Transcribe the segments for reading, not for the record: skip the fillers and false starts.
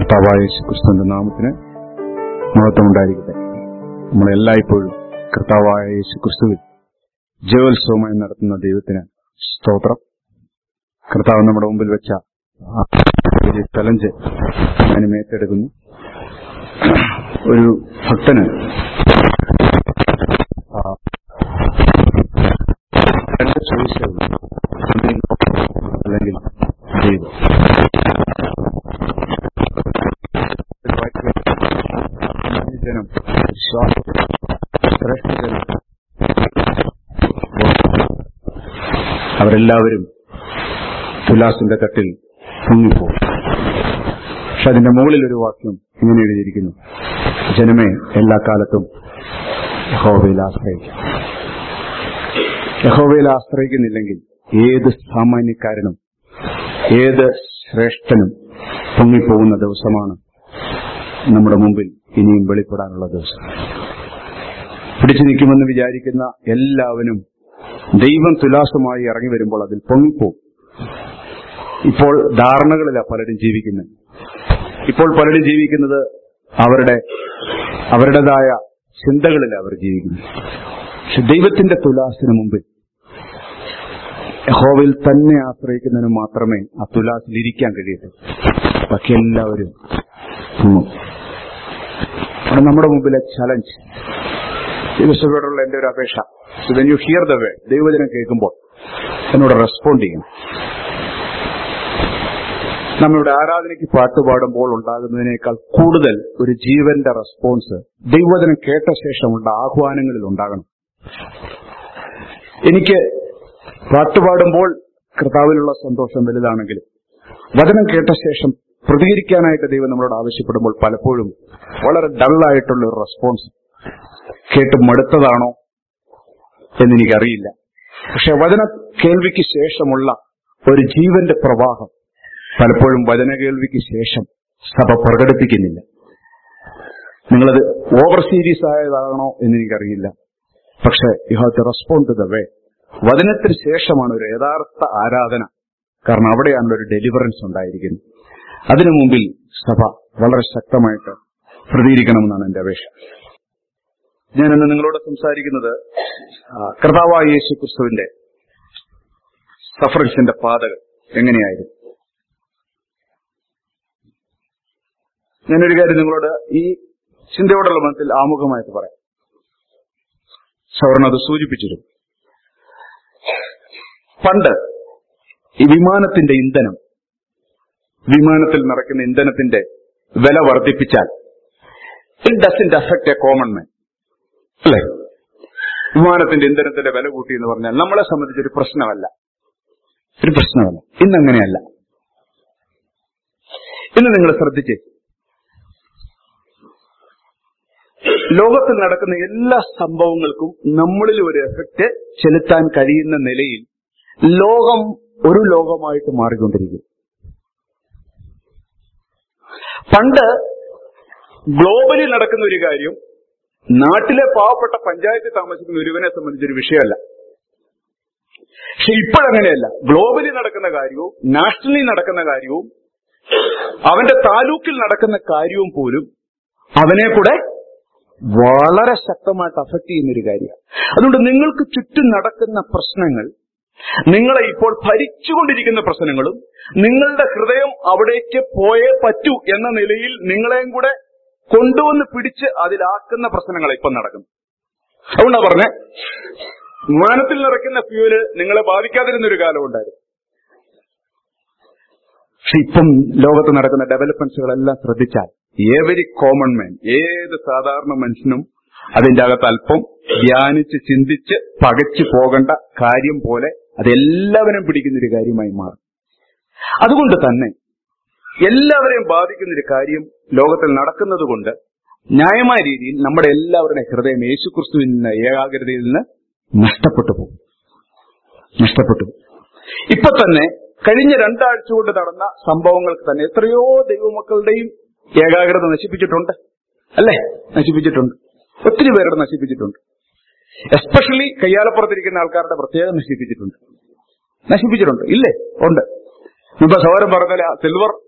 കർത്താവായ യേശുക്രിസ്തുവിന്റെ നാമത്തിന് മഹത്വം ഉണ്ടായിരിക്കട്ടെ. നമ്മളെല്ലായ്പ്പോഴും കർത്താവായ യേശുക്രിസ്തുവിൽ ജയോത്സവമായി നടത്തുന്ന ദൈവത്തിന് സ്തോത്രം. കർത്താവ് നമ്മുടെ മുമ്പിൽ വെച്ച ചലഞ്ച് ഞാനും ഏറ്റെടുക്കുന്നു. ഒരു ഭക്തന് രണ്ട് ചോയ്സുകൾ, അല്ലെങ്കിൽ ദൈവം. ജനം ശ്രേഷ്ഠജനം അവരെല്ലാവരും തുലാസിന്റെ തട്ടിൽ മുങ്ങിപ്പോകും. പക്ഷെ അതിന്റെ മുകളിൽ ഒരു വാക്യം ഇങ്ങനെ എഴുതിയിരിക്കുന്നു: ജനമേ, എല്ലാ കാലത്തും യഹോവയിൽ ആശ്രയിക്കും. യഹോവയിൽ ആശ്രയിക്കുന്നില്ലെങ്കിൽ ഏത് സാമാന്യക്കാരനും ഏത് ശ്രേഷ്ഠനും പൊങ്ങിപ്പോകുന്ന ദിവസമാണ് നമ്മുടെ മുമ്പിൽ ഇനിയും വെളിപ്പെടാനുള്ള ദിവസം. പിടിച്ചു നിൽക്കുമെന്ന് വിചാരിക്കുന്ന എല്ലാവരും ദൈവം തുലാസമായി ഇറങ്ങി വരുമ്പോൾ അതിൽ പൊങ്ങിപ്പോകും. ഇപ്പോൾ ധാരണകളിലാണ് പലരും ജീവിക്കുന്നത്. ഇപ്പോൾ പലരും ജീവിക്കുന്നത് അവരുടേതായ ചിന്തകളിലാണ് അവർ ജീവിക്കുന്നത്. പക്ഷെ ദൈവത്തിന്റെ തുലാസിന് മുമ്പിൽ യഹോവയിൽ തന്നെ ആശ്രയിക്കുന്നതിന് മാത്രമേ ആ തുലാസിൽ ഇരിക്കാൻ കഴിയട്ടെ. ബാക്കി എല്ലാവരും അവിടെ നമ്മുടെ മുമ്പിലെ ചലഞ്ച്. ദൈവസഭയോടുള്ള എന്റെ ഒരു അപേക്ഷ, when you hear the word, ദൈവവചനം കേൾക്കുമ്പോൾ എന്നോട് റെസ്പോണ്ട് ചെയ്യണം. നമ്മളുടെ ആരാധനയ്ക്ക് പാട്ടുപാടുമ്പോൾ ഉണ്ടാകുന്നതിനേക്കാൾ കൂടുതൽ ഒരു ജീവന്റെ റെസ്പോൺസ് ദൈവവചനം കേട്ട ശേഷമുള്ള ആഹ്വാനങ്ങളിൽ ഉണ്ടാകണം. എനിക്ക് പാട്ടുപാടുമ്പോൾ കർത്താവിലുള്ള സന്തോഷം വലുതാണെങ്കിലും വചനം കേട്ട ശേഷം പ്രതികരിക്കാനായിട്ട് ദൈവം നമ്മളോട് ആവശ്യപ്പെടുമ്പോൾ പലപ്പോഴും വളരെ ഡള്ളായിട്ടുള്ള ഒരു റെസ്പോൺസ്. കേട്ട് മടുത്തതാണോ എന്നെനിക്കറിയില്ല. പക്ഷെ വചന കേൾവിക്ക് ശേഷമുള്ള ഒരു ജീവന്റെ പ്രവാഹം പലപ്പോഴും വചന കേൾവിക്ക് ശേഷം സഭ പ്രകടിപ്പിക്കുന്നില്ല. നിങ്ങളത് ഓവർ സീരിയസ് ആയതാണോ എന്നെനിക്കറിയില്ല. പക്ഷെ you have to respond to the way. വചനത്തിന് ശേഷമാണ് ഒരു യഥാർത്ഥ ആരാധന. കാരണം അവിടെയാണ് ഒരു ഡെലിവറൻസ് ഉണ്ടായിരിക്കുന്നത്. അതിനു മുമ്പിൽ സഭ വളരെ ശക്തമായിട്ട് പ്രതികരിക്കണമെന്നാണ് എന്റെ അപേക്ഷ. ഞാനിന്ന് നിങ്ങളോട് സംസാരിക്കുന്നത് കർത്താവായ യേശുക്രിസ്തുവിന്റെ സഫറിങ്സിന്റെ പാതകൾ എങ്ങനെയായിരുന്നു. ഞാനൊരു കാര്യം നിങ്ങളോട് ഈ ചിന്തയോടുള്ള ബന്ധത്തിൽ ആമുഖമായിട്ട് പറയാം. സവർണ അത് സൂചിപ്പിച്ചിരുന്നു. പണ്ട് ഈ വിമാനത്തിന്റെ ഇന്ധനം, വിമാനത്തിൽ നിറയ്ക്കുന്ന ഇന്ധനത്തിന്റെ വില വർദ്ധിപ്പിച്ചാൽ it doesn't affect a common man, അല്ലേ? വിമാനത്തിന്റെ ഇന്ധനത്തിന്റെ വില കൂട്ടി എന്ന് പറഞ്ഞാൽ നമ്മളെ സംബന്ധിച്ചൊരു പ്രശ്നമല്ല. ഇന്നങ്ങനെയല്ല. ഇന്ന് നിങ്ങൾ ശ്രദ്ധിച്ചേ, ലോകത്തിൽ നടക്കുന്ന എല്ലാ സംഭവങ്ങൾക്കും നമ്മളിൽ ഒരു എഫക്റ്റ് ചെലുത്താൻ കഴിയുന്ന നിലയിൽ ലോകം ഒരു ലോകമായിട്ട് മാറിക്കൊണ്ടിരിക്കും. പണ്ട് ഗ്ലോബലി നടക്കുന്ന ഒരു കാര്യം നാട്ടിലെ പാവപ്പെട്ട പഞ്ചായത്തിൽ താമസിക്കുന്ന ഒരുവനെ സംബന്ധിച്ചൊരു വിഷയമല്ല. പക്ഷെ ഇപ്പോഴങ്ങനെയല്ല. ഗ്ലോബലി നടക്കുന്ന കാര്യവും നാഷണലി നടക്കുന്ന കാര്യവും അവന്റെ താലൂക്കിൽ നടക്കുന്ന കാര്യവും പോലും അവനെ കൂടെ വളരെ ശക്തമായിട്ട് അഫക്ട് ചെയ്യുന്നൊരു കാര്യമാണ്. അതുകൊണ്ട് നിങ്ങൾക്ക് ചുറ്റും നടക്കുന്ന പ്രശ്നങ്ങൾ, നിങ്ങളെ ഇപ്പോൾ ഭരിച്ചുകൊണ്ടിരിക്കുന്ന പ്രശ്നങ്ങളും നിങ്ങളുടെ ഹൃദയം അവിടേക്ക് പോയേ പറ്റൂ എന്ന നിലയിൽ നിങ്ങളെയും കൂടെ കൊണ്ടുവന്ന് പിടിച്ച് അതിലാക്കുന്ന പ്രശ്നങ്ങളാണ് ഇപ്പം നടക്കുന്നത്. അതുകൊണ്ടാ പറഞ്ഞേ, വിമാനത്തിൽ നിറയ്ക്കുന്ന ഫ്യൂല് നിങ്ങളെ ബാധിക്കാതിരുന്നൊരു കാലം ഉണ്ടായിരുന്നു. പക്ഷെ ഇപ്പം ലോകത്ത് നടക്കുന്ന ഡെവലപ്മെന്റ്സുകളെല്ലാം ശ്രദ്ധിച്ചാൽ എവരി കോമൺ മാൻ, ഏത് സാധാരണ മനുഷ്യനും അതിന്റെ അകത്ത് അല്പം ധ്യാനിച്ച് ചിന്തിച്ച് പകച്ചു പോകേണ്ട കാര്യം പോലെ അതെല്ലാവരും പിടിക്കുന്നൊരു കാര്യമായി മാറും. അതുകൊണ്ട് തന്നെ എല്ലാവരെയും ബാധിക്കുന്നൊരു കാര്യം ലോകത്തിൽ നടക്കുന്നത് കൊണ്ട് ന്യായമായ രീതിയിൽ നമ്മുടെ എല്ലാവരുടെയും ഹൃദയം യേശുക്രിസ്തുവിൽ നിന്ന്, ഏകാഗ്രതയിൽ നിന്ന് നഷ്ടപ്പെട്ടു പോകും. ഇപ്പൊ തന്നെ കഴിഞ്ഞ 2 ആഴ്ച കൊണ്ട് നടന്ന സംഭവങ്ങൾക്ക് തന്നെ എത്രയോ ദൈവമക്കളുടെയും ഏകാഗ്രത നശിപ്പിച്ചിട്ടുണ്ട്, അല്ലേ? നശിപ്പിച്ചിട്ടുണ്ട്. ഒത്തിരി പേരുടെ നശിപ്പിച്ചിട്ടുണ്ട്. എസ്പെഷ്യലി കയ്യാലപ്പുറത്തിരിക്കുന്ന ആൾക്കാരുടെ പ്രത്യേകം നശിപ്പിച്ചിട്ടുണ്ട്. ഇല്ലേ? ഉണ്ട്. ഇപ്പൊ സഹോദരൻ പറഞ്ഞാൽ സിൽവർ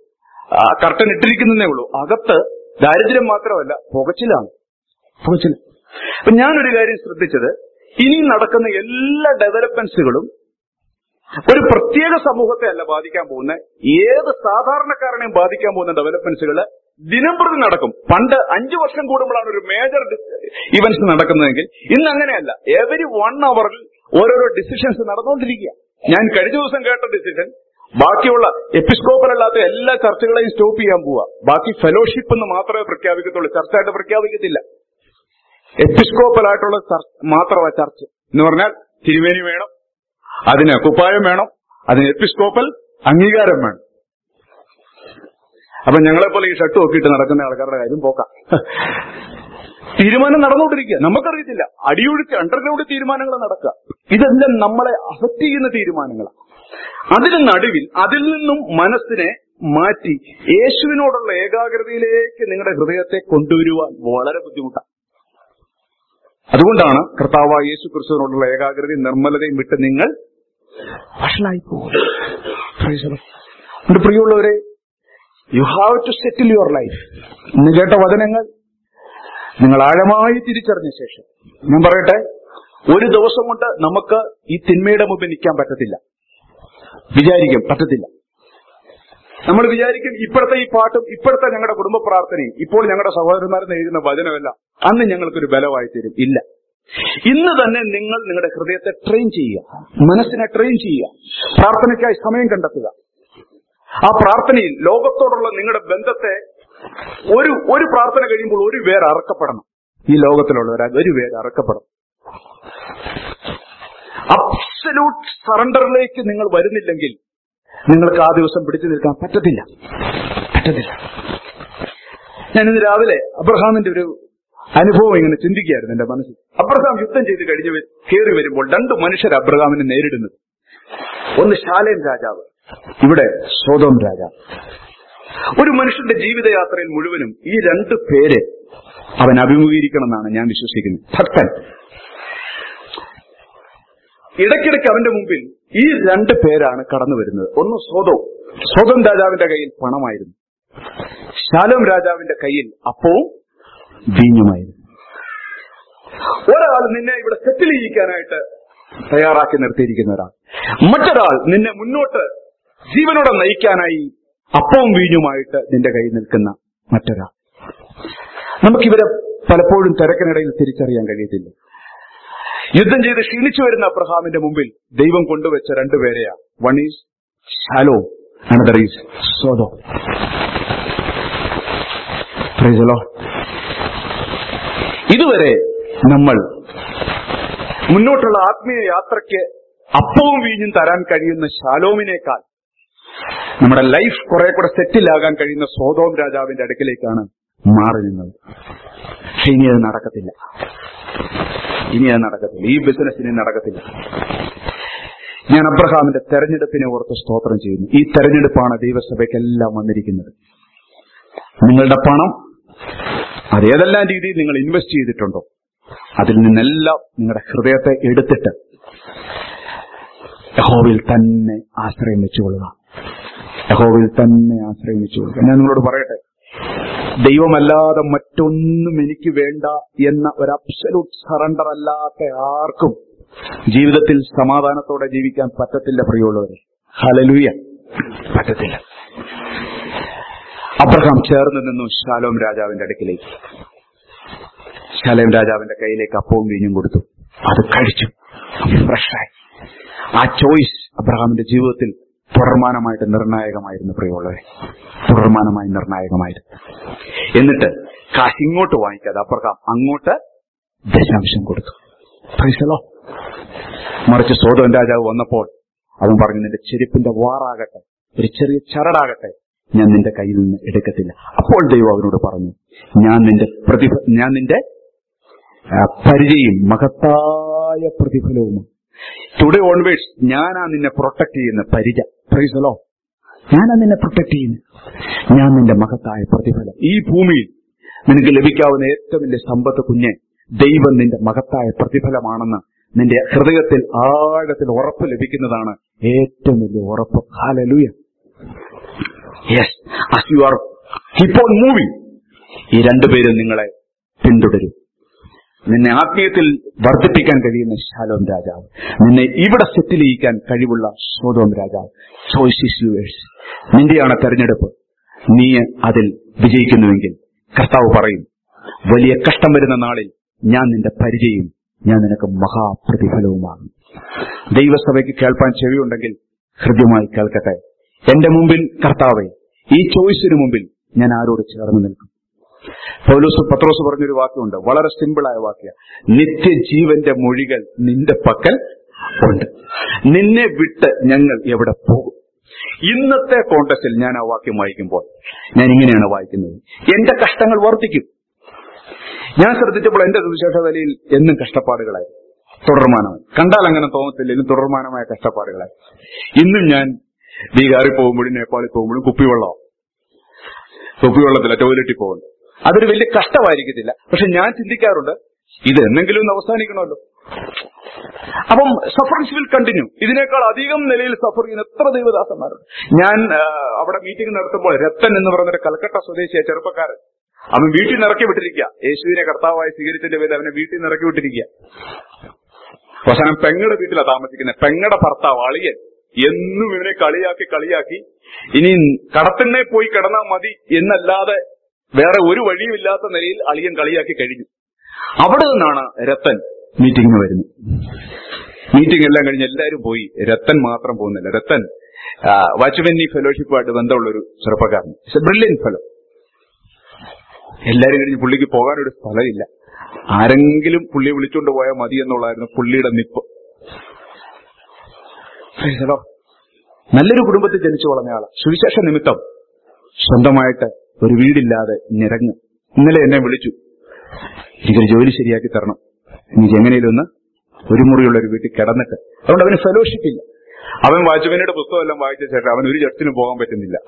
കർട്ടൻ ഇട്ടിരിക്കുന്നതേ ഉള്ളൂ. അകത്ത് ദാരിദ്ര്യം മാത്രമല്ല, പുകച്ചിലാണ്. അപ്പൊ ഞാനൊരു കാര്യം ശ്രദ്ധിച്ചത്, ഇനി നടക്കുന്ന എല്ലാ ഡെവലപ്മെന്റ്സുകളും ഒരു പ്രത്യേക സമൂഹത്തെ അല്ല ബാധിക്കാൻ പോകുന്നത്, ഏത് സാധാരണക്കാരനെയും ബാധിക്കാൻ പോകുന്ന ഡെവലപ്മെന്റ്സുകൾ ദിനംപ്രതി നടക്കും. പണ്ട് 5 വർഷം കൂടുമ്പോഴാണ് ഒരു മേജർ ഇവന്റ്സ് നടക്കുന്നതെങ്കിൽ ഇന്ന് അങ്ങനെയല്ല. എവരി 1 hour ഓരോരോ ഡിസിഷൻസ് നടന്നുകൊണ്ടിരിക്കുക. ഞാൻ കഴിഞ്ഞ ദിവസം കേട്ട ഡിസിഷൻ, ബാക്കിയുള്ള എപ്പിസ്കോപ്പൽ അല്ലാത്ത എല്ലാ ചർച്ചകളെയും സ്റ്റോപ്പ് ചെയ്യാൻ പോവുക. ബാക്കി ഫെലോഷിപ്പ് എന്ന് മാത്രമേ പ്രഖ്യാപിക്കത്തുള്ളൂ, ചർച്ചയായിട്ട് പ്രഖ്യാപിക്കത്തില്ല. എപ്പിസ്കോപ്പലായിട്ടുള്ള മാത്രമാണ് ചർച്ച എന്ന് പറഞ്ഞാൽ തിരുമേനി വേണം, അതിന് കുപ്പായം വേണം, അതിന് എപ്പിസ്കോപ്പൽ അംഗീകാരം വേണം. അപ്പൊ ഞങ്ങളെപ്പോലെ ഈ ഷർട്ട് നോക്കിയിട്ട് നടക്കുന്ന ആൾക്കാരുടെ കാര്യം പോക്കാം. തീരുമാനം നടന്നുകൊണ്ടിരിക്കുക, നമുക്കറിയത്തില്ല. അടിയൊഴുക്ക് അണ്ടർഗ്രൗണ്ട് തീരുമാനങ്ങൾ നടക്കുക. ഇതെല്ലാം നമ്മളെ അഫക്ട് ചെയ്യുന്ന തീരുമാനങ്ങളാണ്. അതിന് നടുവിൽ അതിൽ നിന്നും മനസ്സിനെ മാറ്റി യേശുവിനോടുള്ള ഏകാഗ്രതയിലേക്ക് നിങ്ങളുടെ ഹൃദയത്തെ കൊണ്ടുവരുവാൻ വളരെ ബുദ്ധിമുട്ടാണ്. അതുകൊണ്ടാണ് കർത്താവായ യേശു ക്രിസ്തുവിനോടുള്ള ഏകാഗ്രതയും നിർമ്മലതയും വിട്ട് നിങ്ങൾ വഷളായി പോകും. പ്രിയമുള്ളവരെ, you have to settle your life. ഇന്ന് കേട്ട വചനങ്ങൾ നിങ്ങൾ ആഴമായി തിരിച്ചറിഞ്ഞ ശേഷം ഞാൻ പറയട്ടെ, ഒരു ദിവസം കൊണ്ട് നമുക്ക് ഈ തിന്മയുടെ മുമ്പിൽ നിൽക്കാൻ പറ്റത്തില്ല. വിചാരിക്കും പറ്റത്തില്ല. നമ്മൾ വിചാരിക്കും ഇപ്പോഴത്തെ ഈ പാട്ടും ഇപ്പോഴത്തെ ഞങ്ങളുടെ കുടുംബ പ്രാർത്ഥനയും ഇപ്പോൾ ഞങ്ങളുടെ സഹോദരന്മാരെന്ന് എഴുതുന്ന വചനമല്ല അന്ന് ഞങ്ങൾക്കൊരു ബലമായി തരും. ഇല്ല. ഇന്ന് തന്നെ നിങ്ങൾ നിങ്ങളുടെ ഹൃദയത്തെ ട്രെയിൻ ചെയ്യുക, മനസ്സിനെ ട്രെയിൻ ചെയ്യുക, പ്രാർത്ഥനയ്ക്കായി സമയം കണ്ടെത്തുക. ആ പ്രാർത്ഥനയിൽ ലോകത്തോടുള്ള നിങ്ങളുടെ ബന്ധത്തെ ഒരു പ്രാർത്ഥന കഴിയുമ്പോൾ ഒരു പേര് അറക്കപ്പെടണം. ഈ ലോകത്തിലുള്ളവരാ ഒരു പേര് അറക്കപ്പെടണം. അബ്സല്യൂട്ട് സറണ്ടറിലേക്ക് നിങ്ങൾ വരുന്നില്ലെങ്കിൽ നിങ്ങൾക്ക് ആ ദിവസം പിടിച്ചു നിൽക്കാൻ പറ്റത്തില്ല. ഞാനിന്ന് രാവിലെ അബ്രഹാമിന്റെ ഒരു അനുഭവം ഇങ്ങനെ ചിന്തിക്കുകയായിരുന്നു എന്റെ മനസ്സിൽ. അബ്രഹാം യുദ്ധം ചെയ്ത് കഴിഞ്ഞ് കയറി വരുമ്പോൾ 2 മനുഷ്യർ അബ്രഹാമിനെ നേരിടുന്നത്. ഒന്ന് ശാലേം രാജാവ്, ഇവിടെ സോദോം രാജാവ്. ഒരു മനുഷ്യന്റെ ജീവിതയാത്രയിൽ മുഴുവനും ഈ 2 പേര് അവൻ അഭിമുഖീകരിക്കണം എന്നാണ് ഞാൻ വിശ്വസിക്കുന്നത്. ഭക്തൻ. ഇടയ്ക്കിടയ്ക്ക് അവന്റെ മുമ്പിൽ ഈ 2 പേരാണ് കടന്നു വരുന്നത്. ഒന്ന് സോദോം രാജാവിന്റെ കയ്യിൽ പണമായിരുന്നു, ശാലോം രാജാവിന്റെ കയ്യിൽ അപ്പവും വീഞ്ഞുമായിരുന്നു. ഒരാൾ നിന്നെ ഇവിടെ സെറ്റിൽ ചെയ്യിക്കാനായിട്ട് തയ്യാറാക്കി നിർത്തിയിരിക്കുന്ന ഒരാൾ, മറ്റൊരാൾ നിന്നെ മുന്നോട്ട് ജീവനോടെ നയിക്കാനായി അപ്പവും വീഞ്ഞുമായിട്ട് നിന്റെ കയ്യിൽ നിൽക്കുന്ന മറ്റൊരാൾ. നമുക്കിവരെ പലപ്പോഴും തിരക്കിനിടയിൽ തിരിച്ചറിയാൻ കഴിയത്തില്ല. യുദ്ധം ചെയ്ത് ക്ഷീണിച്ചു വരുന്ന അബ്രഹാമിന്റെ മുമ്പിൽ ദൈവം കൊണ്ടുവച്ച 2 പേരെയാ. One is Shalom, another is Sodom. Praise the lord. ഇതുവരെ നമ്മൾ മുന്നോട്ടുള്ള ആത്മീയ യാത്രയ്ക്ക് അപ്പവും വീഞ്ഞും തരാൻ കഴിയുന്ന ശാലോമിനേക്കാൾ നമ്മുടെ ലൈഫ് കുറെ കൂടെ സെറ്റിലാകാൻ കഴിയുന്ന സോദോം രാജാവിന്റെ അടുക്കിലേക്കാണ് മാറി നിന്നത്. പക്ഷെ ഇനി അത് നടക്കത്തില്ല. ഈ ബിസിനസ് ഇനി നടക്കത്തില്ല. ഞാൻ അബ്രഹാമിന്റെ തെരഞ്ഞെടുപ്പിനെ ഓർത്ത് സ്തോത്രം ചെയ്യുന്നു. ഈ തെരഞ്ഞെടുപ്പാണ് ദൈവസഭയ്ക്കെല്ലാം വന്നിരിക്കുന്നത്. നിങ്ങളുടെ പണം അതേതെല്ലാം രീതിയിൽ നിങ്ങൾ ഇൻവെസ്റ്റ് ചെയ്തിട്ടുണ്ടോ അതിൽ നിന്നെല്ലാം നിങ്ങളുടെ ഹൃദയത്തെ എടുത്തിട്ട് യഹോവയിൽ തന്നെ ആശ്രയം വെച്ചുകൊള്ളുക. ഞാൻ നിങ്ങളോട് പറയട്ടെ, ദൈവമല്ലാതെ മറ്റൊന്നും എനിക്ക് വേണ്ട എന്ന ഒരു അബ്സല്യൂട്ട് സറണ്ടർ അല്ലാത്ത ആർക്കും ജീവിതത്തിൽ സമാധാനത്തോടെ ജീവിക്കാൻ പറ്റത്തില്ല. പ്രിയമുള്ളവരെ, ഹല്ലേലൂയ, പറ്റത്തില്ല. അബ്രഹാം ചേർന്ന് നിന്നു ശാലോം രാജാവിന്റെ അടുക്കിലേക്ക്. ശാലോം രാജാവിന്റെ കയ്യിലേക്ക് അപ്പവും വീഞ്ഞും കൊടുത്തു. അത് കഴിച്ചു, ഫ്രഷായി. ആ ചോയ്സ് അബ്രഹാമിന്റെ ജീവിതത്തിൽ തുടർമാനമായിട്ട് നിർണായകമായിരുന്നു. പ്രിയമുള്ളവരെ, തുടർമാനമായി നിർണായകമായിരുന്നു. എന്നിട്ട് കാശ് ഇങ്ങോട്ട് വാങ്ങിക്കാതെ അബ്രഹാം അങ്ങോട്ട് ദശാംശം കൊടുത്തു. Praise the lord. മറിച്ച് സോദോം രാജാവ് വന്നപ്പോൾ അവൻ പറഞ്ഞു, നിന്റെ ചെരുപ്പിന്റെ വാറാകട്ടെ, ഒരു ചെറിയ ചരടാകട്ടെ, ഞാൻ നിന്റെ കയ്യിൽ നിന്ന് എടുക്കത്തില്ല. അപ്പോൾ ദൈവം അവനോട് പറഞ്ഞു, ഞാൻ നിന്റെ പരിചയം മഹത്തായ പ്രതിഫലവും ടുഡേ ഓൺവേഴ്സ് ഞാനാ നിന്നെ പ്രൊട്ടക്ട് ചെയ്യുന്ന പരിച. Price the Lord. ഞാനാ നിന്നെ പ്രൊട്ടക്ട് ചെയ്യുന്നത്. ഞാൻ നിന്റെ മഹത്തായ പ്രതിഫലം. ഈ ഭൂമിയിൽ നിനക്ക് ലഭിക്കാവുന്ന ഏറ്റവും വലിയ സമ്പത്ത് കുഞ്ഞെ, ദൈവം നിന്റെ മഹത്തായ പ്രതിഫലമാണെന്ന് നിന്റെ ഹൃദയത്തിൽ ആഴത്തിൽ ഉറപ്പ് ലഭിക്കുന്നതാണ് ഏറ്റവും വലിയ ഉറപ്പ്. Hallelujah. Yes, as you are keep on moving, ഈ രണ്ടുപേരും നിങ്ങളെ പിന്തുടരും. നിന്നെ ആത്മീയത്തിൽ വർദ്ധിപ്പിക്കാൻ കഴിയുന്ന ശാലോം രാജാവ്, നിന്നെ ഇവിടെ സെറ്റിൽ ചെയ്യിക്കാൻ കഴിവുള്ള സോദോം രാജാവ്. Choice is yours. നിന്റെയാണ് തെരഞ്ഞെടുപ്പ്. നീ അതിൽ വിജയിക്കുന്നുവെങ്കിൽ കർത്താവ് പറയും, വലിയ കഷ്ടം വരുന്ന നാളിൽ ഞാൻ നിന്റെ പരിചയം, ഞാൻ നിനക്ക് മഹാപ്രതിഫലവുമാകും. ദൈവസഭയ്ക്ക് കേൾപ്പാൻ ചെവിയുണ്ടെങ്കിൽ ഹൃദ്യമായി കേൾക്കട്ടെ. എന്റെ മുമ്പിൽ കർത്താവേ, ഈ ചോയ്സിന് മുമ്പിൽ ഞാൻ ആരോട് ചേർന്ന് നിൽക്കും? പത്രോസ് പറഞ്ഞൊരു വാക്കുണ്ട്, വളരെ സിമ്പിളായ വാക്യ, നിത്യജീവന്റെ മൊഴികൾ നിന്റെ പക്കൽ ഉണ്ട്, നിന്നെ വിട്ട് ഞങ്ങൾ എവിടെ പോകും? ഇന്നത്തെ കോണ്ടക്സ്റ്റിൽ ഞാൻ ആ വാക്യം വായിക്കുമ്പോൾ ഞാൻ ഇങ്ങനെയാണ് വായിക്കുന്നത്, എന്റെ കഷ്ടങ്ങൾ വർദ്ധിക്കും. ഞാൻ ശ്രദ്ധിച്ചപ്പോൾ എന്റെ സുവിശേഷ വേലയിൽ എന്നും കഷ്ടപ്പാടുകളായി, തുടർമാനമായി. കണ്ടാൽ അങ്ങനെ തോന്നത്തില്ലെങ്കിലും തുടർമാനമായ കഷ്ടപ്പാടുകളായി. ഇന്നും ഞാൻ ബീഹാറിൽ പോകുമ്പോഴും നേപ്പാളിൽ പോകുമ്പോഴും കുപ്പിവെള്ളത്തില ടോയ്ലറ്റിൽ പോകുന്നു. അതൊരു വലിയ കഷ്ടമായിരിക്കത്തില്ല. പക്ഷെ ഞാൻ ചിന്തിക്കാറുണ്ട്, ഇത് എന്നെങ്കിലും ഒന്ന് അവസാനിക്കണമല്ലോ. അപ്പം സഫറിങ്സ് വിൽ കണ്ടിന്യൂ. ഇതിനേക്കാൾ അധികം നിലയിൽ സഫർ ചെയ്യുന്ന എത്ര ദൈവദാസന്മാരുണ്ട്. ഞാൻ അവിടെ മീറ്റിംഗ് നടത്തുമ്പോൾ രത്തൻ എന്ന് പറയുന്നൊരു കൽക്കട്ട സ്വദേശിയ ചെറുപ്പക്കാരൻ, അവൻ വീട്ടിൽ നിന്ന് ഇറക്കി വിട്ടിരിക്കുക. യേശുവിനെ കർത്താവായി സ്വീകരിച്ചതിന്റെ പേരിൽ അവനെ വീട്ടിൽ നിന്ന് ഇറക്കി വിട്ടിരിക്കുക. അവസാനം പെങ്ങടെ വീട്ടിലാണ് താമസിക്കുന്നത്. പെങ്ങടെ ഭർത്താവ് അളിയൻ എന്നും ഇവനെ കളിയാക്കി ഇനി കടത്തിനെ പോയി കിടന്നാൽ മതി എന്നല്ലാതെ വേറെ ഒരു വഴിയുമില്ലാത്ത നിലയിൽ അളിയൻ കളിയാക്കി കഴിഞ്ഞു. അവിടെ നിന്നാണ് രത്തൻ മീറ്റിംഗിന് വരുന്നത്. മീറ്റിംഗ് എല്ലാം കഴിഞ്ഞ് എല്ലാവരും പോയി, രത്തൻ മാത്രം പോകുന്നില്ല. രത്തൻ വാച്ച്മെന്നി ഫെലോഷിപ്പുമായിട്ട് ബന്ധമുള്ളൊരു ചെറുപ്പക്കാരൻ, ബ്രില്യൻ ഫെലോ. എല്ലാരും കഴിഞ്ഞ് പുള്ളിക്ക് പോകാനൊരു സ്ഥലമില്ല. ആരെങ്കിലും പുള്ളിയെ വിളിച്ചുകൊണ്ട് പോയാൽ മതി എന്നുള്ളതായിരുന്നു പുള്ളിയുടെ നിപ്പ്. നല്ലൊരു കുടുംബത്തിൽ ജനിച്ചു വളർന്ന ആള്, സുവിശേഷ നിമിത്തം സ്വന്തമായിട്ട് ഒരു വീടില്ലാതെ നിരങ്ങ്. ഇന്നലെ എന്നെ വിളിച്ചു, എനിക്കൊരു ജോലി ശരിയാക്കി തരണം, എനിക്ക് എങ്ങനെയും ഒന്ന് ഒരു മുറിയുള്ള ഒരു വീട്ടിൽ കിടന്നിട്ട്. അതുകൊണ്ട് അവന് ഫെലോഷിപ്പ് ഇല്ല. അവൻ വാച്ച്മാനിയുടെ പുസ്തകമെല്ലാം വായിച്ച ശേഷം അവൻ ഒരു ചർച്ചിനും പോകാൻ പറ്റുന്നില്ല.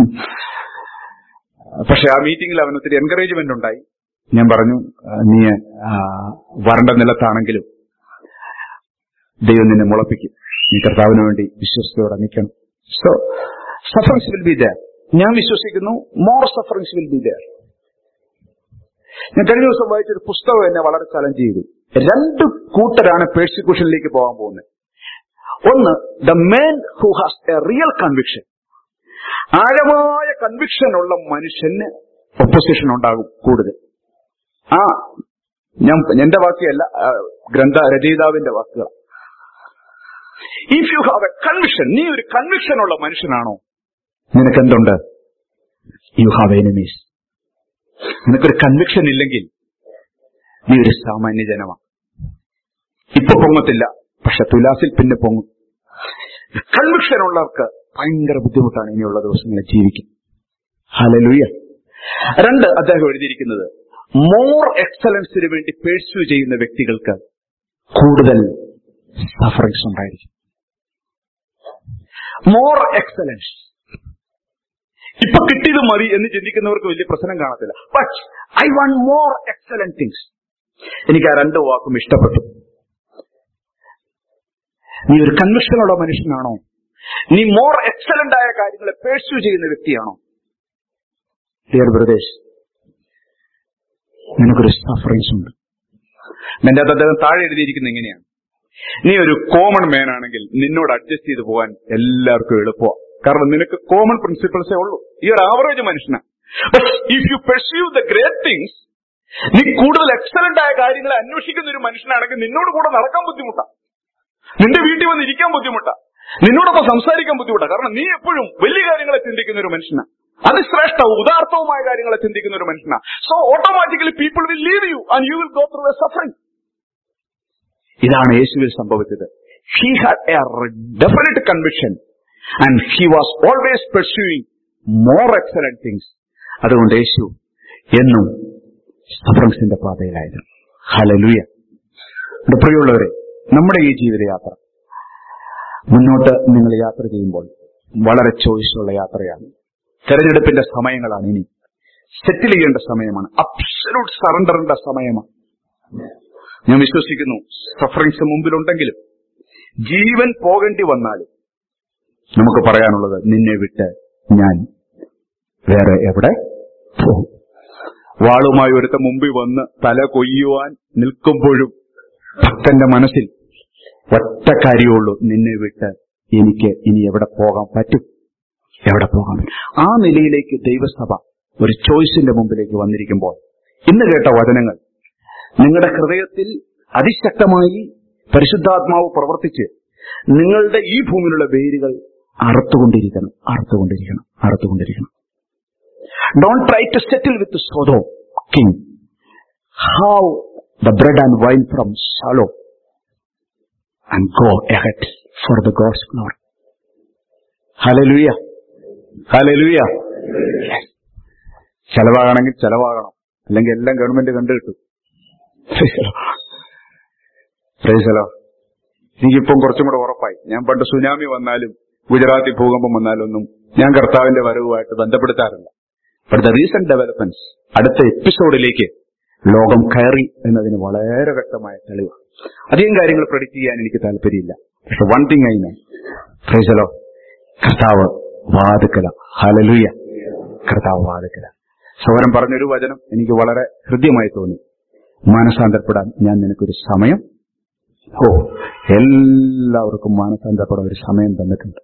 പക്ഷെ ആ മീറ്റിംഗിൽ അവന് ഒത്തിരി എൻകറേജ്മെന്റ് ഉണ്ടായി. ഞാൻ പറഞ്ഞു, നീ വരണ്ട നിലത്താണെങ്കിലും ദൈവം നിന്നെ മുളപ്പിക്കും, നീ കർത്താവിന് വേണ്ടി വിശ്വസ്തയോടെ നിൽക്കണം. So sufferings will be there. ഞാൻ വിശ്വസിക്കുന്നു more sufferings will be there. ഞാൻ കഴിഞ്ഞ ദിവസം വായിച്ചൊരു പുസ്തകം എന്നെ വളരെ ചലഞ്ച് ചെയ്തു. 2 കൂട്ടരാണ് പെർസിക്യൂഷനിലേക്ക് പോകാൻ പോകുന്നത്. ഒന്ന്, the man who has a real conviction. ആഴമായ കൺവിക്ഷൻ ഉള്ള മനുഷ്യന് ഒപ്പോസിഷൻ ഉണ്ടാകും കൂടുതൽ. എന്റെ വാക്യല്ല, രചയിതാവിന്റെ വാക്കുകൾ. If you have a conviction, നീ ഒരു കൺവിക്ഷൻ ഉള്ള മനുഷ്യനാണോ, നിനക്കെന്തുണ്ട്? You have enemies. നിനക്കൊരു കൺവിക്ഷൻ ഇല്ലെങ്കിൽ നീ ഒരു സാമാന്യ ജനമാണ്. ഇപ്പൊ പൊങ്ങത്തില്ല, പക്ഷെ തുലാസിൽ പിന്നെ പൊങ്ങും. കൺവിക്ഷൻ ഉള്ളവർക്ക് ഭയങ്കര ബുദ്ധിമുട്ടാണ് ഇനിയുള്ള ദിവസങ്ങളിൽ ജീവിക്കും. ഹല്ലേലൂയ. 2, അദ്ദേഹം എഴുതിയിരിക്കുന്നത്, മോർ എക്സലൻസിന് വേണ്ടി പേഴ്സ്യൂ ചെയ്യുന്ന വ്യക്തികൾക്ക് കൂടുതൽ സഫറിങ്സ് ഉണ്ടായിരിക്കും. More excellence. ഇപ്പൊ കിട്ടിയത് മതി എന്ന് ചിന്തിക്കുന്നവർക്ക് വലിയ പ്രശ്നം കാണത്തില്ല. But I want more excellent things. എനിക്ക് ആ 2 വാക്കും ഇഷ്ടപ്പെട്ടു. നീ ഒരു കൺവിക്ഷനുള്ള മനുഷ്യനാണോ? നീ മോർ എക്സലന്റ് ആയ കാര്യങ്ങളെ പേഴ്സ്യൂ ചെയ്യുന്ന വ്യക്തിയാണോ? ഡിയർ ബ്രദേഴ്സ്, നിനക്കൊരു സഫറിങ്സ് ഉണ്ട്. എന്റെ അത് അദ്ദേഹം താഴെ എഴുതിയിരിക്കുന്നത് എങ്ങനെയാണ്, നീ ഒരു കോമൺ മാൻ ആണെങ്കിൽ നിന്നോട് അഡ്ജസ്റ്റ് ചെയ്ത് പോകാൻ എല്ലാവർക്കും എളുപ്പമാണ്. കാരണം നിനക്ക് കോമൺ പ്രിൻസിപ്പിൾസേ ഉള്ളൂ. ഈ ഒരു ആവറേജ് മനുഷ്യനാണ്. But if you pursue the great things, നീ കൂടുതൽ എക്സലന്റ് ആയ കാര്യങ്ങളെ അന്വേഷിക്കുന്ന ഒരു മനുഷ്യനാണെങ്കിൽ നിന്നോട് കൂടെ നടക്കാൻ ബുദ്ധിമുട്ടാണ്, നിന്റെ വീട്ടിൽ വന്ന് ഇരിക്കാൻ ബുദ്ധിമുട്ടാണ്, നിന്നോടൊപ്പം സംസാരിക്കാൻ ബുദ്ധിമുട്ടാണ്. കാരണം നീ എപ്പോഴും വലിയ കാര്യങ്ങളെ ചിന്തിക്കുന്ന ഒരു മനുഷ്യനാണ്, അതിശ്രേഷ്ഠവും ഉദാർത്ഥവുമായ കാര്യങ്ങളെ ചിന്തിക്കുന്ന ഒരു മനുഷ്യനാണ്. So automatically people will leave you and you will go through a suffering. ഇതാണ് യേശുവിൽ സംഭവിച്ചത്. He had a definite conviction and he was always pursuing more excellent things. അതുകൊണ്ട് യേശു എന്നും സഫറിങ്സിന്റെ പാതയിലായിരുന്നു. ഹല്ലേലൂയ. പ്രിയമുള്ളവരെ, നമ്മുടെ ഈ ജീവിതയാത്ര മുന്നോട്ട് നിങ്ങൾ യാത്ര ചെയ്യുമ്പോൾ വളരെ ചോയ്സുള്ള യാത്രയാണ്. തെരഞ്ഞെടുപ്പിന്റെ സമയങ്ങളാണ്. ഇനി സെറ്റിൽ ചെയ്യേണ്ട സമയമാണ്. അബ്സല്യൂട്ട് സറണ്ടറിന്റെ സമയമാണ്. ഞാൻ വിശ്വസിക്കുന്നു സഫറിങ്സ് മുമ്പിലുണ്ടെങ്കിലും ജീവൻ പോകേണ്ടി വന്നാലും നമുക്ക് പറയാനുള്ളത്, നിന്നെ വിട്ട് ഞാൻ വേറെ എവിടെ പോകും? വാളുമായി ഒരുത്ത മുമ്പിൽ വന്ന് തല കൊയ്യുവാൻ നിൽക്കുമ്പോഴും ഭക്തന്റെ മനസ്സിൽ ഒറ്റ കാര്യമുള്ളൂ, നിന്നെ വിട്ട് എനിക്ക് ഇനി എവിടെ പോകാൻ പറ്റും? എവിടെ പോകാൻ പറ്റും? ആ നിലയിലേക്ക് ദൈവസഭ ഒരു ചോയ്സിന്റെ മുമ്പിലേക്ക് വന്നിരിക്കുമ്പോൾ ഇന്ന് കേട്ട വചനങ്ങൾ നിങ്ങളുടെ ഹൃദയത്തിൽ അതിശക്തമായി പരിശുദ്ധാത്മാവ് പ്രവർത്തിച്ച് നിങ്ങളുടെ ഈ ഭൂമിയിലുള്ള വേരുകൾ അറുത്തുകൊണ്ടിരിക്കണം. Don't try to settle with Sodom king. How the bread and wine from Shalom and go ahead for the God's glory. Hallelujah. Hallelujah. Yes. ചെലവാകണമെങ്കിൽ ചെലവാകണം, അല്ലെങ്കിൽ എല്ലാം ഗവൺമെന്റ് കണ്ടുകിട്ടും. എനിക്കിപ്പം കുറച്ചും കൂടെ ഉറപ്പായി. ഞാൻ പണ്ട് സുനാമി വന്നാലും ഗുജറാത്തിൽ ഭൂകമ്പം വന്നാലും ഒന്നും ഞാൻ കർത്താവിന്റെ വരവുമായിട്ട് ബന്ധപ്പെടുത്താറില്ല. ബട്ട് ദ റീസെന്റ് ഡെവലപ്മെന്റ്സ് അടുത്ത എപ്പിസോഡിലേക്ക് ലോകം കയറി എന്നതിന് വളരെ വ്യക്തമായ തെളിവ്. അധികം കാര്യങ്ങൾ പ്രെഡിക്റ്റ് ചെയ്യാൻ എനിക്ക് താല്പര്യമില്ല. പക്ഷെ one thing I know, praise the lord, കർത്താവ് വാതിക്കല. ഹല്ലേലൂയ. കർത്താവ് വാതിക്കല. സഹോദരൻ പറഞ്ഞൊരു വചനം എനിക്ക് വളരെ ഹൃദ്യമായി തോന്നി. മാനസാന്തരപ്പെടാൻ ഞാൻ നിനക്കൊരു സമയം, എല്ലാവർക്കും മാനസാന്തരപ്പെടാൻ ഒരു സമയം തന്നിട്ടുണ്ട്.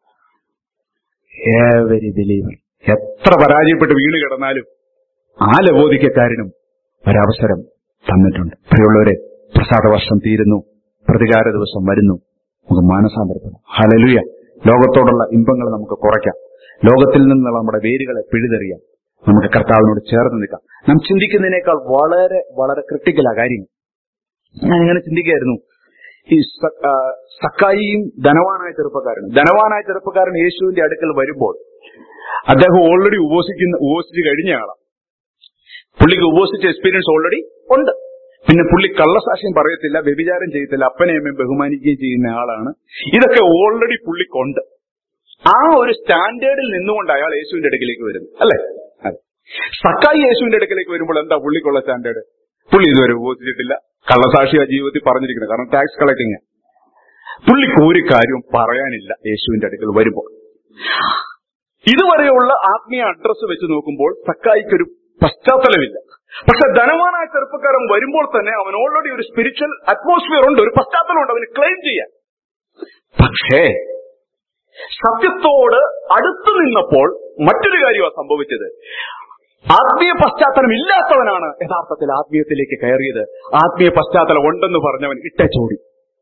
എവരി ബിലീവർ എത്ര പരാജയപ്പെട്ട് വീണ് കിടന്നാലും ആ ലവോദിക്കക്കാരനും ഒരവസരം തന്നിട്ടുണ്ട്. പ്രിയമുള്ളവരെ, പ്രസാദവർഷം തീരുന്നു, പ്രതികാര ദിവസം വരുന്നു. നമുക്ക് മാനസാന്തരപ്പെടാം. ഹല്ലേലൂയ. ലോകത്തോടുള്ള ഇമ്പങ്ങൾ നമുക്ക് കുറയ്ക്കാം. ലോകത്തിൽ നിന്നുള്ള നമ്മുടെ വേരുകളെ പിഴുതെറിയാം. നമുക്ക് കർത്താവിനോട് ചേർന്ന് നിൽക്കാം. നാം ചിന്തിക്കുന്നതിനേക്കാൾ വളരെ വളരെ ക്രിട്ടിക്കലാ കാര്യങ്ങൾ. ഞാൻ ഇങ്ങനെ ചിന്തിക്കുകയായിരുന്നു, ഈ സക്കായിയും ധനവാനായ ചെറുപ്പക്കാരൻ യേശുവിന്റെ അടുക്കൽ വരുമ്പോൾ അദ്ദേഹം ഓൾറെഡി ഉപവസിച്ച് കഴിഞ്ഞ ആളാണ്. പുള്ളിക്ക് ഉപവസിച്ച എക്സ്പീരിയൻസ് ഓൾറെഡി ഉണ്ട്. പിന്നെ പുള്ളി കള്ളസാക്ഷ്യം പറയത്തില്ല, വ്യഭിചാരം ചെയ്യത്തില്ല, അപ്പനെ അമ്മയും ബഹുമാനിക്കുകയും ചെയ്യുന്ന ആളാണ്. ഇതൊക്കെ ഓൾറെഡി പുള്ളിക്കുണ്ട്. ആ ഒരു സ്റ്റാൻഡേർഡിൽ നിന്നുകൊണ്ട് അയാൾ യേശുവിന്റെ അടുക്കിലേക്ക് വരുന്നു, അല്ലേ? അതെ. സക്കായി യേശുവിന്റെ അടുക്കിലേക്ക് വരുമ്പോൾ എന്താ പുള്ളിക്കുള്ള സ്റ്റാൻഡേർഡ്? പുള്ളി ഇതുവരെ ഉപവസിച്ചിട്ടില്ല, കള്ളസാക്ഷിയാ ജീവിതത്തിൽ പറഞ്ഞിരിക്കുന്നത്, കാരണം ടാക്സ് കളക്ടിങ്. പുള്ളിക്ക് ഒരു കാര്യവും പറയാനില്ല യേശുവിന്റെ അടുക്കൽ വരുമ്പോൾ. ഇതുവരെയുള്ള ആത്മീയ അഡ്രസ് വെച്ച് നോക്കുമ്പോൾ സക്കായിക്കൊരു പശ്ചാത്തലമില്ല. പക്ഷെ ധനവാനായ ചെറുപ്പക്കാരൻ വരുമ്പോൾ തന്നെ അവൻ ഓൾറെഡി ഒരു സ്പിരിച്വൽ അറ്റ്മോസ്ഫിയർ ഉണ്ട്, ഒരു പശ്ചാത്തലമുണ്ട് അവന് ക്ലെയിം ചെയ്യാൻ. പക്ഷേ സത്യത്തോട് അടുത്തു നിന്നപ്പോൾ മറ്റൊരു കാര്യമാണ് സംഭവിച്ചത്. ആത്മീയ പശ്ചാത്തലം ഇല്ലാത്തവനാണ് യഥാർത്ഥത്തിൽ ആത്മീയത്തിലേക്ക് കയറിയത്. ആത്മീയ പശ്ചാത്തലം ഉണ്ടെന്ന് പറഞ്ഞവൻ ഇട്ടച്ചോടി.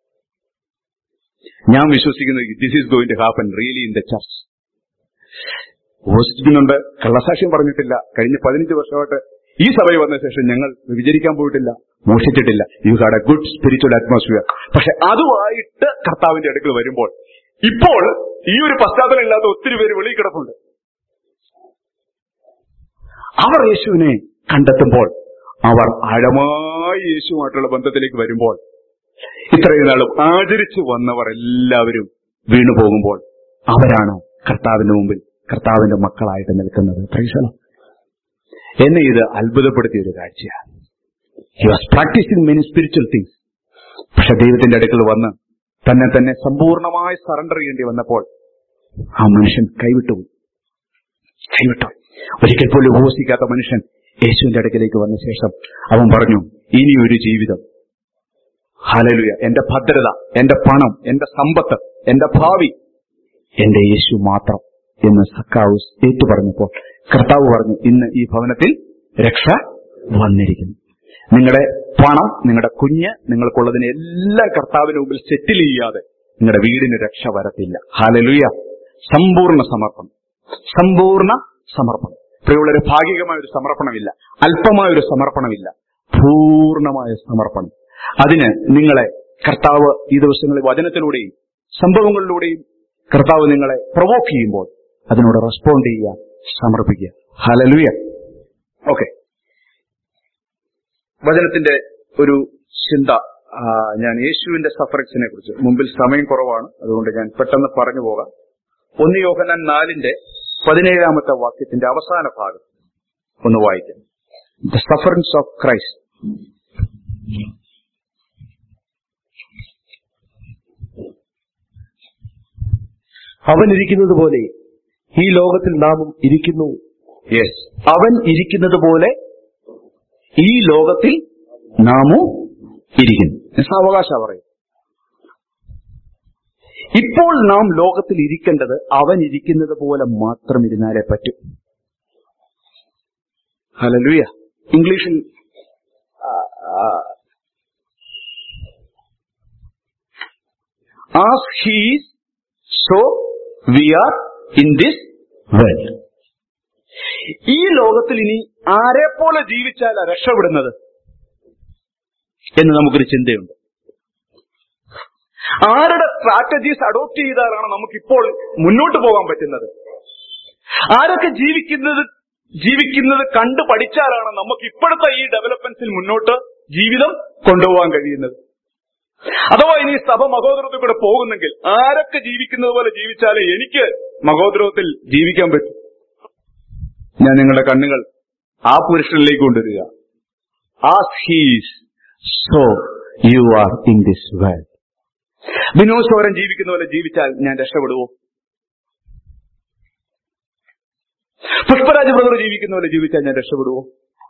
ഞാൻ വിശ്വസിക്കുന്നത് this is going to happen really in the church. ഉപവസിക്കുന്നുണ്ട്, കള്ളസാക്ഷ്യം പറഞ്ഞിട്ടില്ല, കഴിഞ്ഞ 15 വർഷമായിട്ട് ഈ സഭയിൽ വന്ന ശേഷം ഞങ്ങൾ വിചരിക്കാൻ പോയിട്ടില്ല, മോഷിച്ചിട്ടില്ല. You had a good spiritual atmosphere. പക്ഷെ അതുമായിട്ട് കർത്താവിന്റെ അടുക്കൽ വരുമ്പോൾ ഇപ്പോൾ ഈ ഒരു പശ്ചാത്തലം ഇല്ലാത്ത ഒത്തിരി പേര് വെളിയിൽ കിടപ്പുണ്ട്. അവർ യേശുവിനെ കണ്ടെത്തുമ്പോൾ, അവർ ആഴമായി യേശുവുമായിട്ടുള്ള ബന്ധത്തിലേക്ക് വരുമ്പോൾ, ഇത്രയും നാളും ആചരിച്ചു വന്നവർ എല്ലാവരും വീണു പോകുമ്പോൾ അവരാണ് കർത്താവിന്റെ മുമ്പിൽ കർത്താവിന്റെ മക്കളായിട്ട് നിൽക്കുന്നത്. Praise the lord. എന്നെ ഇത് അത്ഭുതപ്പെടുത്തിയ ഒരു കാഴ്ചയാണ്. He was practising many spiritual things. പക്ഷെ ദൈവത്തിന്റെ അടുക്കൽ വന്ന് തന്നെ സമ്പൂർണമായി സറണ്ടർ ചെയ്യേണ്ടി വന്നപ്പോൾ ആ മനുഷ്യൻ കൈവിട്ടു. ഒരിക്കൽ പോലും ഉപവസിക്കാത്ത മനുഷ്യൻ യേശുവിന്റെ അടുക്കലേക്ക് വന്ന ശേഷം അവൻ പറഞ്ഞു, ഇനിയൊരു ജീവിതം, ഹല്ലേലൂയ, എന്റെ ഭദ്രത, എന്റെ പണം, എന്റെ സമ്പത്ത്, എന്റെ ഭാവി എന്റെ യേശു മാത്രം എന്ന് സക്കാവ് ഏറ്റു പറഞ്ഞപ്പോൾ കർത്താവ് പറഞ്ഞു, ഇന്ന് ഈ ഭവനത്തിൽ രക്ഷ വന്നിരിക്കുന്നു. നിങ്ങളുടെ പണം, നിങ്ങളുടെ കുഞ്ഞ്, നിങ്ങൾക്കുള്ളതിനെ എല്ലാം കർത്താവിന് മുമ്പിൽ സെറ്റിൽ ചെയ്യാതെ നിങ്ങളുടെ വീടിന് രക്ഷ വരത്തില്ല. ഹല്ലേലൂയ. സമ്പൂർണ്ണ സമർപ്പണം. പ്രിയമുള്ളൊരു ഭാഗികമായ ഒരു സമർപ്പണമില്ല, അല്പമായ ഒരു സമർപ്പണമില്ല, പൂർണ്ണമായ സമർപ്പണം. അതിന് നിങ്ങളെ കർത്താവ് ഈ ദിവസങ്ങളിൽ വചനത്തിലൂടെയും സംഭവങ്ങളിലൂടെയും കർത്താവ് നിങ്ങളെ പ്രൊവോക്ക് ചെയ്യുമ്പോൾ അതിനോട് റെസ്പോണ്ട് ചെയ്യുക, സമർപ്പിക്കുക. ഹല്ലേലൂയ. ഓക്കെ, വചനത്തിന്റെ ഒരു ചിന്ത ഞാൻ യേശുവിന്റെ സഫറിങ്സിനെ കുറിച്ച്, മുമ്പിൽ സമയം കുറവാണ്, അതുകൊണ്ട് ഞാൻ പെട്ടെന്ന് പറഞ്ഞു പോകാം. 1 യോഹന്നാൻ 4:17 വാക്യത്തിന്റെ അവസാന ഭാഗം ഒന്ന് വായിക്കാം. The sufferings of Christ. അവൻ ഇരിക്കുന്നത് പോലെ ഈ ലോകത്തിൽ നാമും ഇരിക്കുന്നു. യെസ്, അവൻ ഇരിക്കുന്നത് പോലെ ഈ ലോകത്തിൽ നാമും ഇരിക്കുന്നു. സാവകാശ പറയും. ഇപ്പോൾ നാം ലോകത്തിൽ ഇരിക്കേണ്ടത് അവൻ ഇരിക്കുന്നത് പോലെ മാത്രം ഇരുന്നാലേ പറ്റൂ. ഹല്ലേലൂയ. ഇംഗ്ലീഷിൽ as he is, so we are in this world. ഈ ലോകത്തിൽ ഇനി ആരെ പോലെ ജീവിച്ചാലാ രക്ഷപ്പെടുന്നത് എന്ന് നമുക്കൊരു ചിന്തയുണ്ട്. ആരുടെ സ്ട്രാറ്റജീസ് അഡോപ്റ്റ് ചെയ്താലാണ് നമുക്കിപ്പോൾ മുന്നോട്ട് പോകാൻ പറ്റുന്നത്? ആരൊക്കെ ജീവിക്കുന്നത് കണ്ടു പഠിച്ചാലാണ് നമുക്ക് ഇപ്പോഴത്തെ ഈ ഡെവലപ്മെന്റ്സിൽ മുന്നോട്ട് ജീവിതം കൊണ്ടുപോകാൻ കഴിയുന്നത്? അഥവാ ഇനി സഭ മഹോദരത്തിൽ കൂടെ പോകുന്നെങ്കിൽ ആരൊക്കെ ജീവിക്കുന്നത് പോലെ ജീവിച്ചാലേ എനിക്ക് മഹോദരത്തിൽ ജീവിക്കാൻ പറ്റും? ഞാൻ നിങ്ങളുടെ കണ്ണുകൾ ആ പുരുഷനിലേക്ക് കൊണ്ടുവരിക. As he is, so you are in this world. Vinod ജീവിക്കുന്ന പോലെ ജീവിച്ചാൽ ഞാൻ രക്ഷപ്പെടുവോ? പുഷ്പരാജ് ബ്രദർ ജീവിക്കുന്ന പോലെ ജീവിച്ചാൽ ഞാൻ രക്ഷപ്പെടുവോ?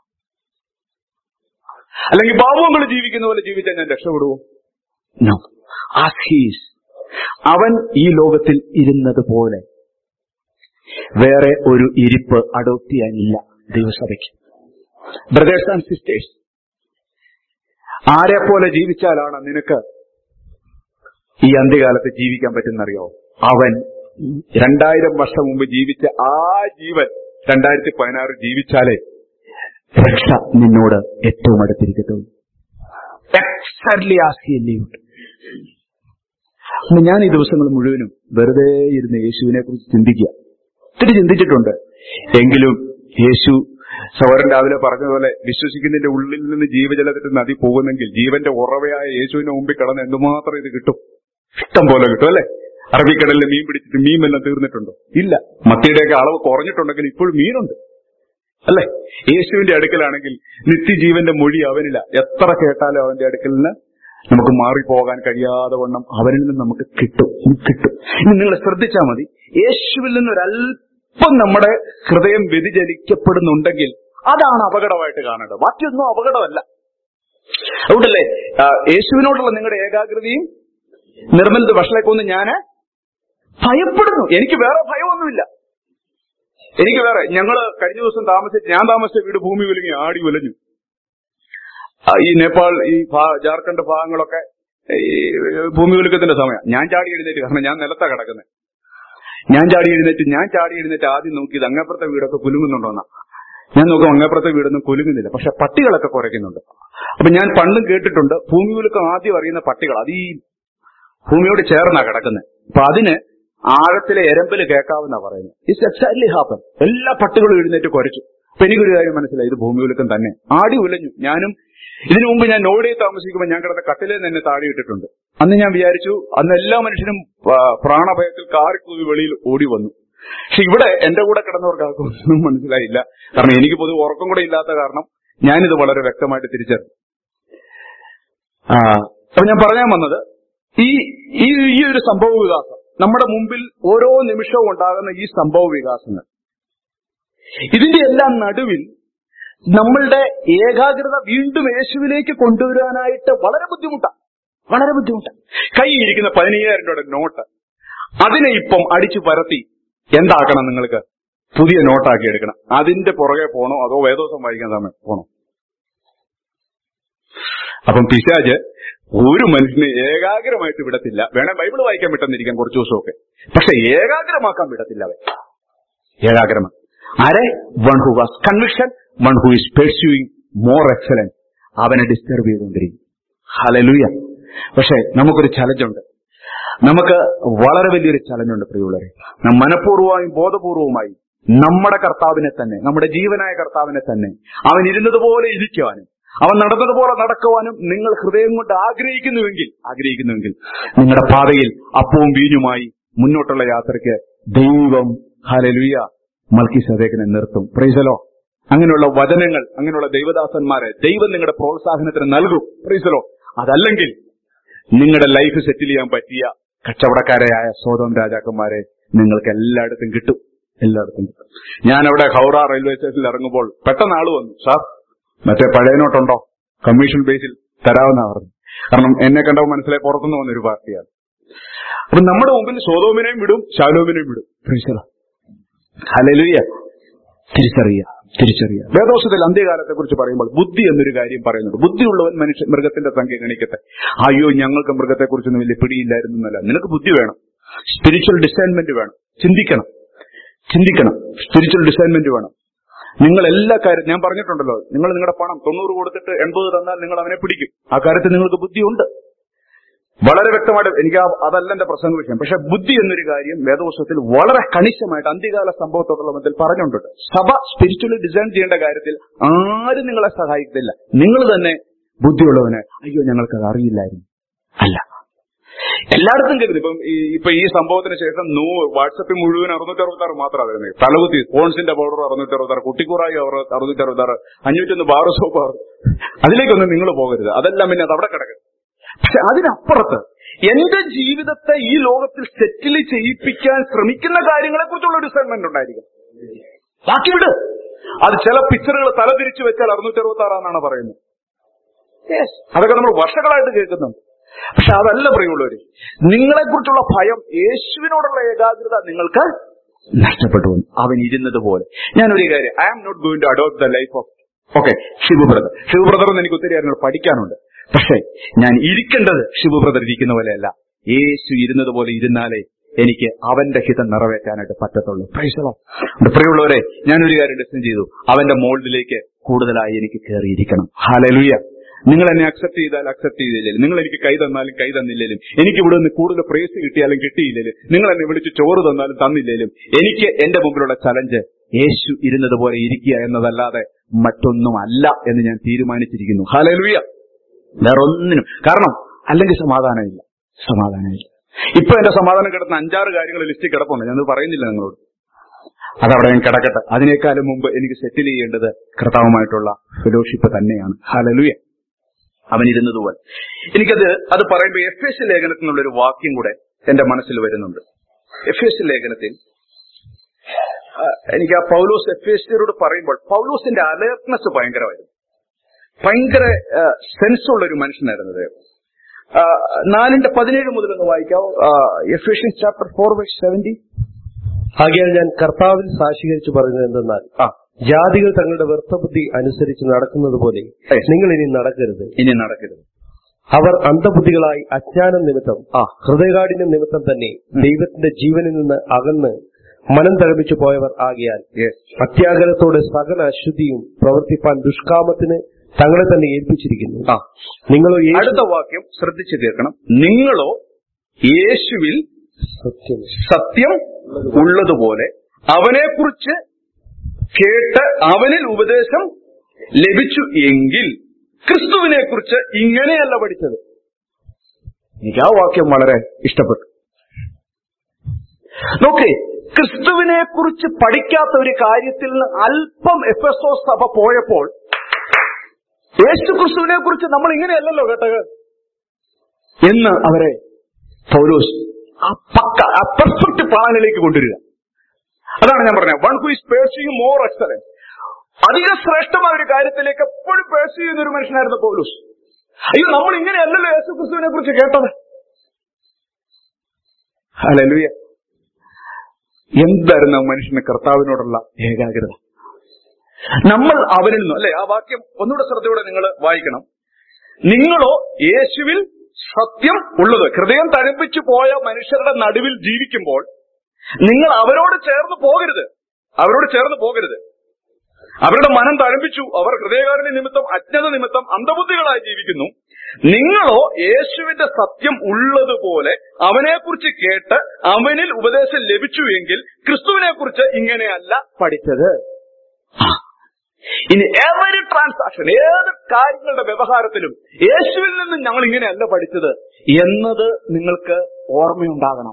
അല്ലെങ്കിൽ ബാബുങ്ങൾ ജീവിക്കുന്ന പോലെ ജീവിച്ചാൽ ഞാൻ രക്ഷപ്പെടുവോ? No. As he is. അവൻ ഈ ലോകത്തിൽ ഇരുന്നത് പോലെ വേറെ ഒരു ഇരിപ്പ് അഡോപ്റ്റ് ചെയ്യാനില്ല ദൈവസഭയ്ക്ക്. ബ്രദേഴ്സ് ആൻഡ് സിസ്റ്റേഴ്സ്, ആരെ പോലെ ജീവിച്ചാലാണ് നിനക്ക് ഈ അന്ത്യകാലത്ത് ജീവിക്കാൻ പറ്റുന്നറിയോ? അവൻ 2000 വർഷം മുമ്പ് ജീവിച്ച ആ ജീവൻ 2016 ജീവിച്ചാലേ രക്ഷ നിന്നോട് ഏറ്റവും അടുത്തിരിക്കത്തുള്ളൂ. Exactly as he lived. ഞാൻ ഈ ദിവസങ്ങൾ മുഴുവനും വെറുതെ ഇരുന്ന് യേശുവിനെ കുറിച്ച് ചിന്തിക്കുക. ഒത്തിരി ചിന്തിച്ചിട്ടുണ്ട്. എങ്കിലും യേശു സഹോദരൻ രാവിലെ പറഞ്ഞതുപോലെ വിശ്വസിക്കുന്നതിന്റെ ഉള്ളിൽ നിന്ന് ജീവജലത്തിന്റെ നദി പോകുന്നെങ്കിൽ ജീവന്റെ ഉറവയായ യേശുവിന്റെ മുമ്പിൽ കടന്ന് എന്തുമാത്രം ഇത് കിട്ടും? ഇഷ്ടം പോലെ കിട്ടും അല്ലെ? അറബിക്കടലിൽ മീൻ പിടിച്ചിട്ട് മീനെല്ലാം തീർന്നിട്ടുണ്ടോ? ഇല്ല. മത്തിയുടെയൊക്കെ അളവ് കുറഞ്ഞിട്ടുണ്ടെങ്കിൽ ഇപ്പോഴും മീനുണ്ട് അല്ലെ? യേശുവിന്റെ അടുക്കലാണെങ്കിൽ നിത്യജീവന്റെ മൊഴി അവനില്ല. എത്ര കേട്ടാലും അവന്റെ അടുക്കൽ നിന്ന് നമുക്ക് മാറിപ്പോകാൻ കഴിയാതെ വണ്ണം അവനിൽ നിന്ന് നമുക്ക് കിട്ടും. ഇനി നിങ്ങൾ ശ്രദ്ധിച്ചാൽ മതി, യേശുവിൽ നിന്നൊരല്പം നമ്മുടെ ഹൃദയം വ്യതിചലിക്കപ്പെടുന്നുണ്ടെങ്കിൽ അതാണ് അപകടമായിട്ട് കാണേണ്ടത്. ബാക്കിയൊന്നും അപകടമല്ല. അതുകൊണ്ടല്ലേ യേശുവിനോടുള്ള നിങ്ങളുടെ ഏകാഗ്രതയും നിർമ്മലത വഷളേക്കൊന്നും ഞാൻ ഭയപ്പെടുന്നു. എനിക്ക് വേറെ ഭയമൊന്നുമില്ല. ഞങ്ങള് കഴിഞ്ഞ ദിവസം ഞാൻ താമസിച്ച വീട് ഭൂമി ഉലങ്ങി ആടി ഉലഞ്ഞു. ഈ നേപ്പാൾ, ഈ ജാർഖണ്ഡ് ഭാഗങ്ങളൊക്കെ ഈ ഭൂമി ഉലുക്കത്തിന്റെ സമയം. ഞാൻ ചാടി എഴുന്നേറ്റ്, കാരണം ഞാൻ നിലത്താ കിടക്കുന്നത്. ഞാൻ ചാടി എഴുന്നേറ്റ് ആദ്യം നോക്കിയത് അങ്ങേപ്പുറത്തെ വീടൊക്കെ കുലുങ്ങുന്നുണ്ടോന്നാ. ഞാൻ നോക്കും അങ്ങേപ്പുറത്തെ വീടൊന്നും കുലുങ്ങുന്നില്ല, പക്ഷെ പട്ടികളൊക്കെ കുറയ്ക്കുന്നുണ്ട്. അപ്പൊ ഞാൻ പണ്ടും കേട്ടിട്ടുണ്ട്, ഭൂമി ഉലുക്കം ആദ്യം അറിയുന്ന പട്ടികൾ അത് ഈ ഭൂമിയോട് ചേർന്നാ കിടക്കുന്നത്. അപ്പൊ അതിന് ആഴത്തിലെ എരമ്പല് കേൾക്കാവുന്ന പറയുന്നത്. It's exactly happen. എല്ലാ പട്ടികളും എഴുന്നേറ്റ് കുരച്ചു. അപ്പൊ എനിക്കൊരു കാര്യം മനസ്സിലായി, ഇത് ഭൂമി ഉലുക്കം തന്നെ. ആടി ഉലഞ്ഞു. ഞാനും ഇതിനു മുമ്പ് ഞാൻ നോർഡിയിൽ താമസിക്കുമ്പോൾ ഞാൻ കിടന്ന കട്ടിലേന്ന് തന്നെ താഴെയിട്ടിട്ടുണ്ട്. അന്ന് ഞാൻ വിചാരിച്ചു, അന്ന് എല്ലാ മനുഷ്യരും പ്രാണഭയത്തിൽ കാറിക്കൂവി വെളിയിൽ ഓടി വന്നു. പക്ഷെ ഇവിടെ എന്റെ കൂടെ കിടന്നവർക്ക് ആർക്കൊന്നും മനസ്സിലായില്ല. കാരണം എനിക്ക് പൊതുവെ ഉറക്കം കൂടെ ഇല്ലാത്ത കാരണം ഞാനിത് വളരെ വ്യക്തമായിട്ട് തിരിച്ചറിഞ്ഞു. അപ്പൊ ഞാൻ പറയാൻ വന്നത്, ഈ ഒരു സംഭവ വികാസം നമ്മുടെ മുമ്പിൽ ഓരോ നിമിഷവും ഉണ്ടാകുന്ന ഈ സംഭവ വികാസങ്ങൾ, ഇതിന്റെ എല്ലാം നടുവിൽ നമ്മളുടെ ഏകാഗ്രത വീണ്ടും യേശുവിലേക്ക് കൊണ്ടുവരാനായിട്ട് വളരെ ബുദ്ധിമുട്ടാണ്. കയ്യിലിരിക്കുന്ന 15,000 രൂപയുടെ നോട്ട്, അതിനെ ഇപ്പം അടിച്ചു പരത്തി എന്താക്കണം? നിങ്ങൾക്ക് പുതിയ നോട്ടാക്കി എടുക്കണം. അതിന്റെ പുറകെ പോണോ അതോ വേദോസം വായിക്കാൻ സമയം പോണോ? അപ്പം പിശാച് ഒരു മനുഷ്യനെ ഏകാഗ്രമായിട്ട് വിടത്തില്ല. വേണേ ബൈബിൾ വായിക്കാൻ വിട്ടെന്നിരിക്കാം കുറച്ചു ദിവസമൊക്കെ, പക്ഷെ ഏകാഗ്രമാക്കാൻ വിടത്തില്ല. അവൻ ഏകാഗ്രമ ആരെ? One who was conviction, one who is pursuing more excellence. അവനെ ഡിസ്റ്റർബ് ചെയ്തുകൊണ്ടിരിക്കും. ഹല്ലേലൂയ. പക്ഷെ നമുക്കൊരു ചലഞ്ചുണ്ട്. നമുക്ക് വളരെ വലിയൊരു ചലഞ്ചുണ്ട് പ്രിയമുള്ളവരെ. നാം മനഃപൂർവ്വമായും ബോധപൂർവവുമായി നമ്മുടെ കർത്താവിനെ തന്നെ, നമ്മുടെ ജീവനായ കർത്താവിനെ തന്നെ അവൻ ഇരുന്നതുപോലെ ഇരിക്കുവാനും അവൻ നടന്നതുപോലെ നടക്കുവാനും നിങ്ങൾ ഹൃദയം കൊണ്ട് ആഗ്രഹിക്കുന്നുവെങ്കിൽ നിങ്ങളുടെ പാതയിൽ അപ്പവും വീഞ്ഞുമായി മുന്നോട്ടുള്ള യാത്രയ്ക്ക് ദൈവം ഹല്ലേലൂയ മൽക്കീസേദെക്കിനെ നിർത്തും. Praise the lord. അങ്ങനെയുള്ള വചനങ്ങൾ, അങ്ങനെയുള്ള ദൈവദാസന്മാരെ ദൈവം നിങ്ങളുടെ പ്രോത്സാഹനത്തിന് നൽകും. Praise the lord. അതല്ലെങ്കിൽ നിങ്ങളുടെ ലൈഫ് സെറ്റിൽ ചെയ്യാൻ പറ്റിയ കച്ചവടക്കാരായ സോദോം രാജാക്കന്മാരെ നിങ്ങൾക്ക് എല്ലായിടത്തും കിട്ടും. എല്ലായിടത്തും കിട്ടും. ഞാൻ അവിടെ ഹൗറ റെയിൽവേ സ്റ്റേഷനിൽ ഇറങ്ങുമ്പോൾ പെട്ടെന്ന് ആള് വന്നു, സാർ മറ്റേ പഴയ നോട്ടുണ്ടോ, കമ്മീഷൻ ബേസിൽ തരാമെന്നാ പറഞ്ഞു. കാരണം എന്നെ കണ്ടപ്പോൾ മനസ്സിലായി പുറത്തുനിന്ന് വന്നൊരു പാർട്ടിയാണ്. അപ്പൊ നമ്മുടെ മുമ്പിൽ സോദോമിനെയും വിടും, ശാലോമിനെയും വിടും. ഹല്ലേലൂയ. തിരിച്ചറിയുക. വേദോസത്തിൽ അന്ത്യകാലത്തെ കുറിച്ച് പറയുമ്പോൾ ബുദ്ധി എന്നൊരു കാര്യം പറയുന്നുണ്ട്. ബുദ്ധിയുള്ളവൻ മൃഗത്തിന്റെ സംഖ്യ ഗണിക്കട്ടെ. അയ്യോ, ഞങ്ങൾക്ക് മൃഗത്തെക്കുറിച്ചൊന്നും വലിയ പിടിയില്ലായിരുന്നു എന്നല്ല. നിനക്ക് ബുദ്ധി വേണം, സ്പിരിച്വൽ ഡിസൈൻമെന്റ് വേണം, ചിന്തിക്കണം. സ്പിരിച്വൽ ഡിസൈൻമെന്റ് വേണം. നിങ്ങൾ എല്ലാ കാര്യവും ഞാൻ പറഞ്ഞിട്ടുണ്ടല്ലോ, നിങ്ങൾ നിങ്ങളുടെ പണം 90 കൊടുത്തിട്ട് 80 തന്നാൽ നിങ്ങൾ അവനെ പിടിക്കും. ആ കാര്യത്തിൽ നിങ്ങൾക്ക് ബുദ്ധിയുണ്ട്, വളരെ വ്യക്തമായിട്ട്. എനിക്ക് അതല്ല എന്റെ പ്രസംഗ വിഷയം. പക്ഷെ ബുദ്ധി എന്നൊരു കാര്യം വേദപുസ്തകത്തിൽ വളരെ കണിശമായിട്ട് അന്ത്യകാല സംഭവത്തോടുള്ള ബന്ധത്തിൽ പറഞ്ഞുകൊണ്ടിട്ട്. സഭ സ്പിരിച്വലി ഡിസൈൻ ചെയ്യേണ്ട കാര്യത്തിൽ ആരും നിങ്ങളെ സഹായിക്കത്തില്ല. നിങ്ങൾ തന്നെ ബുദ്ധിയുള്ളവന് അയ്യോ ഞങ്ങൾക്കത് അറിയില്ലായിരുന്നു അല്ല. എല്ലായിടത്തും കേൾക്കുന്നു. ഇപ്പൊ ഈ സംഭവത്തിന് ശേഷം വാട്സപ്പിൽ മുഴുവൻ 666 മാത്രമാണ് വരുന്നത്. തലകുത്തി പോൺസിന്റെ പൗഡർ 666, കുട്ടിക്കൂറായി 666, 501 ബാർ സോപ്പ്. അതിലേക്കൊന്നും നിങ്ങൾ പോകരുത്. അതെല്ലാം പിന്നെ അത് അവിടെ കിടക്കും. പക്ഷെ അതിനപ്പുറത്ത് എന്റെ ജീവിതത്തെ ഈ ലോകത്തിൽ സെറ്റിൽ ചെയ്യിപ്പിക്കാൻ ശ്രമിക്കുന്ന കാര്യങ്ങളെ കുറിച്ചുള്ള ഒരു ഡിസൈൻമെന്റ് ഉണ്ടായിരിക്കും. ബാക്കി വിട്. അത് ചില പിക്ചറുകൾ തലതിരിച്ചു വെച്ചാൽ 666 പറയുന്നത്. അതൊക്കെ നമ്മൾ വർഷങ്ങളായിട്ട് കേൾക്കുന്നുണ്ട്. പക്ഷെ അതല്ല പ്രിയമുള്ളവര്, നിങ്ങളെക്കുറിച്ചുള്ള ഭയം, യേശുവിനോടുള്ള ഏകാഗ്രത നിങ്ങൾക്ക് നഷ്ടപ്പെട്ടു. അവൻ ഇരുന്നത് പോലെ. ഞാനൊരു കാര്യം, I am not going to adopt the life of Shiva brother എന്ന് എനിക്ക് ഒത്തിരി കാര്യങ്ങൾ പഠിക്കാനുണ്ട്. പക്ഷെ ഞാൻ ഇരിക്കേണ്ടത് ശിവ ബ്രദർ ഇരിക്കുന്ന പോലെയല്ല. യേശു ഇരുന്നത് പോലെ ഇരുന്നാലേ എനിക്ക് അവന്റെ ഹിതം നിറവേറ്റാനായിട്ട് പറ്റത്തുള്ളൂ. പ്രിയമുള്ളവരെ, ഞാനൊരു കാര്യം ഡിസൈൻ ചെയ്തു. അവന്റെ മോൾഡിലേക്ക് കൂടുതലായി എനിക്ക് കയറിയിരിക്കണം. ഹല്ലേലൂയ. നിങ്ങൾ എന്നെ അക്സെപ്റ്റ് ചെയ്താൽ അക്സെപ്റ്റ് ചെയ്തില്ലേലും, നിങ്ങൾ എനിക്ക് കൈ തന്നാലും കൈ തന്നില്ലേലും, എനിക്ക് ഇവിടെ നിന്ന് കൂടുതൽ പ്രേസ് കിട്ടിയാലും കിട്ടിയില്ലേലും, നിങ്ങൾ എന്നെ വിളിച്ച് ചോറ് തന്നാലും തന്നില്ലേലും, എനിക്ക് എന്റെ മുമ്പിലുള്ള ചലഞ്ച് യേശു ഇരുന്നത് പോലെ ഇരിക്കുക എന്നതല്ലാതെ മറ്റൊന്നുമല്ല എന്ന് ഞാൻ തീരുമാനിച്ചിരിക്കുന്നു. ഹല്ലേലൂയ. വേറെ ഒന്നിനും. കാരണം അല്ലെങ്കിൽ സമാധാനമില്ല. ഇപ്പൊ എന്റെ സമാധാനം കിടന്ന 5-6 കാര്യങ്ങൾ ലിസ്റ്റിൽ കിടപ്പുണ്ട്. ഞാനത് പറയുന്നില്ല നിങ്ങളോട്. അതവിടെ ഞാൻ കിടക്കട്ടെ. അതിനേക്കാളും മുമ്പ് എനിക്ക് സെറ്റിൽ ചെയ്യേണ്ടത് കർത്താവുമായിട്ടുള്ള ഫെലോഷിപ്പ് തന്നെയാണ്. ഹല്ലേലൂയ. അവനിരുന്നതുപോലെ അത് പറയുമ്പോൾ എഫേസ്യ ലേഖനത്തിൽ നിന്നുള്ളൊരു വാക്യം കൂടെ എന്റെ മനസ്സിൽ വരുന്നുണ്ട്. എഫേസ്യ ലേഖനത്തിൽ എനിക്ക് ആ പൗലോസ് എഫേസ്യരോട് പറയുമ്പോൾ പൗലോസിന്റെ അലേർട്ട്നെസ് ഭയങ്കരമായിരുന്നു. ഭയങ്കര സെൻസുള്ളൊരു മനുഷ്യനായിരുന്നു അദ്ദേഹം. 4:17 മുതൽ ഒന്ന് വായിക്കാവോ? Ephesians chapter 4:70. ആകയാൽ ഞാൻ കർത്താവിൽ സാക്ഷീകരിച്ചു പറയുന്നത് എന്തെന്നാൽ, ജാതികൾ തങ്ങളുടെ വ്യർത്ഥബുദ്ധി അനുസരിച്ച് നടക്കുന്നത് പോലെ നിങ്ങൾ ഇനി നടക്കരുത്. അവർ അന്ധബുദ്ധികളായി അജ്ഞാനം നിമിത്തം, ഹൃദയകാഠിന്യം നിമിത്തം തന്നെ ദൈവത്തിന്റെ ജീവനിൽ നിന്ന് അകന്ന് മനം തഴപ്പിച്ചു പോയവർ ആകിയാൽ അത്യാഗ്രഹത്തോടെ സകല അശുദ്ധിയും പ്രവർത്തിപ്പാൻ ദുഷ്കാമത്തിന് തങ്ങളെ തന്നെ ഏൽപ്പിച്ചിരിക്കുന്നു. നിങ്ങളോ, അടുത്ത വാക്യം ശ്രദ്ധിച്ചു കേൾക്കണം, നിങ്ങളോ യേശുവിൽ സത്യം ഉള്ളതുപോലെ അവനെക്കുറിച്ച് കേട്ട് അവനിൽ ഉപദേശം ലഭിച്ചു എങ്കിൽ ക്രിസ്തുവിനെ കുറിച്ച് ഇങ്ങനെയല്ല പഠിച്ചത്. എനിക്ക് ആ വാക്യം വളരെ ഇഷ്ടപ്പെട്ടു. നോക്കേ, ക്രിസ്തുവിനെ കുറിച്ച് പഠിക്കാത്ത ഒരു കാര്യത്തിൽ നിന്ന് അല്പം എഫെസോസ് സഭ പോയപ്പോൾ യേശു ക്രിസ്തുവിനെ കുറിച്ച് നമ്മൾ ഇങ്ങനെയല്ലല്ലോ കേട്ടത് എന്ന് അവരെ പൗലോസ് ആ പെർഫെക്റ്റ് പ്ലാനിലേക്ക് കൊണ്ടുവരിക. അതാണ് ഞാൻ പറഞ്ഞത്, one who is pursuing more excellence, അധിക ശ്രേഷ്ഠമായ ഒരു കാര്യത്തിലേക്ക് എപ്പോഴും പേഴ്സ്യൂ ചെയ്യുന്ന ഒരു മനുഷ്യനായിരുന്നു പൗലോസ്. അയ്യോ, നമ്മൾ ഇങ്ങനെയല്ലല്ലോ യേശു ക്രിസ്തുവിനെ കുറിച്ച് കേട്ടത്. ഹല്ലേലൂയ. എന്തായിരുന്നു മനുഷ്യന് കർത്താവിനോടുള്ള ഏകാഗ്രത? നമ്മൾ അവനിൽ നിന്നും അല്ലെ, ആ വാക്യം ഒന്നുകൂടെ ശ്രദ്ധയോടെ നിങ്ങൾ വായിക്കണം. നിങ്ങളോ യേശുവിൽ സത്യം ഉള്ളത്. ഹൃദയം തഴപ്പിച്ചു പോയ മനുഷ്യരുടെ നടുവിൽ ജീവിക്കുമ്പോൾ നിങ്ങൾ അവരോട് ചേർന്ന് പോകരുത്. അവരുടെ മനം തഴപ്പിച്ചു, അവർ ഹൃദയകാരുണ്യ നിമിത്തം അജ്ഞത നിമിത്തം അന്ധബുദ്ധികളായി ജീവിക്കുന്നു. നിങ്ങളോ യേശുവിന്റെ സത്യം ഉള്ളതുപോലെ അവനെക്കുറിച്ച് കേട്ട് അവനിൽ ഉപദേശം ലഭിച്ചു എങ്കിൽ ക്രിസ്തുവിനെ കുറിച്ച് ഇങ്ങനെയല്ല പഠിച്ചത്. ഇനി എവരി ട്രാൻസാക്ഷൻ, ഏത് കാര്യങ്ങളുടെ വ്യവഹാരത്തിലും യേശുവിൽ നിന്നും ഞങ്ങൾ ഇങ്ങനെയല്ല പഠിച്ചത് എന്നത് നിങ്ങൾക്ക് ഓർമ്മയുണ്ടാകണം.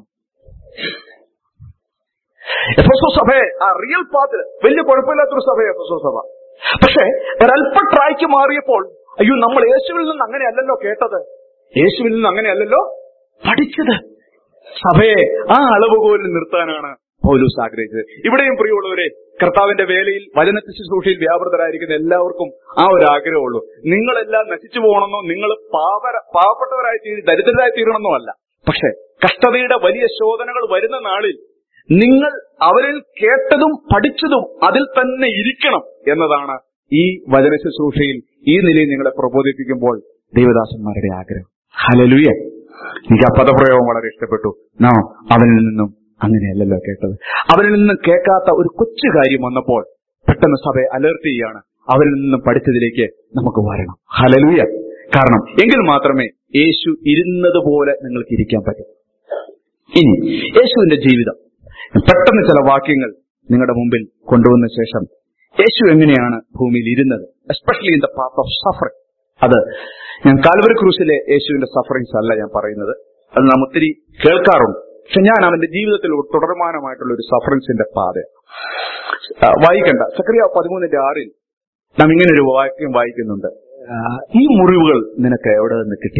എഫെസോ സഭയെ ആ റിയൽ പാത്തിൽ വലിയ കുഴപ്പമില്ലാത്തൊരു സഭയെ എഫെസോ സഭ. പക്ഷെ ഒരല്പ ട്രായ്ക്ക് മാറിയപ്പോൾ അയ്യോ, നമ്മൾ യേശുവിൽ നിന്ന് അങ്ങനെയല്ലല്ലോ കേട്ടത്, യേശുവിൽ നിന്ന് അങ്ങനെയല്ലല്ലോ പഠിച്ചത്. സഭയെ ആ അളവുകോലിൽ നിർത്താനാണ് പൗലോസ് ആഗ്രഹിച്ചത്. ഇവിടെയും പ്രിയമുള്ളവരെ, കർത്താവിന്റെ വേലയിൽ വചനത്തെ ശുശ്രൂഷയിൽ വ്യാപൃതരായിരിക്കുന്ന എല്ലാവർക്കും ആ ഒരു ആഗ്രഹമുള്ളൂ. നിങ്ങളെല്ലാം നശിച്ചു പോകണമെന്നോ, നിങ്ങൾ പാവപ്പെട്ടവരായി ദരിദ്രരായി തീരണമെന്നോ അല്ല. പക്ഷെ കഷ്ടതയുടെ വലിയ ശോധനകൾ വരുന്ന നാളിൽ നിങ്ങൾ അവരിൽ കേട്ടതും പഠിച്ചതും അതിൽ തന്നെ ഇരിക്കണം എന്നതാണ് ഈ വചന ശുശ്രൂഷയിൽ ഈ നിലയിൽ നിങ്ങളെ പ്രബോധിപ്പിക്കുമ്പോൾ ദൈവദാസന്മാരുടെ ആഗ്രഹം. ഹല്ലേലൂയ. എനിക്ക് ആ പദപ്രയോഗം വളരെ ഇഷ്ടപ്പെട്ടു. നാം അവനിൽ നിന്നും അങ്ങനെയല്ലല്ലോ കേട്ടത്. അവരിൽ നിന്നും കേൾക്കാത്ത ഒരു കൊച്ചു കാര്യം വന്നപ്പോൾ പെട്ടെന്ന് സഭയെ അലർട്ട് ചെയ്യാണ്, അവരിൽ നിന്നും പഠിച്ചതിലേക്ക് നമുക്ക് വരണം. ഹല്ലേലൂയ. കാരണം എങ്കിൽ മാത്രമേ യേശു ഇരുന്നത് പോലെ നിങ്ങൾക്ക് ഇരിക്കാൻ പറ്റും. ഇനി യേശുവിന്റെ ജീവിതം പെട്ടെന്ന് ചില വാക്യങ്ങൾ നിങ്ങളുടെ മുമ്പിൽ കൊണ്ടുവന്ന ശേഷം യേശു എങ്ങനെയാണ് ഭൂമിയിൽ ഇരുന്നത്, especially in the path of suffering. അത് ഞാൻ കാൽവരി ക്രൂസിലെ യേശുവിന്റെ സഫറിങ്സ് അല്ല ഞാൻ പറയുന്നത്, അത് നാം ഒത്തിരി കേൾക്കാറുണ്ട്. പക്ഷെ ഞാൻ അവന്റെ ജീവിതത്തിൽ തുടർമാനമായിട്ടുള്ള ഒരു സഫറിങ്സിന്റെ പാത വായിക്കണ്ട. സക്കറിയ 13:6 നാം ഇങ്ങനെ ഒരു വാക്യം വായിക്കുന്നുണ്ട്, ഈ മുറിവുകൾ നിനക്ക് എവിടെ നിന്ന് കിട്ടി,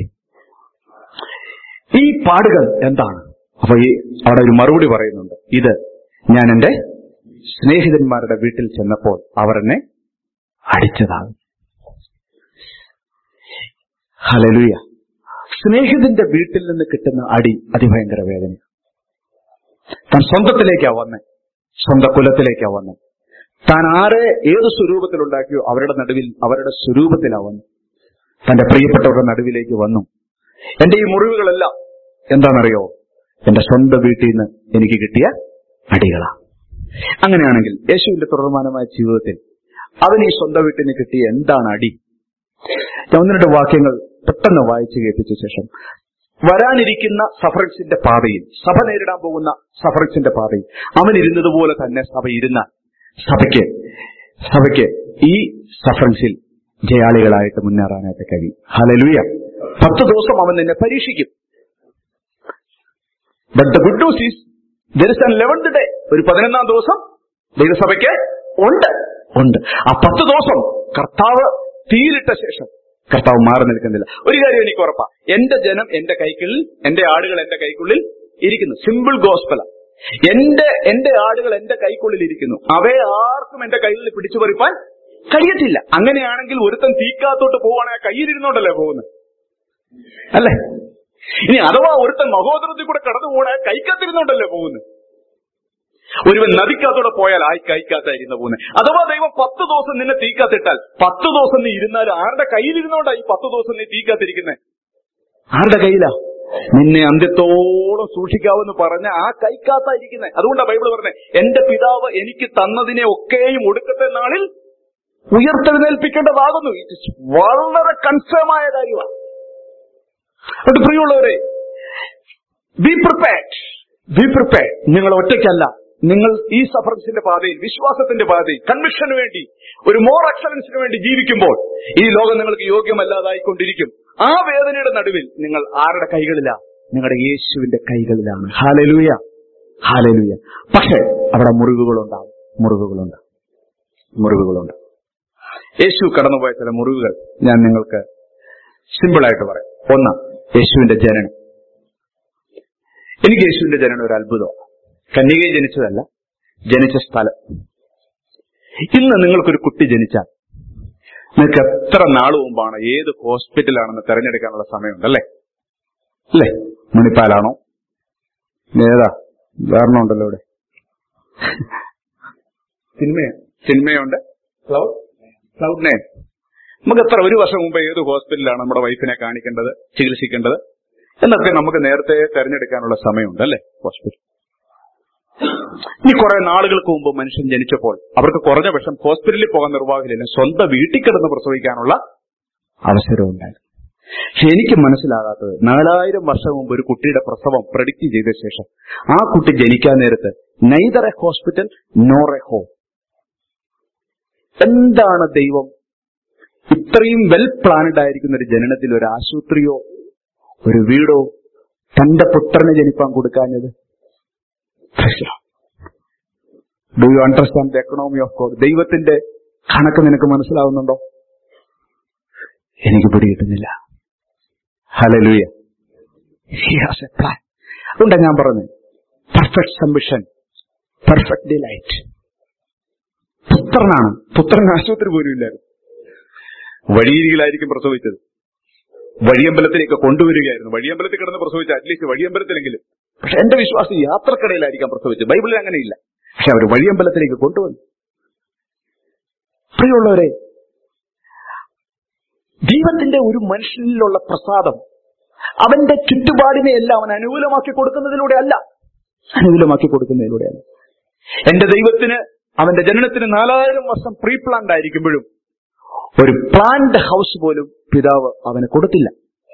ഈ പാടുകൾ എന്താണ്? അപ്പൊ അവിടെ ഒരു മറുപടി പറയുന്നുണ്ട്, ഇത് ഞാൻ എന്റെ സ്നേഹിതന്മാരുടെ വീട്ടിൽ ചെന്നപ്പോൾ അവർ എന്നെ അടിച്ചതാണ്. ഹല്ലേലൂയ. സ്നേഹിതന്റെ വീട്ടിൽ നിന്ന് കിട്ടുന്ന അടി അതിഭയങ്കര വേദന. താൻ സ്വന്തത്തിലേക്കാ വന്നേ, സ്വന്തം കുലത്തിലേക്കാ വന്നേ. താൻ ആരെ ഏത് സ്വരൂപത്തിലുണ്ടാക്കിയോ അവരുടെ നടുവിൽ അവരുടെ സ്വരൂപത്തിലാ വന്നു. തന്റെ പ്രിയപ്പെട്ടവരുടെ നടുവിലേക്ക് വന്നു. എന്റെ ഈ മുറിവുകളെല്ലാം എന്താണെന്നറിയോ, എന്റെ സ്വന്തം വീട്ടിൽ നിന്ന് എനിക്ക് കിട്ടിയ അടികളാ. അങ്ങനെയാണെങ്കിൽ യേശുവിന്റെ തുടർമാനമായ ജീവിതത്തിൽ അവൻ ഈ സ്വന്തം വീട്ടിൽ നിന്ന് കിട്ടിയ എന്താണ് അടി? ഞാൻ 1-2 വാക്യങ്ങൾ പെട്ടെന്ന് വായിച്ചു കേൾപ്പിച്ച ശേഷം വരാനിരിക്കുന്ന സഫറിങ്സിന്റെ പാതയിൽ, സഭ നേരിടാൻ പോകുന്ന സഫറിങ്സിന്റെ പാതയിൽ അവൻ ഇരുന്നതുപോലെ തന്നെ സഭ ഇരുന്ന സഭയ്ക്ക് ഈ സഫറിങ്സിൽ ജയാളികളായിട്ട് മുന്നേറാനായിട്ട് കഴിയും. ഹല്ലേലൂയ. 10 ദിവസം അവൻ നിന്നെ പരീക്ഷിക്കും. But the good news is there is an 11th day. ഒരു 11ാം ദിവസം ദൈവസഭയ്ക്ക് ഉണ്ട്. ആ 10 ദിവസം കർത്താവ് തീയിലിട്ട ശേഷം കർത്താവ് മാറി നിൽക്കുന്നില്ല. ഒരു കാര്യം എനിക്ക് ഉറപ്പാ, എന്റെ ജനം എന്റെ കൈക്കുള്ളിൽ, എന്റെ ആടുകൾ എന്റെ കൈക്കുള്ളിൽ ഇരിക്കുന്നു. Simple gospel. എന്റെ ആടുകൾ എന്റെ കൈക്കുള്ളിൽ ഇരിക്കുന്നു. അവയെ ആർക്കും എന്റെ കൈകളിൽ പിടിച്ചു പറിപ്പാൻ കഴിയത്തില്ല. അങ്ങനെയാണെങ്കിൽ ഒരുത്തൻ തീക്കാത്തോട്ട് പോവാണെങ്കിൽ കയ്യിലിരുന്നോണ്ടല്ലേ പോകുന്നത്, അല്ലേ? ഇനി അഥവാ ഒരുത്തൻ മഹോദരത്തിൽ കൂടെ കടന്നു പോകണ കൈക്കത്തിരുന്നോണ്ടല്ലേ പോകുന്നത്. ഒരുവൻ നദിക്കകത്തൂടെ പോയാൽ ആ കൈക്കാത്തായിരുന്ന പോകുന്നത്. അഥവാ ദൈവം 10 ദിവസം നിന്നെ തീക്കാത്തിട്ടാൽ 10 ദിവസം നീ ഇരുന്നാൽ ആരുടെ കയ്യിലിരുന്നോണ്ടാ ഈ 10 ദിവസം നീ തീക്കാത്തിരിക്കുന്നത്? ആരുടെ കയ്യിലാ? നിന്നെ അന്ത്യത്തോളം സൂക്ഷിക്കാവെന്ന് പറഞ്ഞ ആ കൈക്കാത്തായിരിക്കുന്നത്. അതുകൊണ്ടാണ് ബൈബിൾ പറഞ്ഞത്, എന്റെ പിതാവ് എനിക്ക് തന്നതിനെ ഒക്കെയും ഒടുക്കത്തെ നാളിൽ ഉയർത്തെഴുന്നേൽപ്പിക്കേണ്ടതാകുന്നു. ഇറ്റ് ഇസ് വളരെ കൺഫേമായ കാര്യമാണ്. അതുകൊണ്ട് പ്രിയമുള്ളവരെ, ബി പ്രിപ്പയർഡ്. നിങ്ങൾ ഒറ്റയ്ക്കല്ല. നിങ്ങൾ ഈ സഫറിങ്സിന്റെ പാതയിൽ, വിശ്വാസത്തിന്റെ പാതയിൽ, കൺവിക്ഷന് വേണ്ടി, ഒരു മോർ എക്സലൻസിന് വേണ്ടി ജീവിക്കുമ്പോൾ ഈ ലോകം നിങ്ങൾക്ക് യോഗ്യമല്ലാതായിക്കൊണ്ടിരിക്കും. ആ വേദനയുടെ നടുവിൽ നിങ്ങൾ ആരുടെ കൈകളിലാ? നിങ്ങളുടെ യേശുവിന്റെ കൈകളിലാണ്. Hallelujah, hallelujah. പക്ഷേ അവിടെ മുറിവുകളുണ്ട്. യേശു കടന്നുപോയ ചില മുറിവുകൾ ഞാൻ നിങ്ങൾക്ക് സിമ്പിളായിട്ട് പറയാം. 1, യേശുവിന്റെ ജനനം. എനിക്ക് യേശുവിന്റെ ജനനം ഒരു അത്ഭുതമാണ്. കന്യകയിൽ ജനിച്ചതല്ല, ജനിച്ച സ്ഥലം. ഇന്ന് നിങ്ങൾക്കൊരു കുട്ടി ജനിച്ചാൽ നിങ്ങൾക്ക് എത്ര നാൾ മുമ്പാണ് ഏത് ഹോസ്പിറ്റലാണെന്ന് തെരഞ്ഞെടുക്കാനുള്ള സമയമുണ്ടല്ലേ? അല്ലേ? മണിപ്പാലാണോ, ഏതാ വേറെ ഉണ്ടല്ലോ ഇവിടെ, സിനിമയുണ്ട്, ക്ലൗഡ് നൈൻ. നമുക്ക് എത്ര ഒരു വർഷം മുമ്പ് ഏത് ഹോസ്പിറ്റലാണ് നമ്മുടെ വൈഫിനെ കാണിക്കേണ്ടത്, ചികിത്സിക്കേണ്ടത് എന്നൊക്കെ നമുക്ക് നേരത്തെ തെരഞ്ഞെടുക്കാനുള്ള സമയമുണ്ട്, അല്ലേ? ഹോസ്പിറ്റൽ. ഇനി കുറെ നാളുകൾക്ക് മുമ്പ് മനുഷ്യൻ ജനിച്ചപ്പോൾ അവർക്ക് കുറഞ്ഞ പക്ഷം ഹോസ്പിറ്റലിൽ പോകാൻ നിർവാഹമില്ല, സ്വന്തം വീട്ടിൽ കിടന്ന് പ്രസവിക്കാനുള്ള അവസരം ഉണ്ടായിരുന്നു. പക്ഷെ എനിക്ക് മനസ്സിലാകാത്തത്, 4000 വർഷം മുമ്പ് ഒരു കുട്ടിയുടെ പ്രസവം പ്രഡിക്റ്റ് ചെയ്ത ശേഷം ആ കുട്ടി ജനിക്കാൻ നേരത്ത് neither a hospital nor a home. എന്താണ് ദൈവം ഇത്രയും വെൽ പ്ലാനഡ് ആയിരിക്കുന്ന ഒരു ജനനത്തിൽ ഒരു ആശുപത്രിയോ ഒരു വീടോ തന്റെ പുത്രനെ ജനിപ്പാൻ കൊടുക്കാഞ്ഞത്? Do you understand the economy of God? ദൈവത്തിന്റെ കണക്ക് നിനക്ക് മനസ്സിലാവുന്നുണ്ടോ? എനിക്ക് പിടികിട്ടുന്നില്ല. ഹല്ലേലൂയ. He has a plan. അതുകൊണ്ടാണ് ഞാൻ പറഞ്ഞത്, പെർഫെക്റ്റ് സബ്മിഷൻ പെർഫെക്റ്റ് ഡിലൈറ്റ്. പുത്രനാണ്. പുത്രൻ ആശുപത്രി പോലും ഇല്ലായിരുന്നു. വഴിയരികിലായിരിക്കും പ്രസവിച്ചത്. വഴിയമ്പലത്തിലേക്ക് കൊണ്ടുവരികയായിരുന്നു. വഴിയമ്പലത്തിൽ കിടന്ന് പ്രസവിച്ച അറ്റ്ലീസ്റ്റ് വഴിയമ്പലത്തിലെങ്കിലും. പക്ഷെ എന്റെ വിശ്വാസം യാത്രക്കിടയിലായിരിക്കാം പ്രസവിച്ചത്. ബൈബിളിൽ അങ്ങനെയില്ല. പക്ഷെ അവർ വഴിയമ്പലത്തിലേക്ക് കൊണ്ടുവന്നു. പ്രിയമുള്ളവരെ, ദൈവത്തിന്റെ ഒരു മനുഷ്യനിലുള്ള പ്രസാദം അവന്റെ ചുറ്റുപാടിനെ എല്ലാം അവൻ അനുകൂലമാക്കി കൊടുക്കുന്നതിലൂടെ അല്ല. എന്റെ ദൈവത്തിന് അവന്റെ ജനനത്തിന് 4000 വർഷം പ്രീ പ്ലാൻഡ് ആയിരിക്കുമ്പോഴും ഒരു പ്ലാൻഡ് ഹൗസ് പോലും പിതാവിന് കൊടുത്തില്ല.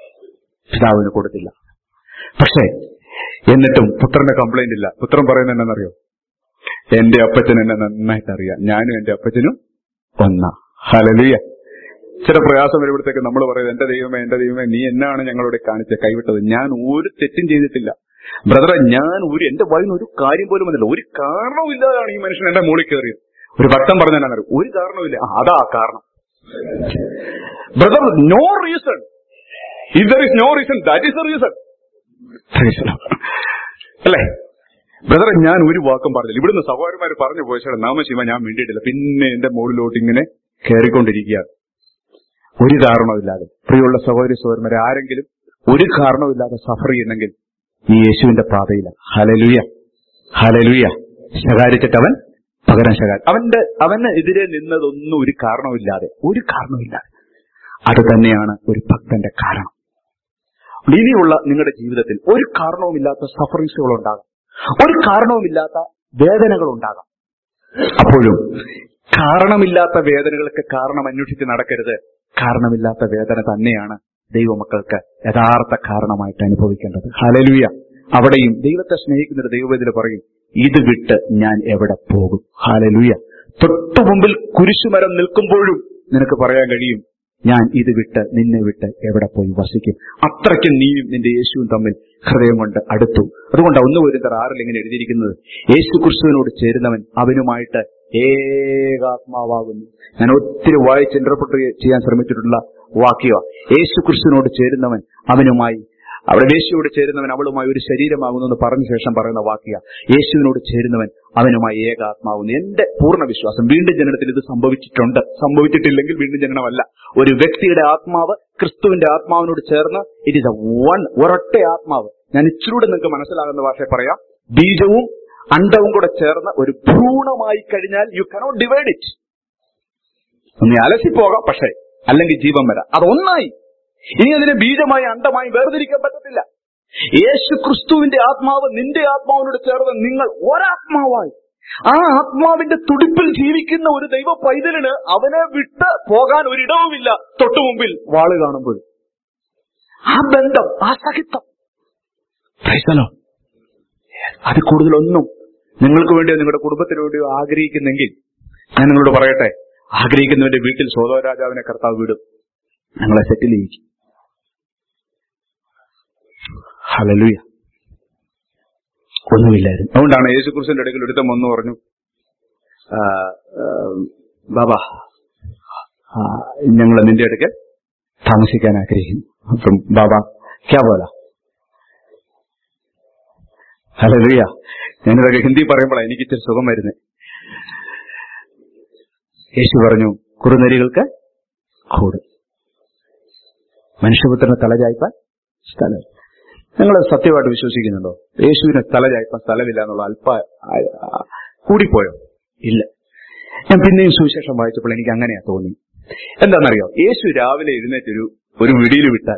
പക്ഷേ എന്നിട്ടും പുത്രന്റെ കംപ്ലൈന്റ് ഇല്ല. പുത്രൻ പറയുന്നത് എന്നാണെന്നറിയോ? എന്റെ അപ്പച്ചൻ എന്നെ നന്നായിട്ട് അറിയാം, ഞാനും എന്റെ അപ്പച്ചനും ഒന്നാ. ഹല്ലേലൂയ. ചില പ്രയാസം വരുമ്പോഴത്തേക്ക് നമ്മൾ പറയുന്നത്, എന്റെ ദൈവമേ നീ എന്നാണ് ഞങ്ങളോട് കാണിച്ച കൈവിട്ടത്? ഞാൻ ഒരു തെറ്റും ചെയ്തിട്ടില്ല ബ്രദറെ. എന്റെ വായിന്ന് ഒരു കാര്യം പോലും വന്നില്ല. ഒരു കാരണവും ഇല്ലാതാണ് ഈ മനുഷ്യൻ എന്റെ മുകളിൽ കയറിയത്. ഒരു ഭക്തൻ പറഞ്ഞാൽ ഒരു കാരണവുമില്ല. അതാ കാരണം brother. No reason. If there is no reason, that is the reason. അല്ലേ ബ്രദറെ? ഞാൻ ഒരു വാക്കും പറഞ്ഞില്ല. ഇവിടുന്ന് സഹോദരന്മാർ പറഞ്ഞു പോയച്ചാൽ നാമശിവ ഞാൻ വേണ്ടിയിട്ടില്ല. പിന്നെ എന്റെ മുകളിലോട്ട് ഇങ്ങനെ കയറിക്കൊണ്ടിരിക്കുകയാണ് ഒരു കാരണവുമില്ലാതെ. പ്രിയമുള്ള സഹോദരി സഹോദരന്മാരെ, ആരെങ്കിലും ഒരു കാരണവുമില്ലാതെ സഫർ ചെയ്യുന്നെങ്കിൽ ഈ യേശുവിന്റെ പാതയില്ല. ഹല്ലേലൂയ. ശകാരിച്ചിട്ട് അവൻ പകരം അവന് എതിരെ നിന്നതൊന്നും ഒരു കാരണവുമില്ലാതെ. അത് തന്നെയാണ് ഒരു ഭക്തന്റെ കാരണം. ഇനിയുള്ള നിങ്ങളുടെ ജീവിതത്തിൽ ഒരു കാരണവുമില്ലാത്ത സഫറിങ്സുകൾ ഉണ്ടാകാം, ഒരു കാരണവുമില്ലാത്ത വേദനകൾ ഉണ്ടാകാം. അപ്പോഴും കാരണമില്ലാത്ത വേദനകൾക്ക് കാരണം അന്വേഷിച്ച് നടക്കരുത്. കാരണമില്ലാത്ത വേദന തന്നെയാണ് ദൈവമക്കൾക്ക് യഥാർത്ഥ കാരണമായിട്ട് അനുഭവിക്കേണ്ടത്. ഹല്ലേലൂയ. അവിടെയും ദൈവത്തെ സ്നേഹിക്കുന്നൊരു ദൈവവേദിയിൽ പറയും, ഇത് വിട്ട് ഞാൻ എവിടെ പോകും? ഹല്ലേലൂയ. തൊട്ടു മുമ്പിൽ കുരിശുമരം നിൽക്കുമ്പോഴും നിനക്ക് പറയാൻ കഴിയും, ഞാൻ ഇത് വിട്ട് നിന്നെ വിട്ട് എവിടെ പോയി വസിക്കും? അത്രയ്ക്കും നീയും നിന്റെ യേശുവും തമ്മിൽ ഹൃദയം കൊണ്ട് അടുത്തു. അതുകൊണ്ട് 1 കൊരിന്ത്യർ 6 ഇങ്ങനെ എഴുതിയിരിക്കുന്നത്, യേശു ക്രിസ്തുവിനോട് ചേരുന്നവൻ അവനുമായിട്ട് ഏകാത്മാവാകുന്നു. ഞാൻ ഒത്തിരി വായിച്ച് ഇന്റർപ്രറ്റ് ചെയ്യാൻ ശ്രമിച്ചിട്ടുള്ള വാക്യമാണ്. യേശു ക്രിസ്തുവിനോട് ചേരുന്നവൻ അവനുമായി, അവിടെ യേശുവോട് ചേരുന്നവൻ അവളുമായി ഒരു ശരീരമാകുന്നു എന്ന് പറഞ്ഞ ശേഷം പറയുന്ന വാക്യ, യേശുവിനോട് ചേരുന്നവൻ അവനുമായി ഏകാത്മാവുന്നു. എന്റെ പൂർണ്ണ വിശ്വാസം വീണ്ടും ജനനത്തിൽ ഇത് സംഭവിച്ചിട്ടില്ലെങ്കിൽ വീണ്ടും ജനനമല്ല. ഒരു വ്യക്തിയുടെ ആത്മാവ് ക്രിസ്തുവിന്റെ ആത്മാവിനോട് ചേർന്ന് ഇറ്റ് ഈസ് ഒരൊറ്റ ആത്മാവ്. ഞാൻ ഇച്ചിരൂടെ നിങ്ങൾക്ക് മനസ്സിലാകുന്ന ഭാഷ പറയാം. ബീജവും അണ്ടവും കൂടെ ചേർന്ന് ഒരു ഭ്രൂണമായി കഴിഞ്ഞാൽ യു കനോട്ട് ഡിവൈഡ് ഇറ്റ്. ഒന്ന് അലസിപ്പോകാം, പക്ഷേ അല്ലെങ്കിൽ ജീവൻ വരാം. അതൊന്നായി. ഇനി അതിനെ ബീജമായി അണ്ടമായി വേർതിരിക്കാൻ പറ്റത്തില്ല. യേശു ക്രിസ്തുവിന്റെ ആത്മാവ് നിന്റെ ആത്മാവിനോട് ചേർന്ന് നിങ്ങൾ ഒരാത്മാവായി. ആ ആത്മാവിന്റെ തുടിപ്പിൽ ജീവിക്കുന്ന ഒരു ദൈവ പൈതലിന് അവനെ വിട്ട് പോകാൻ ഒരിടവുമില്ല. തൊട്ടു മുമ്പിൽ വാള് കാണുമ്പോൾ ആ ബന്ധം, ആ സഹിത്വം, അത് കൂടുതലൊന്നും നിങ്ങൾക്ക് വേണ്ടിയോ നിങ്ങളുടെ കുടുംബത്തിന് വേണ്ടിയോ ആഗ്രഹിക്കുന്നെങ്കിൽ ഞാൻ നിങ്ങളോട് പറയട്ടെ, ആഗ്രഹിക്കുന്നവന്റെ വീട്ടിൽ സോദോ രാജാവിനെ കർത്താവ് വിടും, ഞങ്ങളെ സെറ്റിൽ ചെയ്യിക്കും. ഹല്ലേലൂയ. ഒന്നുമില്ലായിരുന്നു. അതുകൊണ്ടാണ് യേശുക്രിസ്തുവിന്റെ അടുക്കൽ ഒരുത്തം വന്നു പറഞ്ഞു, ബാബാ ഞങ്ങൾ നിന്റെ അടുക്കൽ താമസിക്കാൻ ആഗ്രഹിക്കുന്നു. അപ്പം ബാബാ ക്യാ ബോലാ? ഹല്ലേലൂയ. ഞാനിതൊക്കെ ഹിന്ദി പറയുമ്പോഴാണ് എനിക്ക് ഇച്ചിരി സുഖം വരുന്നത്. യേശു പറഞ്ഞു, കുറുനരികൾക്ക് കൂട്, മനുഷ്യപുത്രന് തലചായ്പാൻ സ്ഥലം. നിങ്ങൾ സത്യമായിട്ട് വിശ്വസിക്കുന്നുണ്ടോ? യേശുവിന് തലചായ്പാൻ സ്ഥലമില്ല എന്നുള്ള കൂടിപ്പോയോ? ഇല്ല. ഞാൻ പിന്നെയും സുവിശേഷം വായിച്ചപ്പോൾ എനിക്ക് അങ്ങനെയാ തോന്നി. എന്താണെന്നറിയോ? യേശു രാവിലെ എഴുന്നേറ്റ് ഒരു വിടിയിൽ വിട്ടാൽ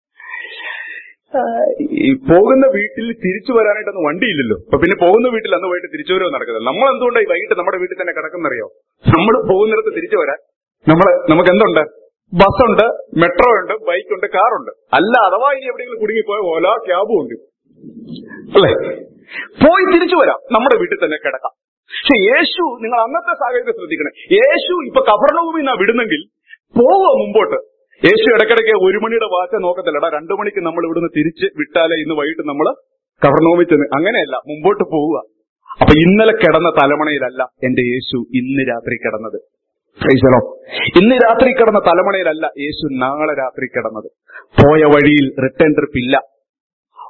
ഈ പോകുന്ന വീട്ടിൽ തിരിച്ചു വരാനായിട്ടൊന്നും വണ്ടിയില്ലല്ലോ. അപ്പൊ പിന്നെ പോകുന്ന വീട്ടിൽ അന്ന് വൈകിട്ട് തിരിച്ചു വരുമോ നടക്കുന്നത്? നമ്മൾ എന്തുകൊണ്ടായി വൈകിട്ട് നമ്മുടെ വീട്ടിൽ തന്നെ കിടക്കുന്നറിയോ? നമ്മൾ പോകുന്നിടത്ത് തിരിച്ചു വരാൻ നമുക്ക് എന്തുണ്ട്? ബസ്സുണ്ട്, മെട്രോ ഉണ്ട്, ബൈക്കുണ്ട്, കാറുണ്ട്. അല്ല അഥവാ ഇനി എവിടെയെങ്കിലും കുടുങ്ങിപ്പോയ ഓല ക്യാബും ഉണ്ട്, അല്ലേ? പോയി തിരിച്ചു വരാം, നമ്മുടെ വീട്ടിൽ തന്നെ കിടക്കാം. പക്ഷെ യേശു, നിങ്ങൾ അന്നത്തെ സാഹചര്യം ശ്രദ്ധിക്കണേ. യേശു ഇപ്പൊ കഫർനഹൂമിൽ നിന്നാ വിടുന്നെങ്കിൽ പോവുക മുമ്പോട്ട്. യേശു ഇടയ്ക്കിടയ്ക്ക് 1 മണിയുടെ വാച്ച് നോക്കത്തില്ലടാ, 2 മണിക്ക് നമ്മൾ ഇവിടുന്ന് തിരിച്ച് വിട്ടാലേ ഇന്ന് വൈകിട്ട് നമ്മൾ കഫർനഹൂമിൽ ചെന്ന്. അങ്ങനെയല്ല, മുമ്പോട്ട് പോവുക. അപ്പൊ ഇന്നലെ കിടന്ന തലമണയിലല്ല എന്റെ യേശു ഇന്ന് രാത്രി കിടന്നത്. ഇന്ന് രാത്രി കിടന്ന തലമണയിലല്ല യേശു നാളെ രാത്രി കിടന്നത്. പോയ വഴിയിൽ റിട്ടേൺ ട്രിപ്പ് ഇല്ല.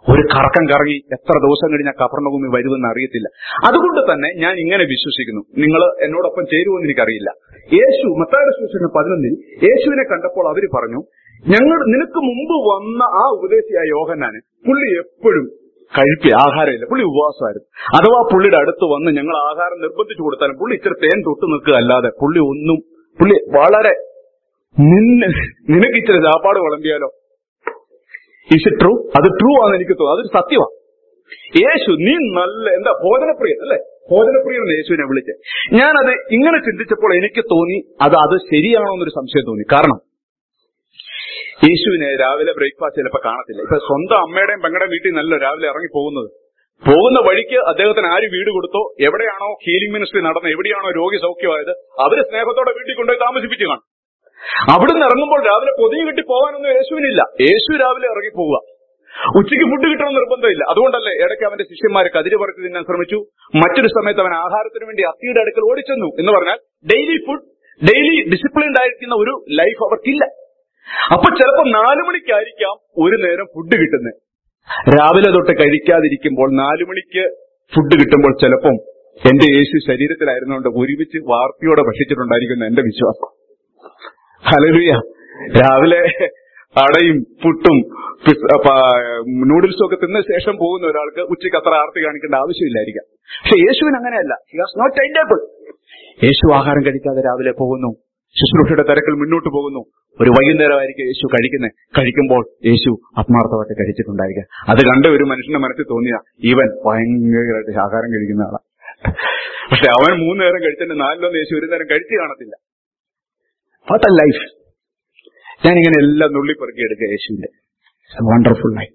ഒരു കറക്കം കറങ്ങി എത്ര ദിവസം കഴിഞ്ഞാൽ കഫർന്നഭൂമി വരുമെന്ന് അറിയത്തില്ല. അതുകൊണ്ട് തന്നെ ഞാൻ ഇങ്ങനെ വിശ്വസിക്കുന്നു, നിങ്ങൾ എന്നോടൊപ്പം ചേരുമെന്ന് എനിക്കറിയില്ല. യേശു മത്തായിയുടെ സുവിശേഷം 11 യേശുവിനെ കണ്ടപ്പോൾ അവര് പറഞ്ഞു, നിനക്ക് മുമ്പ് വന്ന ആ ഉപദേശിയായ യോഹന്നാന് പുള്ളി എപ്പോഴും ആഹാരമില്ല, പുള്ളി ഉപവാസമായിരുന്നു. അഥവാ പുള്ളിയുടെ അടുത്ത് വന്ന് ഞങ്ങൾ ആഹാരം നിർബന്ധിച്ചു കൊടുത്താലും പുള്ളി ഇച്ചിരി തേൻ തൊട്ട് നിൽക്കുക അല്ലാതെ പുള്ളി വളരെ നിനക്ക് ഇച്ചിരി ചാപ്പാട് വിളമ്പിയാലോ? Is it true? അത് ട്രൂ ആണെന്ന് എനിക്ക് തോന്നുന്നു, അതൊരു സത്യമാണ്. യേശു നീ നല്ല ഭോജനപ്രിയൻ അല്ലെ, ഭോജനപ്രിയൻ എന്ന് യേശുവിനെ വിളിച്ച് ഞാനത് ഇങ്ങനെ ചിന്തിച്ചപ്പോൾ എനിക്ക് തോന്നി അത് ശരിയാണോ എന്നൊരു സംശയം തോന്നി. കാരണം യേശുവിനെ രാവിലെ ബ്രേക്ക്ഫാസ്റ്റ് ചിലപ്പോൾ കാണത്തില്ല. ഇപ്പൊ സ്വന്തം അമ്മയുടെയും പെങ്ങളുടെയും വീട്ടിൽ നല്ല രാവിലെ ഇറങ്ങി പോകുന്ന വഴിക്ക് അദ്ദേഹത്തിന് ആര് വീട് കൊടുത്തോ, എവിടെയാണോ ഹീലിംഗ് മിനിസ്ട്രി നടന്നത്, എവിടെയാണോ രോഗി സൗഖ്യമായത്, അവര് സ്നേഹത്തോടെ വീട്ടിൽ കൊണ്ടുപോയി താമസിപ്പിച്ച് കാണും. അവിടുന്ന് ഇറങ്ങുമ്പോൾ രാവിലെ പൊതിഞ്ഞു കിട്ടി പോകാനൊന്നും യേശുവിനില്ല. യേശു രാവിലെ ഇറങ്ങി പോവുക. ഉച്ചയ്ക്ക് ഫുഡ് കിട്ടണമെന്ന് നിർബന്ധമില്ല. അതുകൊണ്ടല്ലേ ഇടയ്ക്ക് അവന്റെ ശിഷ്യന്മാരെ കതിര് പറിച്ച് തിന്നാൻ ശ്രമിച്ചു. മറ്റൊരു സമയത്ത് അവൻ ആഹാരത്തിന് വേണ്ടി അത്തിയുടെ അടുക്കൽ ഓടിച്ചെന്നു. എന്ന് പറഞ്ഞാൽ ഡെയിലി ഡിസിപ്ലിൻഡ് ആയിരിക്കുന്ന ഒരു ലൈഫ് അവർക്കില്ല. അപ്പൊ ചിലപ്പോ 4 മണിക്കായിരിക്കാം ഒരു നേരം ഫുഡ് കിട്ടുന്നത്. രാവിലെ തൊട്ട് കഴിക്കാതിരിക്കുമ്പോൾ 4 മണിക്ക് ഫുഡ് കിട്ടുമ്പോൾ ചിലപ്പം എന്റെ യേശു ശരീരത്തിലായിരുന്നുകൊണ്ട് ഒരുമിച്ച് വാർത്തയോടെ ഭക്ഷിച്ചിട്ടുണ്ടായിരിക്കുന്ന എന്റെ വിശ്വാസം. ഹല്ലേലൂയ. രാവിലെ അടയും പുട്ടും നൂഡിൽസും ഒക്കെ തിന്ന ശേഷം പോകുന്ന ഒരാൾക്ക് ഉച്ചയ്ക്ക് അത്ര ആർത്തി കാണിക്കേണ്ട ആവശ്യമില്ലായിരിക്കാം. പക്ഷെ യേശുവിന് അങ്ങനെയല്ല. He has not time table. യേശു ആഹാരം കഴിക്കാതെ രാവിലെ പോകുന്നു, ശുശ്രൂഷയുടെ തിരക്കിൽ മുന്നോട്ട് പോകുന്നു. ഒരു വൈകുന്നേരമായിരിക്കും യേശു കഴിക്കുമ്പോൾ യേശു ആത്മാർത്ഥമായിട്ട് കഴിച്ചിട്ടുണ്ടായിരിക്കാം. അത് കണ്ട ഒരു മനുഷ്യന്റെ മനസ്സിൽ തോന്നിയ ഇവൻ ഭയങ്കരമായിട്ട് ആഹാരം കഴിക്കുന്ന ആളാണ്. പക്ഷെ അവൻ 3 നേരം കഴിച്ചിട്ട് 4 യേശു ഒരു നേരം കഴിച്ചു കാണത്തില്ല. What a life. ഞാനിങ്ങനെ എല്ലാം നുള്ളിപ്പെറുക്കി എടുക്കുക യേശുവിന്റെ വണ്ടർഫുൾ ലൈഫ്.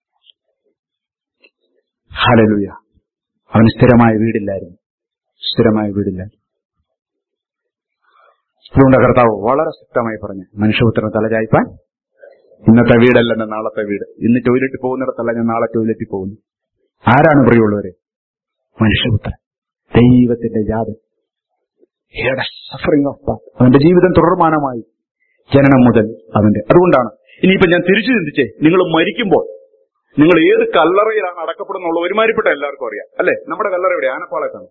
ഹല്ലേലൂയ. അവന് സ്ഥിരമായ വീടില്ലായിരുന്നു. അതുകൊണ്ട് കർത്താവ് വളരെ ശക്തമായി പറഞ്ഞു, മനുഷ്യപുത്രനെ തലചായ്പാൻ ഇന്നത്തെ വീടല്ലെന്ന് നാളത്തെ വീട്. ഇന്ന് ടോയ്ലറ്റിൽ പോകുന്നിടത്തല്ല ഞാൻ നാളെ ടോയ്ലറ്റിൽ പോകുന്നു. ആരാണ് പ്രിയമുള്ളവരെ? മനുഷ്യപുത്രൻ, ദൈവത്തിന്റെ ജാതൻ. Suffering of path. അവന്റെ ജീവിതം തുടർമാനമായി ജനനം മുതൽ അതുകൊണ്ടാണ് ഇനിയിപ്പോ ഞാൻ തിരിച്ചു ചിന്തിച്ചേ, നിങ്ങൾ മരിക്കുമ്പോൾ നിങ്ങൾ ഏത് കല്ലറയിലാണ് അടക്കപ്പെടുന്നുള്ള ഒരുമാതിരിപ്പെട്ട എല്ലാവർക്കും അറിയാം അല്ലെ? നമ്മുടെ കല്ലറ എവിടെ? ആനപ്പാളത്താണ്,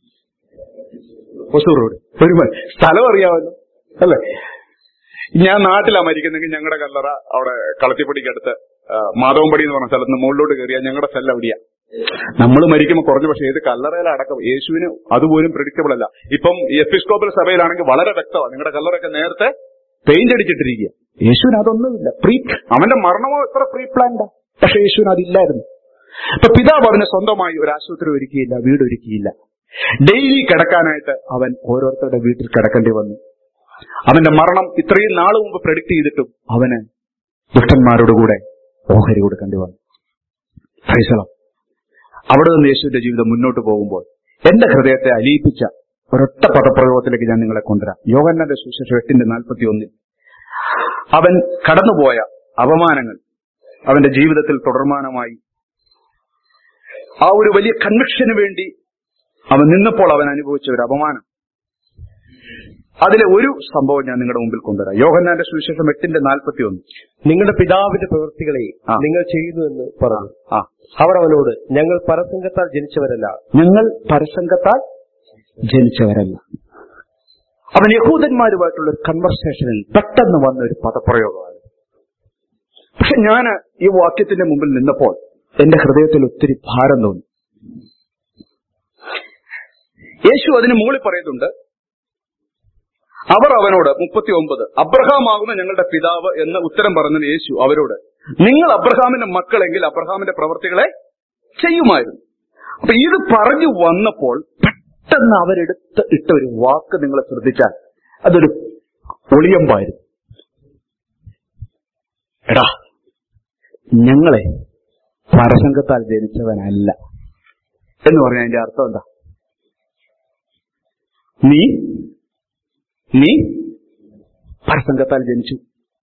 ഒസൂർ റോഡ്. സ്ഥലം അറിയാമല്ലോ അല്ലെ? ഞാൻ നാട്ടിലാണ് മരിക്കുന്നെങ്കിൽ ഞങ്ങളുടെ കല്ലറ അവിടെ കളത്തിപ്പടിക്കടുത്ത് മാധവൻപടി എന്ന് പറഞ്ഞ സ്ഥലത്ത് നിന്ന് മുകളിലോട്ട് കയറിയാൽ ഞങ്ങളുടെ സ്ഥലം എവിടെയാ? നമ്മൾ മരിക്കുമ്പോൾ കുറഞ്ഞു. പക്ഷെ ഏത് കല്ലറയിലടക്കം യേശുവിന് അതുപോലും പ്രെഡിക്റ്റബിൾ അല്ല. ഇപ്പം എപ്പിസ്കോപ്പൽ സഭയിലാണെങ്കിൽ വളരെ വ്യക്തമാണ്, നിങ്ങളുടെ കല്ലറയൊക്കെ നേരത്തെ പെയിന്റ് അടിച്ചിട്ടിരിക്കുക. യേശുവിന് അതൊന്നുമില്ല. അവന്റെ മരണമോ എത്ര പ്രീ പ്ലാൻഡാ. പക്ഷെ യേശുവിന് അതില്ലായിരുന്നു. ഇപ്പൊ പിതാവ് അവന് സ്വന്തമായി ഒരു ആശുപത്രി ഒരുക്കിയില്ല, വീട് ഒരുക്കിയില്ല. ഡെയിലി കിടക്കാനായിട്ട് അവൻ ഓരോരുത്തരുടെ വീട്ടിൽ കിടക്കേണ്ടി വന്നു. അവന്റെ മരണം ഇത്രയും നാള് മുമ്പ് പ്രെഡിക്റ്റ് ചെയ്തിട്ടും അവന് ദുഷ്ടന്മാരോട് കൂടെ ഓഹരി കൊടുക്കേണ്ടി വന്നു. അവിടെ നിന്ന് യേശുവിന്റെ ജീവിതം മുന്നോട്ട് പോകുമ്പോൾ എന്റെ ഹൃദയത്തെ അലിയിപ്പിച്ച ഒരൊറ്റ പദപ്രയോഗത്തിലേക്ക് ഞാൻ നിങ്ങളെ കൊണ്ടുവരാം. യോഹന്നാന്റെ സുവിശേഷം 8:41 അവൻ കടന്നുപോയ അപമാനങ്ങൾ അവന്റെ ജീവിതത്തിൽ തുടർമാനമായി ആ ഒരു വലിയ കൺവിക്ഷന് വേണ്ടി അവൻ നിന്നപ്പോൾ അവൻ അനുഭവിച്ച ഒരു അപമാനം, അതിലെ ഒരു സംഭവം ഞാൻ നിങ്ങളുടെ മുമ്പിൽ കൊണ്ടുവരാം. യോഹന്നാന്റെ സുവിശേഷം 8:41 നിങ്ങളുടെ പിതാവിന്റെ പ്രവൃത്തികളെ നിങ്ങൾ ചെയ്യുന്നുവെന്ന് പറഞ്ഞു. അവർ അവനോട്, ഞങ്ങൾ പരസംഗത്താൽ ജനിച്ചവരല്ല. അവൻ യഹൂദന്മാരുമായിട്ടുള്ള ഒരു കൺവെർസേഷനിൽ പെട്ടെന്ന് വന്ന ഒരു പദപ്രയോഗമാണ്. പക്ഷെ ഞാൻ ഈ വാക്യത്തിന്റെ മുമ്പിൽ നിന്നപ്പോൾ എന്റെ ഹൃദയത്തിൽ ഒത്തിരി ഭാരം തോന്നി. യേശു അതിന് മുകളിൽ പറയുന്നുണ്ട്, അവർ അവനോട് 39 അബ്രഹാം ആകുന്ന ഞങ്ങളുടെ പിതാവ് എന്ന് ഉത്തരം പറഞ്ഞ യേശു അവരോട്, നിങ്ങൾ അബ്രഹാമിന്റെ മക്കളെങ്കിൽ അബ്രഹാമിന്റെ പ്രവൃത്തികളെ ചെയ്യുമായിരുന്നു. അപ്പൊ ഇത് പറഞ്ഞു വന്നപ്പോൾ പെട്ടെന്ന് അവരെടുത്ത് ഇട്ട ഒരു വാക്ക് നിങ്ങൾ ശ്രദ്ധിച്ചാൽ അതൊരു ഒളിയമ്പായിരുന്നു. എടാ, ഞങ്ങളെ പരസംഗത്താൽ ജനിച്ചവനല്ല എന്ന് പറഞ്ഞാൽ അതിന്റെ അർത്ഥം എന്താ? നീ പരസംഗത്താൽ ജനിച്ചു.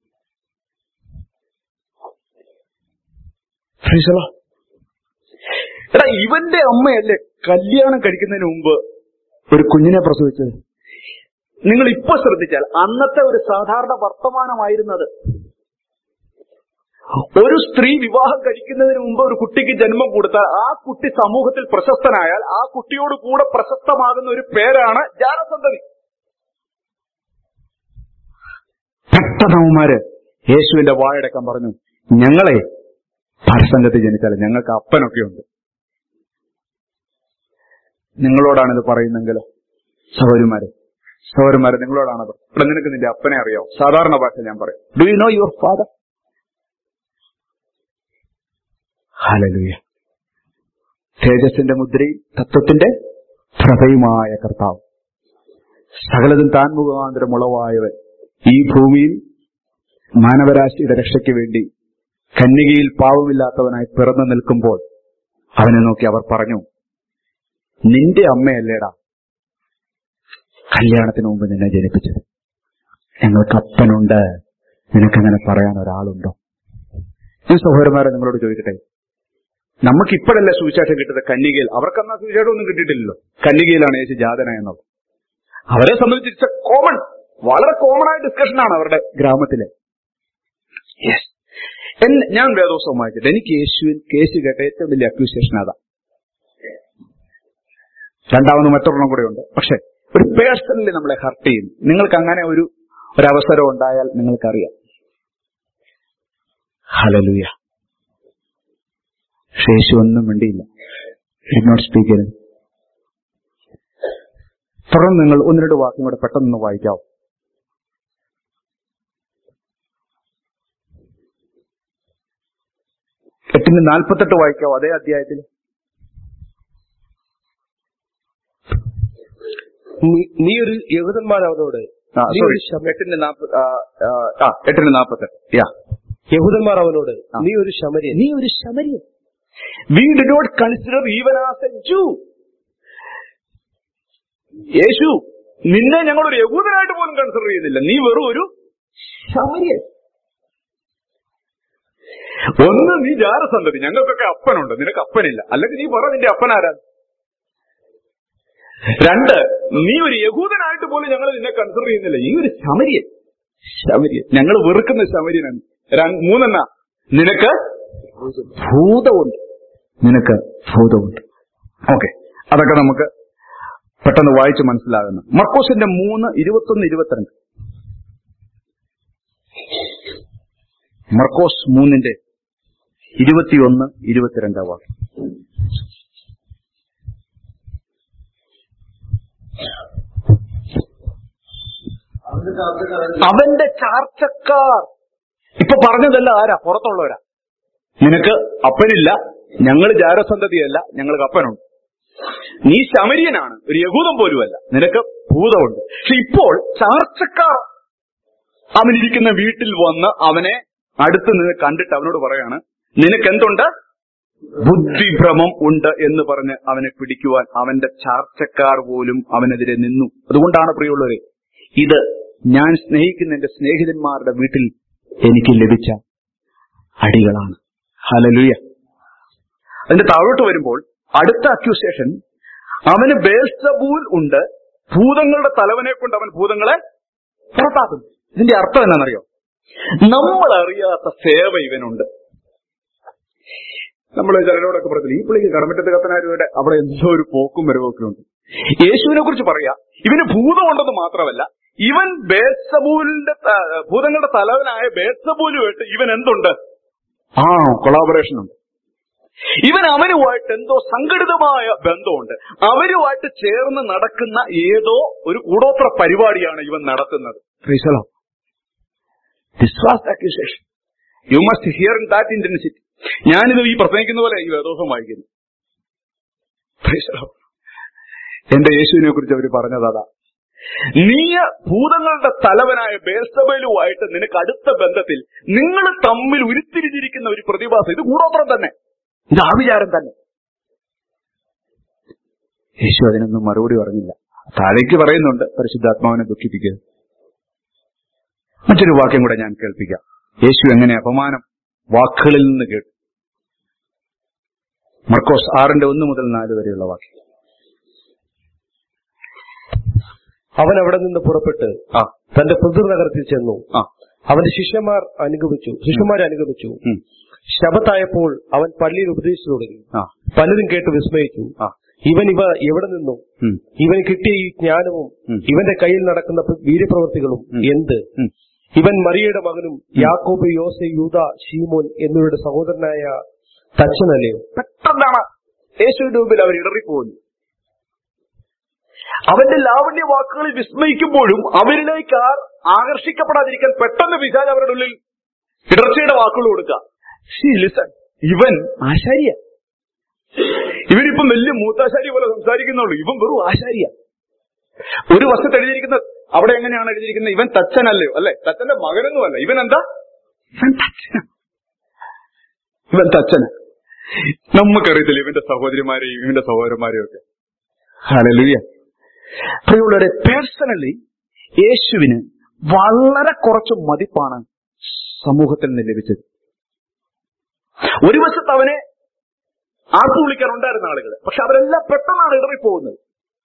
എടാ, ഇവന്റെ അമ്മയല്ലേ കല്യാണം കഴിക്കുന്നതിന് മുമ്പ് ഒരു കുഞ്ഞിനെ പ്രസവിച്ചത്? നിങ്ങൾ ഇപ്പൊ ശ്രദ്ധിച്ചാൽ അന്നത്തെ ഒരു സാധാരണ വർത്തമാനമായിരുന്നത്. ഒരു സ്ത്രീ വിവാഹം കഴിക്കുന്നതിന് മുമ്പ് ഒരു കുട്ടിക്ക് ജന്മം കൊടുത്താൽ ആ കുട്ടി സമൂഹത്തിൽ പ്രശസ്തനായാൽ ആ കുട്ടിയോട് കൂടെ പ്രശസ്തമാകുന്ന ഒരു പേരാണ് ജാരസന്തതി. പെട്ടെന്നവന്മാര് യേശുവിന്റെ വായടക്കം പറഞ്ഞു, ഞങ്ങളെ പരസംഗത്തിൽ ജനിച്ചാൽ ഞങ്ങൾക്ക് അപ്പനൊക്കെയുണ്ട്. നിങ്ങളോടാണിത് പറയുന്നെങ്കിൽ സഹോദരന്മാരെ നിങ്ങളോടാണത്. ഇവിടെ നിനക്ക് നിന്റെ അപ്പനെ അറിയാവോ? സാധാരണ ഭാഷ ഞാൻ പറയും, do you know your father? Hallelujah. തേജസ്സിന്റെ മുദ്രയും തത്വത്തിന്റെ പ്രഭയുമായ കർത്താവ്, സകലതും താൻ മുഖാന്തരം ഉളവായവൻ, ഈ ഭൂമിയിൽ മാനവരാശിയുടെ രക്ഷയ്ക്ക് വേണ്ടി കന്യകയിൽ പാവമില്ലാത്തവനായി പിറന്നു നിൽക്കുമ്പോൾ അവനെ നോക്കി അവർ പറഞ്ഞു, നിന്റെ അമ്മയല്ലേടാ കല്യാണത്തിന് മുമ്പ് നിന്നെ ജനിപ്പിച്ചത്? ഞങ്ങൾക്ക് അപ്പനുണ്ട്, നിനക്കങ്ങനെ പറയാൻ ഒരാളുണ്ടോ? ഞാൻ സഹോദരന്മാരെ നിങ്ങളോട് ചോദിക്കട്ടെ, നമുക്കിപ്പോഴല്ലേ സുവിശേഷം കിട്ടുന്നത്? കന്യകയിൽ. അവർക്കെന്നാ സുവിശേഷം ഒന്നും കിട്ടിയിട്ടില്ലല്ലോ. കന്യകയിലാണ് യേശു ജാതനായെന്നത്. അവരെ സംബന്ധിച്ച് വളരെ കോമൺ ആയ ഡിസ്കഷനാണ് അവരുടെ ഗ്രാമത്തിലെ. ഞാൻ വേദോത്സവം വായിച്ചിട്ട് എനിക്ക് കേസ് കേട്ട ഏറ്റവും വലിയ അക്യൂസിയേഷൻ അതാ. രണ്ടാമത് മറ്റൊരെണ്ണം കൂടെ ഉണ്ട്. പക്ഷെ ഒരു പേഴ്സണലി നമ്മളെ ഹർട്ട് ചെയ്യും. നിങ്ങൾക്ക് അങ്ങനെ ഒരു അവസരം ഉണ്ടായാൽ നിങ്ങൾക്കറിയാം. ഹല്ലേലൂയ. യേശു ഒന്നും വേണ്ടിയില്ല. Not speak. തുടർന്ന് നിങ്ങൾ ഒന്ന് രണ്ട് വാക്കും കൂടെ പെട്ടെന്ന് വായിക്കാവും. എട്ടിന് 48 വായിക്കാവോ? അതേ അധ്യായത്തിൽ. നീ ഒരു യഹൂദന്മാരവനോട് എട്ടിന് 48 യഹൂദന്മാർ അവനോട് നീ ഒരു ശമര്യൻ. We do not consider even as a Jew. യേശു നിന്നെ ഞങ്ങളൊരു യഹൂദനായിട്ട് പോലും കൺസിഡർ ചെയ്യുന്നില്ല, നീ വെറും ഒരു ശമര്യൻ. ഒന്ന്, നീ ജാരസന്തതി, ഞങ്ങൾക്കൊക്കെ അപ്പനുണ്ട്, നിനക്ക് അപ്പനില്ല. അല്ലെങ്കിൽ നീ പറ നിന്റെ അപ്പനാരാ? രണ്ട്, നീ ഒരു യഹൂദനായിട്ട് പോലും ഞങ്ങൾ നിന്നെ കൺസിഡർ ചെയ്യുന്നില്ല, ഈ ഒരു ശമര്യൻ. ഞങ്ങൾ വെറുക്കുന്ന ശമര്യനാണ്. മൂന്നെണ്ണ, നിനക്ക് ഭൂതമുണ്ട്. ഓക്കെ, അതൊക്കെ നമുക്ക് പെട്ടെന്ന് വായിച്ച് മനസ്സിലാകുന്നു. മർക്കോസിന്റെ 3:21-22. മർക്കോസ് 3:21-22 വാക്യം. അവന്റെ ചാർച്ചക്കാർ. ഇപ്പൊ പറഞ്ഞതല്ല ആരാ? പുറത്തുള്ളവരാ. നിനക്ക് അപ്പനില്ല, ഞങ്ങൾ ജാരസന്തതിയല്ല, ഞങ്ങൾക്ക് അപ്പനുണ്ട്. നീ ശമര്യനാണ്, ഒരു യഹൂദം പോലുമല്ല, നിനക്ക് ഭൂതമുണ്ട്. പക്ഷെ ഇപ്പോൾ ചാർച്ചക്കാർ അവനിരിക്കുന്ന വീട്ടിൽ വന്ന് അവനെ അടുത്ത് നിന്ന് കണ്ടിട്ട് അവനോട് പറയാണ്, നിനക്കെന്തുണ്ട്? ബുദ്ധിഭ്രമം ഉണ്ട് എന്ന് പറഞ്ഞ് അവനെ പിടിക്കുവാൻ അവന്റെ ചാർച്ചക്കാർ പോലും അവനെതിരെ നിന്നു. അതുകൊണ്ടാണ് പ്രിയമുള്ളവരെ, ഇത് ഞാൻ സ്നേഹിക്കുന്ന എന്റെ സ്നേഹിതന്മാരുടെ വീട്ടിൽ എനിക്ക് ലഭിച്ച അടികളാണ്. ഹല്ലേലൂയ. അതിന്റെ താഴോട്ട് വരുമ്പോൾ അടുത്ത അക്യൂസേഷൻ, അവന് ബേൽസബൂൽ ഉണ്ട്, ഭൂതങ്ങളുടെ തലവനെ കൊണ്ട് അവൻ ഭൂതങ്ങളെ പുറത്താക്കുന്നു. ഇതിന്റെ അർത്ഥം എന്താണെന്നറിയോ? നമ്മൾ അറിയാത്ത സേവ ഇവനുണ്ട്. നമ്മൾ ചിലരോടൊക്കെ പറഞ്ഞില്ല, ഈ പുള്ളിക്ക് കടമറ്റത്ത് കത്തനാരുടെ അവിടെ എന്തോ ഒരു പോക്കും വരവൊക്കെ ഉണ്ട്. യേശുവിനെ കുറിച്ച് പറയാ, ഇവന് ഭൂതമുണ്ടെന്ന് മാത്രമല്ല, ഇവൻ ബേൽസബൂലിന്റെ ഭൂതങ്ങളുടെ തലവനായ ബേൽസബൂലുമായിട്ട് ഇവൻ എന്തുണ്ട്? കൊളാബറേഷൻ ഉണ്ട്. ഇവൻ അവനുമായിട്ട് എന്തോ സംഘടിതമായ ബന്ധമുണ്ട്. അവരുമായിട്ട് ചേർന്ന് നടക്കുന്ന ഏതോ ഒരു കൂടോത്ര പരിപാടിയാണ് ഇവൻ നടത്തുന്നത്. This was the accusation. You must hear in that intensity. ഞാനിത് ഈ പ്രസംഗിക്കുന്ന പോലെ ഈ വേദോസം വായിക്കുന്നു. എന്റെ യേശുവിനെ കുറിച്ച് അവർ പറഞ്ഞതാ, നീ ഭൂതങ്ങളുടെ തലവനായ ബേൽസബൂലുമായിട്ട് നിനക്ക് അടുത്ത ബന്ധത്തിൽ നിങ്ങൾ തമ്മിൽ ഉരുത്തിരിഞ്ഞിരിക്കുന്ന ഒരു പ്രതിഭാസം. ഇത് കൂടോത്രം തന്നെ, ഇത് ആവിചാരം തന്നെ. യേശു അതിനൊന്നും മറുപടി പറഞ്ഞില്ല. താഴേക്ക് പറയുന്നുണ്ട്, പരിശുദ്ധാത്മാവിനെ ദുഃഖിപ്പിക്കുക. മറ്റൊരു വാക്യം കൂടെ ഞാൻ കേൾപ്പിക്കാം. യേശു എങ്ങനെ അപമാനം വാക്കുകളിൽ നിന്ന് കേട്ടു. മർക്കോസ് 6:1-4 വരെയുള്ള വാക്യം. അവൻ അവിടെ നിന്ന് പുറപ്പെട്ട് തന്റെ പിതൃനഗരത്തിൽ ചെന്നു. അവന്റെ ശിഷ്യന്മാരെ അനുഗമിച്ചു. ശബത്തായപ്പോൾ അവൻ പള്ളിയിൽ ഉപദേശിച്ചു തുടങ്ങി. പലരും കേട്ട് വിസ്മയിച്ചു. ഇവ എവിടെ നിന്നു? ഇവന് കിട്ടിയ ഈ ജ്ഞാനവും ഇവന്റെ കയ്യിൽ നടക്കുന്ന വീര്യപ്രവൃത്തികളും എന്ത്? ഇവൻ മറിയയുടെ മകനും യാക്കോബ്, യോസെ, യൂദ, ശീമോൻ എന്നിവരുടെ സഹോദരനായ തച്ചനല്ലയോ? പെട്ടെന്നാണ് യേശുവിന്റെ മുമ്പിൽ അവർ ഇടറിപ്പോകുന്നു. അവന്റെ ലാവണ്യ വാക്കുകളിൽ വിസ്മയിക്കുമ്പോഴും അവരിലേക്ക് ആകർഷിക്കപ്പെടാതിരിക്കാൻ പെട്ടെന്ന് പിശാച് അവരുടെ ഉള്ളിൽ ഇടർച്ചയുടെ വാക്കുകൾ കൊടുക്കുക. ഇവൻ ആശാരിയ, ഇവനിപ്പം വലിയ മൂത്താശാരി പോലെ സംസാരിക്കുന്നുള്ളൂ, ഇവൻ വെറും ആശാരിയ. ഒരു വശത്ത് എഴുതിയിരിക്കുന്ന അവിടെ എങ്ങനെയാണ് എഴുതിയിരിക്കുന്നത്? ഇവൻ തച്ചനല്ലയോ? അല്ലെ, തച്ചന്റെ മകനൊന്നുമല്ല. ഇവൻ എന്താ? ഇവൻ തച്ചന്. നമുക്കറിയത്തില്ല ഇവന്റെ സഹോദരിമാരെയും ഇവന്റെ സഹോദരന്മാരെയും ഒക്കെ. ഹല്ലേലൂയ. പ്രിയമുള്ളവരെ, പേഴ്സണലി യേശുവിന് വളരെ കുറച്ച് മതിപ്പാണ് സമൂഹത്തിൽ നിന്ന് ലഭിച്ചത്. ഒരു വശത്ത് അവനെ ആർത്തു വിളിക്കാനുണ്ടായിരുന്ന ആളുകൾ, പക്ഷെ അവരെല്ലാം പെട്ടെന്നാണ് ഇടറിപ്പോകുന്നത്.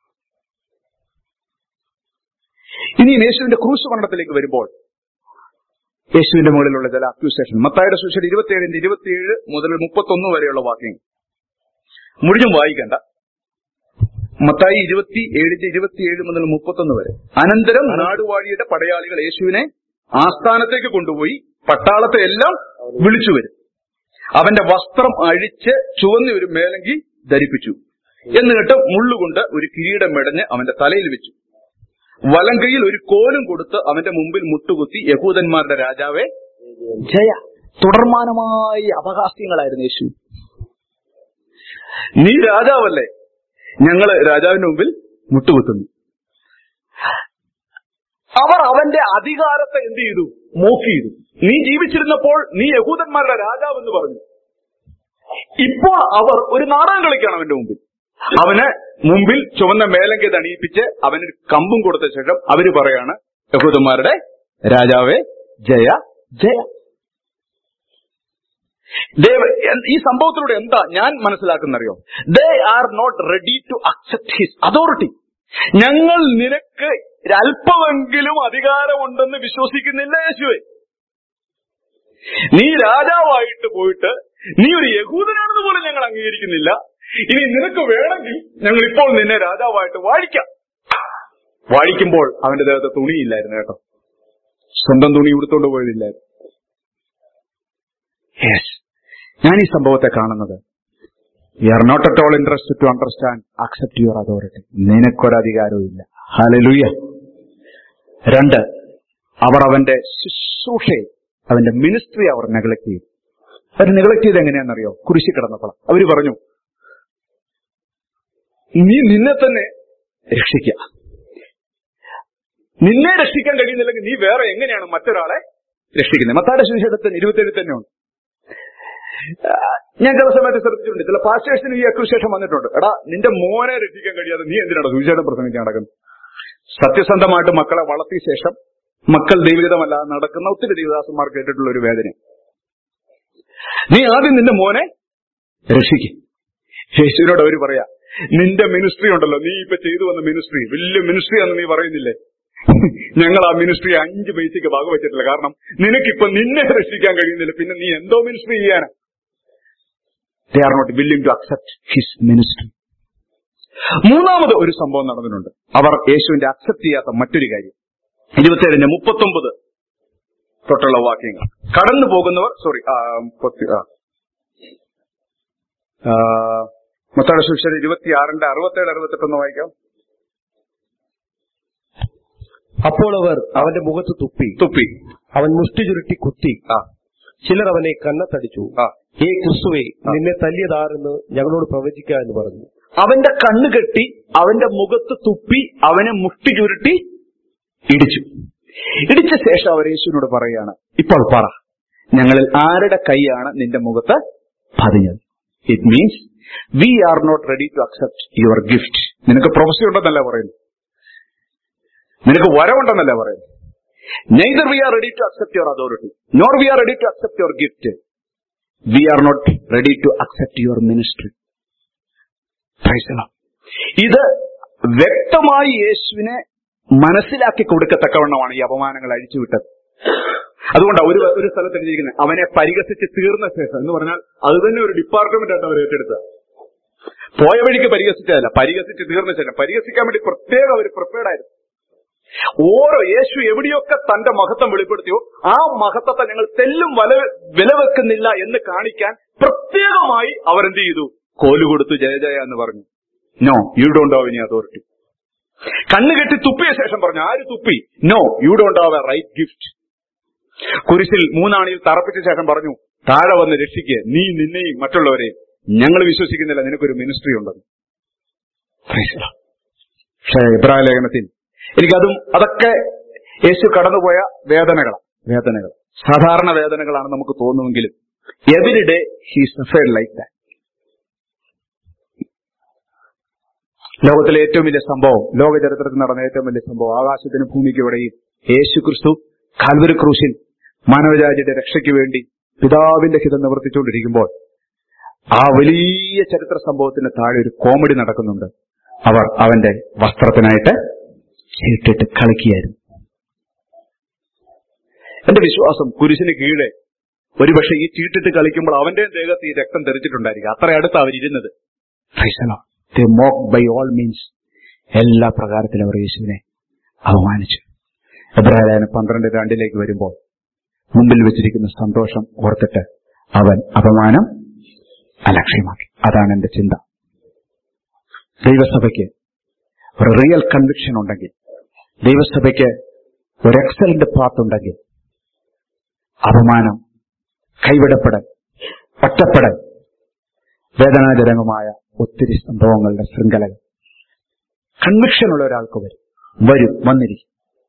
ഇനി യേശുവിന്റെ ക്രൂശ് മരണത്തിലേക്ക് വരുമ്പോൾ യേശുവിന്റെ മുകളിലുള്ള ചില അക്യൂസേഷൻ. മത്തായിയുടെ സുവിശേഷം 27 മുതൽ 31 വരെയുള്ള വാക്യങ്ങൾ മുഴുവൻ വായിക്കണ്ട. മത്തായി 27 മുതൽ 31 വരെ. അനന്തരം നാടുവാഴിയുടെ പടയാളികൾ യേശുവിനെ ആസ്ഥാനത്തേക്ക് കൊണ്ടുപോയി പട്ടാളത്തെ എല്ലാം വിളിച്ചു വരും. അവന്റെ വസ്ത്രം അഴിച്ച് ചുവന്ന ഒരു മേലങ്കി ധരിപ്പിച്ചു. എന്നിട്ട് മുള്ളുകൊണ്ട് ഒരു കിരീടം മെടഞ്ഞ് അവന്റെ തലയിൽ വെച്ചു. വലങ്കയിൽ ഒരു കോലും കൊടുത്ത് അവന്റെ മുമ്പിൽ മുട്ടുകുത്തി, യഹൂദന്മാരുടെ രാജാവേ ജയ. തുടർമാനമായ അപഹാസ്യങ്ങളായിരുന്നു യേശു. നീ രാജാവല്ലേ, ഞങ്ങള് രാജാവിന്റെ മുമ്പിൽ മുട്ടുകുത്തുന്നു. അവർ അവന്റെ അധികാരത്തെ എന്ത് ചെയ്തു? മോക്ക് ചെയ്തു. നീ ജീവിച്ചിരുന്നപ്പോൾ നീ യഹൂദന്മാരുടെ രാജാവെന്ന് പറഞ്ഞു. ഇപ്പോൾ അവർ ഒരു നാടകം കളിക്കുകയാണ് അവന്റെ മുമ്പിൽ. അവന് മുമ്പിൽ ചുവന്ന മേലങ്കി തണിയിപ്പിച്ച് അവനൊരു കമ്പും കൊടുത്ത ശേഷം അവര് പറയാണ്, യഹൂദന്മാരുടെ രാജാവേ ജയ ജയ. ഈ സംഭവത്തിലൂടെ എന്താ ഞാൻ മനസ്സിലാക്കുന്നറിയോ? They are not ready to accept his authority. ഞങ്ങൾ നിനക്ക് അല്പമെങ്കിലും അധികാരമുണ്ടെന്ന് വിശ്വസിക്കുന്നില്ല യേശുവേ. നീ രാജാവായിട്ട് പോയിട്ട് നീ ഒരു യഹൂദനാണെന്ന് പോലും ഞങ്ങൾ അംഗീകരിക്കുന്നില്ല. ഇനി നിനക്ക് വേണമെങ്കിൽ ഞങ്ങൾ ഇപ്പോൾ നിന്നെ രാജാവായിട്ട് വാഴിക്കാം. വാഴിക്കുമ്പോൾ അവന്റെ ദേഹത്ത് തുണിയില്ലായിരുന്നു കേട്ടോ, സ്വന്തം തുണി ഉടുത്തോണ്ട് പോയതില്ലായിരുന്നു. ഞാൻ ഈ സംഭവത്തെ കാണുന്നത്, you are not at all interested to understand accept your authority. നിനക്കൊരധികാരവും ഇല്ല. ഹല്ലേലൂയ. 2, അവർ അവന്റെ ശുശ്രൂഷയെ, അവന്റെ മിനിസ്ട്രി അവർ നെഗ്ലക്ട് ചെയ്തു. അവർ നെഗ്ലക്ട് ചെയ്ത് എങ്ങനെയാണെന്നറിയോ? കുരിശിൽ കിടന്നപ്പോൾ അവര് പറഞ്ഞു, നീ നിന്നെ തന്നെ രക്ഷിക്കുക. നിന്നെ രക്ഷിക്കാൻ കഴിയുന്നില്ലെങ്കിൽ നീ വേറെ എങ്ങനെയാണ് മറ്റൊരാളെ രക്ഷിക്കുന്നത്? മത്തായിയുടെ സുവിശേഷത്തിൽ 27 തന്നെയുണ്ട്. ഞാൻ ചില സമയത്ത് ശ്രദ്ധിച്ചിട്ടുണ്ട്, ചില പാസ്റ്റേഴ്സിന് ഈ അക്യൂസേഷൻ വന്നിട്ടുണ്ട്. എടാ, നിന്റെ മോനെ രക്ഷിക്കാൻ കഴിയാതെ നീ എന്തിനാണ് സുവിശേഷം പ്രസംഗിക്കാൻ നടക്കുന്നത്? സത്യസന്ധമായിട്ട് മക്കളെ വളർത്തിയ ശേഷം മക്കൾ ദൈവഹിതമല്ലാതെ നടക്കുന്ന ഒത്തിരി ദൈവദാസന്മാർ കേട്ടിട്ടുള്ള ഒരു വേദന. നീ ആദ്യം നിന്റെ മോനെ രക്ഷിക്കും. യേശുവിനോട് അവര് പറയാ, നിന്റെ മിനിസ്ട്രി ഉണ്ടല്ലോ, നീ ഇപ്പൊ ചെയ്തു വന്ന മിനിസ്ട്രി വലിയ മിനിസ്ട്രി ആണെന്ന് നീ പറയുന്നില്ലേ? ഞങ്ങൾ ആ മിനിസ്ട്രി 5 പൈസയ്ക്ക് ഭാഗവച്ചിട്ടില്ല. കാരണം നിനക്കിപ്പോ നിന്നെ രക്ഷിക്കാൻ കഴിയുന്നില്ല, പിന്നെ നീ എന്തോ മിനിസ്ട്രി ചെയ്യാനാ? They are not willing to accept his ministry. 3ാമത് ഒരു സംഭവം നടന്നിട്ടുണ്ട്. അവർ യേശുവിന്റെ അക്സെപ്റ്റ് ചെയ്യാത്ത മറ്റൊരു കാര്യം. 27-39 തൊട്ടുള്ള വാക്യങ്ങൾ. കടന്നു പോകുന്നവർ മത്തായിയുടെ സുവിശേഷം 26-67-68 വായിക്കാം. അപ്പോൾ അവർ അവന്റെ മുഖത്ത് തുപ്പി അവൻ മുഷ്ടി ചുരുട്ടി കുത്തി. ചിലർ അവനെ കന്നത്തടിച്ചു. ഹേ ക്രിസ്തുവേ, നിന്നെ തല്ലിയതാരെന്ന് ഞങ്ങളോട് പ്രവചിക്കുക എന്ന് പറഞ്ഞു. അവന്റെ കണ്ണ് കെട്ടി അവന്റെ മുഖത്ത് തുപ്പി അവനെ മുഷ്ടി ചുരുട്ടി ഇടിച്ച ശേഷം അവർ യേശുവിനോട് പറയാണ്, ഇപ്പോൾ പറ, ഞങ്ങളിൽ ആരുടെ കൈയാണ് നിന്റെ മുഖത്ത് പതിഞ്ഞത്? It means we are not ready to accept your gift. നിനക്ക് പ്രൊഫസി ഉണ്ടെന്നല്ല പറയുന്നു, നിനക്ക് വരവുണ്ടെന്നല്ല പറയുന്നു. Neither we are ready to accept your authority nor we are ready to accept your gift. We are not ready to accept your ministry. ഇത് വ്യക്തമായി യേശുവിനെ മനസ്സിലാക്കി കൊടുക്കത്തക്കവണ്ണമാണ് ഈ അപമാനങ്ങൾ അഴിച്ചുവിട്ടത്. അതുകൊണ്ടാണ് ഒരു സ്ഥലത്ത് എഴുതിയിരിക്കുന്നത്, അവനെ പരിഹസിച്ച് തീർന്ന ശേഷം എന്ന് പറഞ്ഞാൽ അത് തന്നെ ഒരു ഡിപ്പാർട്ട്മെന്റ് ആയിട്ട് അവർ ഏറ്റെടുത്തത്. പോയ വഴിക്ക് പരിഹസിച്ചതല്ല, പരിഹസിച്ച് തീർന്ന ശേഷം. പരിഹസിക്കാൻ വേണ്ടി പ്രത്യേകം അവർ പ്രിപ്പയർഡ് ആയിരുന്നു. ഓരോ യേശു എവിടെയൊക്കെ തന്റെ മഹത്വം വെളിപ്പെടുത്തിയോ ആ മഹത്വത്തെ ഞങ്ങൾ തെല്ലും വില വെക്കുന്നില്ല എന്ന് കാണിക്കാൻ പ്രത്യേകമായി അവരെന്ത് ചെയ്തു? കോല് കൊടുത്തു ജയ ജയ എന്ന് പറഞ്ഞു. No, you don't have any authority. കണ്ണുകെട്ടി തുപ്പിയ ശേഷം പറഞ്ഞു, ആര് തുപ്പി? No, you don't have a right gift. കുരിശിൽ 3 ആണിയിൽ തറപ്പിച്ച ശേഷം പറഞ്ഞു, താഴെ വന്ന് രക്ഷിക്കുക, നീ നിന്നെയും മറ്റുള്ളവരെയും. ഞങ്ങൾ വിശ്വസിക്കുന്നില്ല നിനക്കൊരു മിനിസ്ട്രി ഉണ്ടെന്ന്. പക്ഷേ ഇബ്രാഹിം ലേഖനത്തിൽ അതൊക്കെ യേശു കടന്നുപോയ വേദനകൾ സാധാരണ വേദനകളാണ് നമുക്ക് തോന്നുമെങ്കിലും every day he suffered like that. ലോകത്തിലെ ഏറ്റവും വലിയ സംഭവം, ലോക ചരിത്രത്തിൽ നടന്ന ഏറ്റവും വലിയ സംഭവം, ആകാശത്തിനും ഭൂമിക്കും ഇടയിൽ യേശു ക്രിസ്തു കാൽവരി ക്രൂശിൽ മാനവജാതിയുടെ രക്ഷയ്ക്ക് വേണ്ടി പിതാവിന്റെ ഹിതം നിവർത്തിച്ചുകൊണ്ടിരിക്കുമ്പോൾ ആ വലിയ ചരിത്ര സംഭവത്തിന് താഴെ ഒരു കോമഡി നടക്കുന്നുണ്ട്. അവർ അവന്റെ വസ്ത്രത്തിനായിട്ട് ചീട്ടിട്ട് കളിക്കുകയായിരുന്നു. എന്റെ വിശ്വാസം കുരിശിന് കീഴെ ഒരുപക്ഷെ ഈ ചീട്ടിട്ട് കളിക്കുമ്പോൾ അവന്റെ ദേഹത്ത് ഈ രക്തം തെറിച്ചിട്ടുണ്ടായിരിക്കും. അത്ര അടുത്ത് അവരിരുന്നത്. They mocked by all means. എല്ലാ പ്രകാരത്തിലും അവർ യേശുവിനെ അപമാനിച്ചു. എബ്രായലേഖനം 12:2 വരുമ്പോൾ മുമ്പിൽ വെച്ചിരിക്കുന്ന സന്തോഷം ഓർത്തിട്ട് അവൻ അപമാനം അലക്ഷ്യമാക്കി. അതാണ് എന്റെ ചിന്ത. ദൈവസഭയ്ക്ക് ഒരു റിയൽ കൺവിക്ഷൻ ഉണ്ടെങ്കിൽ, ദൈവസഭയ്ക്ക് ഒരു എക്സലന്റ് പാത്ത് ഉണ്ടെങ്കിൽ, അപമാനം, കൈവിടപ്പെടൽ, ഒറ്റപ്പെടൽ, വേദനാജനകമായ ഒത്തിരി സംഭവങ്ങളുടെ ശൃംഖലകൾ കൺവിക്ഷനുള്ള ഒരാൾക്ക് വന്നിരിക്കും.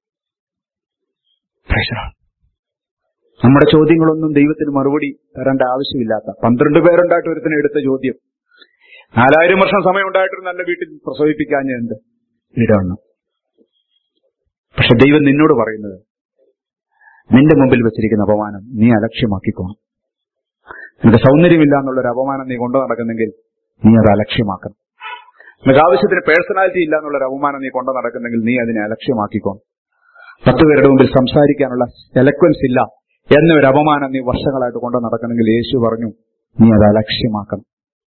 നമ്മുടെ ചോദ്യങ്ങളൊന്നും ദൈവത്തിന് മറുപടി തരേണ്ട ആവശ്യമില്ലാത്ത 12 പേരുണ്ടായിട്ട് ഒരുത്തിന് എടുത്ത ചോദ്യം 4000 വർഷം സമയം ഉണ്ടായിട്ടൊരു നല്ല വീട്ടിൽ പ്രസവിപ്പിക്കാൻ എന്ത് ഇടണം. പക്ഷെ ദൈവം നിന്നോട് പറയുന്നത്, നിന്റെ മുമ്പിൽ വെച്ചിരിക്കുന്ന അപമാനം നീ അലക്ഷ്യമാക്കിക്കോണം. നിനക്ക് സൗന്ദര്യമില്ല എന്നുള്ളൊരു അപമാനം നീ കൊണ്ടു നടക്കുന്നെങ്കിൽ നീ അത് അലക്ഷ്യമാക്കണം. നിനക്ക് ആവശ്യത്തിന് പേഴ്സണാലിറ്റി ഇല്ല എന്നുള്ളൊരു അപമാനം നീ കൊണ്ടു നടക്കുന്നെങ്കിൽ നീ അതിനെ അലക്ഷ്യമാക്കിക്കോണം. 10 പേരുടെ മുമ്പിൽ സംസാരിക്കാനുള്ള എലക്വൻസ് ഇല്ല എന്നൊരു അപമാനം നീ വർഷങ്ങളായിട്ട് കൊണ്ടു നടക്കണമെങ്കിൽ യേശു പറഞ്ഞു, നീ അത് അലക്ഷ്യമാക്കണം.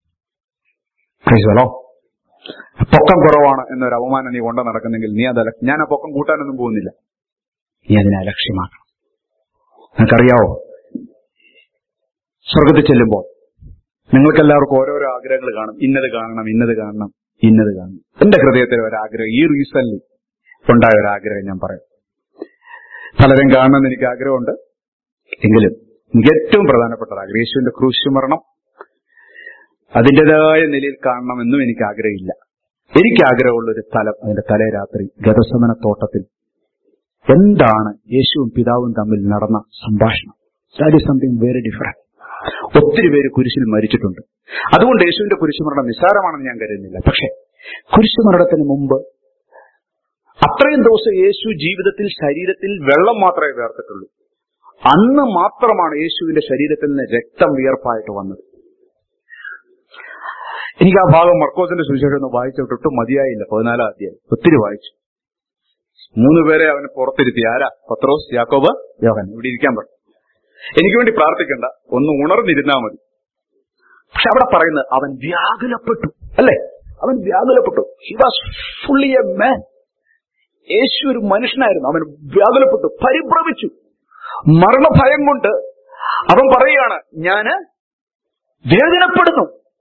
പൊക്കം കുറവാണ് എന്നൊരു അപമാനം നീ കൊണ്ടു നടക്കുന്നെങ്കിൽ നീ അത് ഞാൻ ആ പൊക്കം കൂട്ടാനൊന്നും പോകുന്നില്ല, നീ അതിനെ അലക്ഷ്യമാക്കണം. നിനക്കറിയാവോ, സ്വർഗത്തിൽ ചെല്ലുമ്പോൾ നിങ്ങൾക്കെല്ലാവർക്കും ഓരോരോ ആഗ്രഹങ്ങൾ കാണും. ഇന്നത് കാണണം, ഇന്നത് കാണണം, ഇന്നത് കാണണം. എന്റെ ഹൃദയത്തിൽ ഒരാഗ്രഹം, ഈ റീസൺലി ഉണ്ടായ ഒരാഗ്രഹം ഞാൻ പറയും. പലരും കാണണമെന്ന് എനിക്ക് ആഗ്രഹമുണ്ട്. എങ്കിലും എനിക്ക് ഏറ്റവും പ്രധാനപ്പെട്ട ആഗ്രഹം യേശുവിന്റെ ക്രൂശ് മരണം അതിൻ്റെതായ നിലയിൽ കാണണമെന്നും എനിക്ക് ആഗ്രഹമില്ല. എനിക്ക് ആഗ്രഹമുള്ളൊരു സ്ഥലം, അതിന്റെ തലേ രാത്രി ഗതസമന തോട്ടത്തിൽ എന്താണ് യേശുവും പിതാവും തമ്മിൽ നടന്ന സംഭാഷണം. That is something very different. ഒത്തിരി പേര് കുരിശിൽ മരിച്ചിട്ടുണ്ട്. അതുകൊണ്ട് യേശുവിന്റെ കുരിശുമരണം നിസ്സാരമാണെന്ന് ഞാൻ കരുതുന്നില്ല. പക്ഷെ കുരിശുമരണത്തിന് മുമ്പ് അത്രയും ദിവസം യേശു ജീവിതത്തിൽ ശരീരത്തിൽ വെള്ളം മാത്രമേ വേർത്തിട്ടുള്ളൂ. അന്ന് മാത്രമാണ് യേശുവിന്റെ ശരീരത്തിൽ നിന്ന് രക്തം വിയർപ്പായിട്ട് വന്നത്. എനിക്ക് ആ ഭാഗം മർക്കോസിന്റെ സുവിശേഷം ഒന്ന് വായിച്ചിട്ടൊട്ടും മതിയായില്ല. 14-ാം അധ്യായം ഒത്തിരി വായിച്ചു. 3 പേരെ അവന് പുറത്തിരുത്തി. ആരാ? പത്രോസ്, യാക്കോബ്, യോഹന്നാൻ. ഇവിടെ ഇരിക്കാൻ പറഞ്ഞു. എനിക്ക് വേണ്ടി പ്രാർത്ഥിക്കണ്ട, ഒന്ന് ഉണർന്നിരുന്നാ മതി. പക്ഷെ അവിടെ പറയുന്നത് അവൻ വ്യാകുലപ്പെട്ടു, അല്ലേ? അവൻ വ്യാകുലപ്പെട്ടു. He was fully a man. യേശു ഒരു മനുഷ്യനായിരുന്നു. അവൻ വ്യാകുലപ്പെട്ടു, പരിഭ്രമിച്ചു. മരണഭയം കൊണ്ട് അവൻ പറയുകയാണ്, ഞാന് വേദനപ്പെടുന്നു.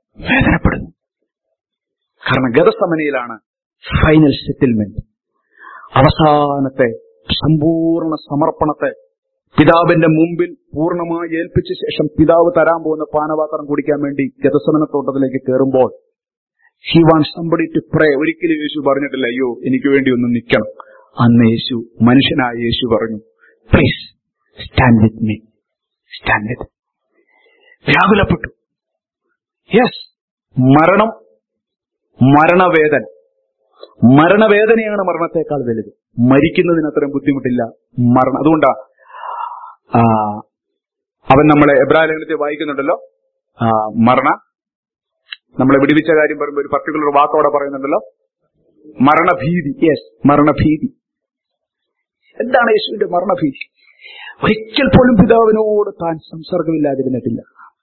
കാരണം ഗതസമനയിലാണ് ഫൈനൽ സെറ്റിൽമെന്റ്. അവസാനത്തെ സമ്പൂർണ്ണ സമർപ്പണത്തെ പിതാവിന്റെ മുമ്പിൽ പൂർണ്ണമായി ഏൽപ്പിച്ച ശേഷം പിതാവ് തരാൻ പോകുന്ന പാനപാത്രം കുടിക്കാൻ വേണ്ടി ഗതസമന തോട്ടത്തിലേക്ക് കയറുമ്പോൾ he wants somebody to pray. ഒരിക്കലും യേശു പറഞ്ഞിട്ടില്ല, അയ്യോ എനിക്ക് വേണ്ടി ഒന്ന് നിൽക്കണം. അന്ന് യേശു, മനുഷ്യനായ യേശു പറഞ്ഞു, please stand with me, stand with. വ്യാകുലപ്പെട്ടു. യെസ്, മരണം, മരണവേദനയാണ് മരണത്തെക്കാൾ വലുത്. മരിക്കുന്നതിന് അത്രയും ബുദ്ധിമുട്ടില്ല മരണം. അതുകൊണ്ടാ അവൻ നമ്മളെ എബ്രായ ലേഖനത്തിൽ വായിക്കുന്നുണ്ടല്ലോ, നമ്മളെ വിടുവിച്ച കാര്യം പറയുമ്പോൾ ഒരു പർട്ടിക്കുലർ വാക്കോടെ പറയുന്നുണ്ടല്ലോ, മരണഭീതി. യെസ്, മരണഭീതി. എന്താണ് യേശുവിന്റെ മരണഭീതി? ഒരിക്കൽ പോലും പിതാവിനോട് താൻ സംസർഗമില്ലാതിരുന്നിട്ടില്ല.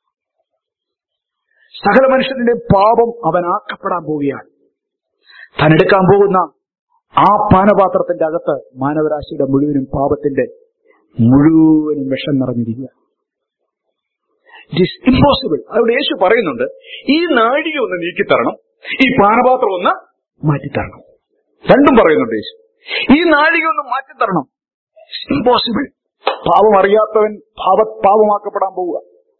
സകല മനുഷ്യന്റെ പാപം അവനാക്കപ്പെടാൻ പോവുകയാണ്. താൻ എടുക്കാൻ പോകുന്ന ആ പാനപാത്രത്തിന്റെ അകത്ത് മാനവരാശിയുടെ മുഴുവനും പാപത്തിന്റെ മുഴുവനും വിഷം നിറഞ്ഞിരിക്കുക. It is impossible. അതുകൊണ്ട് യേശു പറയുന്നുണ്ട്, ഈ നാഴിക ഒന്ന് നീക്കിത്തരണം, ഈ പാനപാത്രം ഒന്ന് മാറ്റിത്തരണം. രണ്ടും പറയുന്നുണ്ട് യേശു. ഈ നാഴിക ഒന്ന് മാറ്റിത്തരണം. ഇമ്പോസിബിൾ. പാപം അറിയാത്തവൻ പാപമാക്കപ്പെടാൻ പോവുക.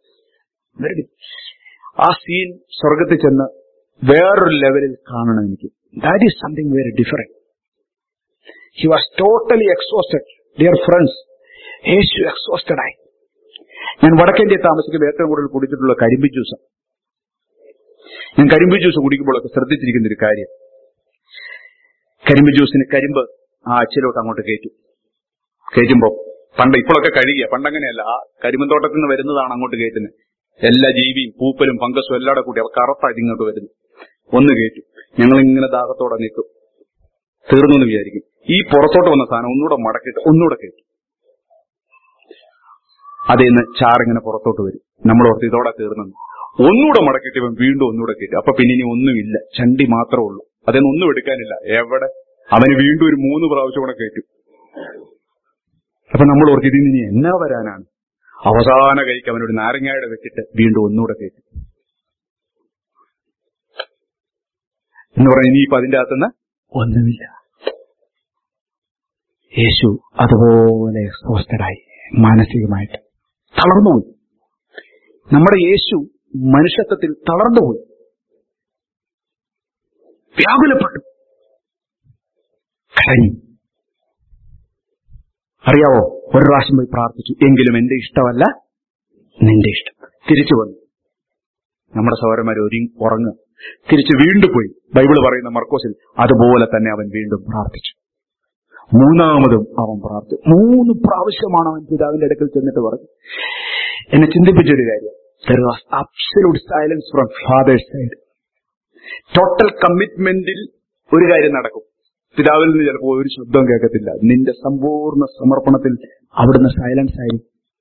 ആ സീൻ സ്വർഗത്തിൽ ചെന്ന് വേറൊരു ലെവലിൽ കാണണം എനിക്ക്. That is something very different. He was totally exhausted. Dear friends, യേശു എക്സോസ്റ്റഡ് ആയി. ഞാൻ വടക്കേന്ത്യയിൽ താമസിക്കുമ്പോൾ ഏറ്റവും കൂടുതൽ കുടിച്ചിട്ടുള്ള കരിമ്പ് ജ്യൂസ്. ഞാൻ കരിമ്പ് ജ്യൂസ് കുടിക്കുമ്പോഴൊക്കെ ശ്രദ്ധിച്ചിരിക്കുന്ന ഒരു കാര്യം, കരിമ്പ് ജ്യൂസിന് കരിമ്പ് ആ അച്ചിലോട്ട് അങ്ങോട്ട് കയറ്റുമ്പോ ഇപ്പോഴൊക്കെ കഴുകിയ, പണ്ടങ്ങനെയല്ല, ആ കരിമ്പൻ തോട്ടത്തിൽ നിന്ന് വരുന്നതാണ് അങ്ങോട്ട് കയറ്റുന്നത്. എല്ലാ ജീവിയും പൂപ്പലും ഫംഗസും എല്ലാടെ കൂടി അവ കറുത്തായിട്ട് ഇങ്ങോട്ട് വരുന്നു. ഒന്ന് കയറ്റും. ഞങ്ങളിങ്ങനെ ദാഹത്തോടെ നിൽക്കും, തീർന്നു എന്ന് വിചാരിക്കും. ഈ പുറത്തോട്ട് വന്ന സാധനം ഒന്നുകൂടെ മടക്കിയിട്ട് ഒന്നുകൂടെ കയറ്റും. അതിൽ നിന്ന് ചാറിങ്ങനെ പുറത്തോട്ട് വരും. നമ്മൾ ഓർത്ത് ഇതോടെ തീർന്നു. ഒന്നുകൂടെ മടക്കിയിട്ട് ഇവൻ വീണ്ടും ഒന്നുകൂടെ കയറ്റും. അപ്പൊ പിന്നെ ഇനി ഒന്നുമില്ല, ചണ്ടി മാത്രമേ ഉള്ളൂ. അതൊന്നും ഒന്നും എടുക്കാനില്ല. എവിടെ അവന് വീണ്ടും ഒരു 3 പ്രാവശ്യം കൂടെ കയറ്റും. അപ്പൊ നമ്മൾ ഓർത്ത് ഇതിൽ ഇനി എന്നാ വരാനാണ്. അവസാന കൈക്ക് അവനൊരു നാരങ്ങയുടെ വെച്ചിട്ട് വീണ്ടും ഒന്നുകൂടെ കയറ്റും എന്ന് പറഞ്ഞാൽ ഇനിയിപ്പോ അതിന്റെ അകത്തുനിന്ന് ഒന്നുമില്ല. യേശു അതുപോലെ എക്സോസ്റ്റഡായി, മാനസികമായിട്ട് തളർന്നുപോയി. നമ്മുടെ യേശു മനുഷ്യത്വത്തിൽ തളർന്നുപോയി, വ്യാകുലപ്പെട്ടു, കരഞ്ഞു. അറിയാവോ, ഒരു പ്രാവശ്യം പോയി പ്രാർത്ഥിച്ചു, എങ്കിലും എന്റെ ഇഷ്ടമല്ല നിന്റെ ഇഷ്ടം. തിരിച്ചു വന്നു. നമ്മുടെ സഹോദരന്മാർ ഉറങ്ങുക. തിരിച്ച് വീണ്ടും പോയി. ബൈബിള് പറയുന്ന മർക്കോസിൽ അതുപോലെ തന്നെ അവൻ വീണ്ടും പ്രാർത്ഥിച്ചു. മൂന്നാമതും അവൻ പ്രാർത്ഥിച്ചു. 3 പ്രാവശ്യമാണ് അവൻ പിതാവിന്റെ അടുക്കൽ ചെന്നിട്ട് പറഞ്ഞു. എന്നെ ചിന്തിപ്പിച്ചൊരു കാര്യം, there was absolute silence from father's side. Total കമ്മിറ്റ്മെന്റിൽ ഒരു കാര്യം നടക്കും. പിതാവിൽ നിന്ന് ചിലപ്പോൾ ഒരു ശബ്ദവും കേൾക്കത്തില്ല. നിന്റെ സമ്പൂർണ്ണ സമർപ്പണത്തിൽ അവിടുന്ന് സൈലൻസ് ആയി.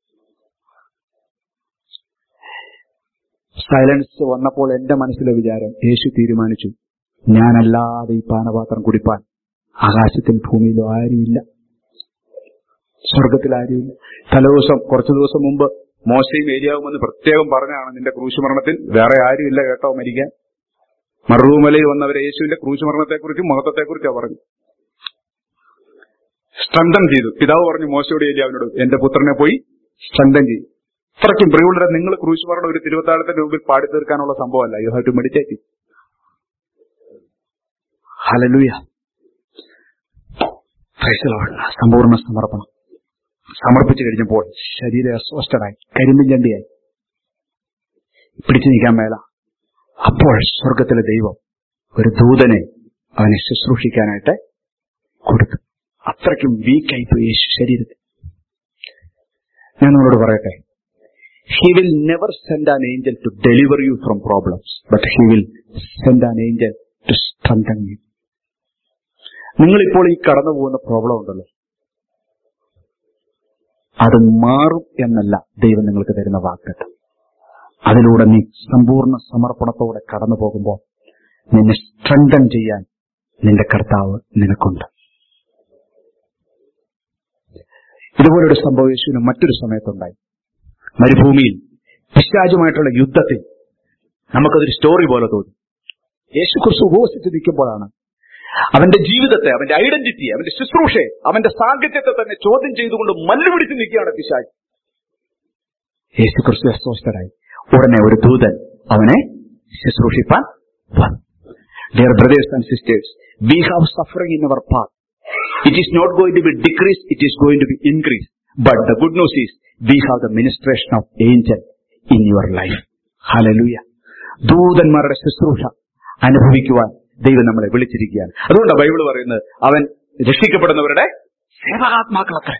സൈലൻസ് വന്നപ്പോൾ എന്റെ മനസ്സിലെ വിചാരം, യേശു തീരുമാനിച്ചു, ഞാനല്ലാതെ ഈ പാനപാത്രം കുടിപ്പാൻ ആകാശത്തിൽ ഭൂമിയിലും ആരുമില്ല, സ്വർഗത്തിൽ ആരുമില്ല. കുറച്ചു ദിവസം മുമ്പ് മോശയും ഏലിയാവുമെന്ന് പ്രത്യേകം പറഞ്ഞാണ്, നിന്റെ ക്രൂശുമരണത്തിൽ വേറെ ആരുമില്ല കേട്ടോ മരിക്കാൻ. മറുമലയിൽ വന്നവരെ യേശുവിന്റെ ക്രൂശുമരണത്തെക്കുറിച്ചും മഹത്വത്തെക്കുറിച്ചാണ് പറഞ്ഞു. സ്ട്രെങ്തൻ ചെയ്തു. പിതാവ് പറഞ്ഞു മോശയോട് ഏലിയാവിനോട്, എന്റെ പുത്രനെ പോയി സ്ട്രെങ്തൻ ചെയ്തു. അത്രയ്ക്കും പ്രിയമുള്ളവരെ, നിങ്ങൾ ക്രൂശുമരണം ഒരു തിരുവത്താഴത്തിന്റെ മുമ്പിൽ പാടി തീർക്കാനുള്ള സംഭവമല്ല. You have to meditate. Hallelujah. Praise the Lord. സമ്പൂർണ്ണ സമർപ്പണം സമർപ്പിച്ചു കഴിഞ്ഞപ്പോൾ ശരീരം അസ്വസ്ഥനായി, കരിമ്പിൻ ചണ്ടിയായി, പിടിച്ചു നിൽക്കാൻ മേല. അപ്പോൾ സ്വർഗത്തിലെ ദൈവം ഒരു ദൂതനെ അവനെ ശുശ്രൂഷിക്കാനായിട്ട് കൊടുത്തു. അത്രയ്ക്കും വീക്കായിപ്പോയി യേശു ശരീരത്തിൽ. ഞാൻ നിങ്ങളോട് പറയട്ടെ, He will never send an angel to deliver you from problems, but He will send an angel to strengthen you. നിങ്ങളിപ്പോൾ ഈ കടന്നു പോകുന്ന പ്രോബ്ലം ഉണ്ടല്ലോ, അത് മാറും എന്നല്ല ദൈവം നിങ്ങൾക്ക് തരുന്ന വാഗ്ദത്തം. അതിലൂടെ നീ സമ്പൂർണ്ണ സമർപ്പണത്തോടെ കടന്നു പോകുമ്പോൾ നിന്നെ സ്ട്രെങ്തൻ ചെയ്യാൻ നിന്റെ കർത്താവ് നിനക്കുണ്ട്. ഇതുപോലൊരു സംഭവം യേശുവിന് മറ്റൊരു സമയത്തുണ്ടായി. മരുഭൂമിയിൽ പിശാചുമായിട്ടുള്ള യുദ്ധത്തിൽ. നമുക്കതൊരു സ്റ്റോറി പോലെ തോന്നി. യേശു ക്രിസ്തു ഉപവസിച്ച് നിൽക്കുമ്പോഴാണ് അവന്റെ ജീവിതത്തെ, അവന്റെ ഐഡന്റിറ്റി, അവന്റെ ശുശ്രൂഷയെ, അവന്റെ സാങ്കത്യത്തെ തന്നെ ചോദ്യം ചെയ്തുകൊണ്ട് മല്ലുപിടിച്ച് നിൽക്കുകയാണ് പിശാച്. യേശു ക്രിസ്തു അസ്വസ്ഥനായി. ഉടനെ ഒരു ദൂതൻ അവനെ ശുശ്രൂഷിപ്പാൻ വന്നു. Dear brothers and sisters, we have suffering in our path. It is not going to be decrease, it is going to be increase. But the good news is, we have the ministration of angel in your life. Hallelujah. ദൂതന്മാരുടെ ശുശ്രൂഷ അനുഭവിക്കുവാൻ ദൈവം നമ്മളെ വിളിച്ചിരിക്കുകയാണ്. അതുകൊണ്ടാണ് Bible പറയുന്നത്, അവൻ രക്ഷിക്കപ്പെടുന്നവരുടെ സേവകാത്മാക്കളത്ര.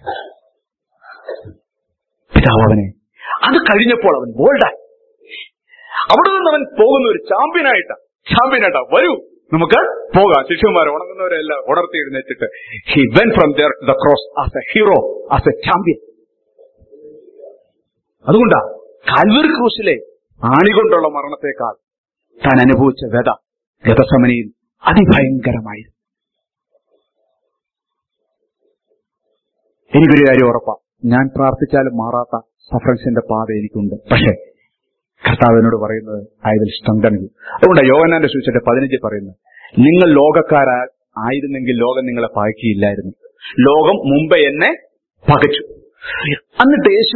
പിതാവ് അവനെ, അത് കഴിഞ്ഞപ്പോൾ അവൻ ബോൾഡായി. അവിടെ നിന്ന് അവൻ പോകുന്ന ഒരു ചാമ്പ്യനായിട്ടാ. വരൂ നമുക്ക് പോകാം. ശിഷ്യന്മാരെ ഉണങ്ങുന്നവരെല്ലാം ഉണർത്തി എഴുന്നേറ്റിട്ട് he went from there to the cross as a hero, as a champion. അതുകൊണ്ടാ കാൽവരി ക്രൂശിലെ ആണികൊണ്ടുള്ള മരണത്തെക്കാൾ താൻ അനുഭവിച്ച വ്യത ഗതസമനിയിൽ അതിഭയങ്കരമായി. എനിക്കൊരു കാര്യം ഉറപ്പാ, ഞാൻ പ്രാർത്ഥിച്ചാലും മാറാത്ത സഫറൻസിന്റെ പാത എനിക്കുണ്ട്. പക്ഷേ കർത്താവിനോട് പറയുന്നത് ഐ വിൽ സ്ട്രെങ്തൻ യു. അതുകൊണ്ട് യോഹന്നാന്റെ സുവിശേഷത്തിൽ 15 പറയുന്നത്, നിങ്ങൾ ലോകക്കാരായിരുന്നെങ്കിൽ ലോകം നിങ്ങളെ പകയ്ക്കുകയില്ലായിരുന്നു, ലോകം മുമ്പേ എന്നെ പകച്ചു. എന്നിട്ട് യേശു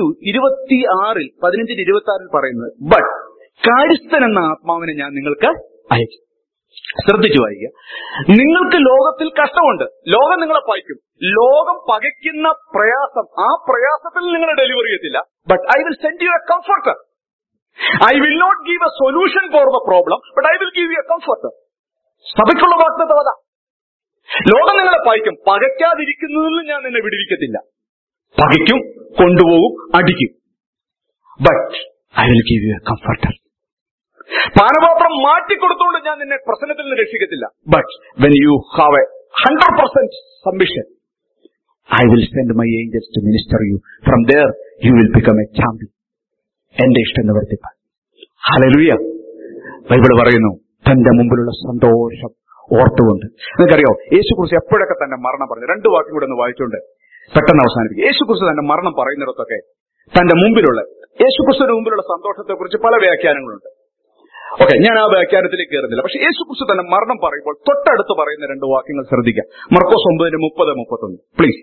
15:26 പറയുന്നത്, ബട്ട് കാര്യസ്ഥൻ എന്ന ആത്മാവിനെ ഞാൻ നിങ്ങൾക്ക് അയക്കും. ശ്രദ്ധിച്ചു വായിക്കുക. നിങ്ങൾക്ക് ലോകത്തിൽ കഷ്ടമുണ്ട്, ലോകം നിങ്ങളെ പകയ്ക്കും. ലോകം പകയ്ക്കുന്ന പ്രയാസം, ആ പ്രയാസത്തിൽ നിങ്ങളെ ഡെലിവറി ചെയ്യത്തില്ല. But I will send you a comforter. I will not give a solution for the problem, but I will give you a comforter. സഭയ്ക്കുള്ള വാഗ്ദത്തം അതാ. ലോകം നിങ്ങളെ പകയ്ക്കും, പകയ്ക്കാതിരിക്കുന്നതിൽ ഞാൻ നിന്നെ വിടുവിക്കത്തില്ല. പകയ്ക്കും, കൊണ്ടുപോകും, അടിക്കും. But I will give you a comforter. പാനപാത്രം മാറ്റിക്കൊടുത്തുകൊണ്ട് ഞാൻ നിന്നെ പ്രശ്നത്തിൽ നിന്ന് രക്ഷിക്കത്തില്ല. But when you have a 100% submission, I will send my angels to minister you. From there you will become a champion. എന്റെ ഇഷ്ടം നിവർത്തിപ്പാൻ. ഹല്ലേലൂയ. ബൈബിൾ പറയുന്നു, തന്റെ മുമ്പിലുള്ള സന്തോഷം ഓർത്തുകൊണ്ട്. നിങ്ങൾക്കറിയോ, യേശുക്രിസ്തു എപ്പോഴൊക്കെ തന്നെ മരണം പറഞ്ഞു? 2 വാക്യം കൂടെ ഒന്ന് വായിച്ചുകൊണ്ട് പെട്ടെന്ന് അവസാനിപ്പിക്കും. യേശുക്രിസ്തു തന്റെ മരണം പറയുന്നിടത്തൊക്കെ തന്റെ മുമ്പിലുള്ള, യേശുക്രിസ്തുവിന്റെ മുമ്പിലുള്ള സന്തോഷത്തെക്കുറിച്ച് പല വ്യാഖ്യാനങ്ങളുണ്ട്. ഓക്കെ, ഞാൻ ആ വ്യാഖ്യാനത്തിലേക്ക് കയറുന്നില്ല. പക്ഷെ യേശുക്രിസ്തു തന്നെ മരണം പറയുമ്പോൾ തൊട്ടടുത്ത് പറയുന്ന 2 വാക്യങ്ങൾ ശ്രദ്ധിക്കാം. മർക്കോസ് 9:30-31 പ്ലീസ്.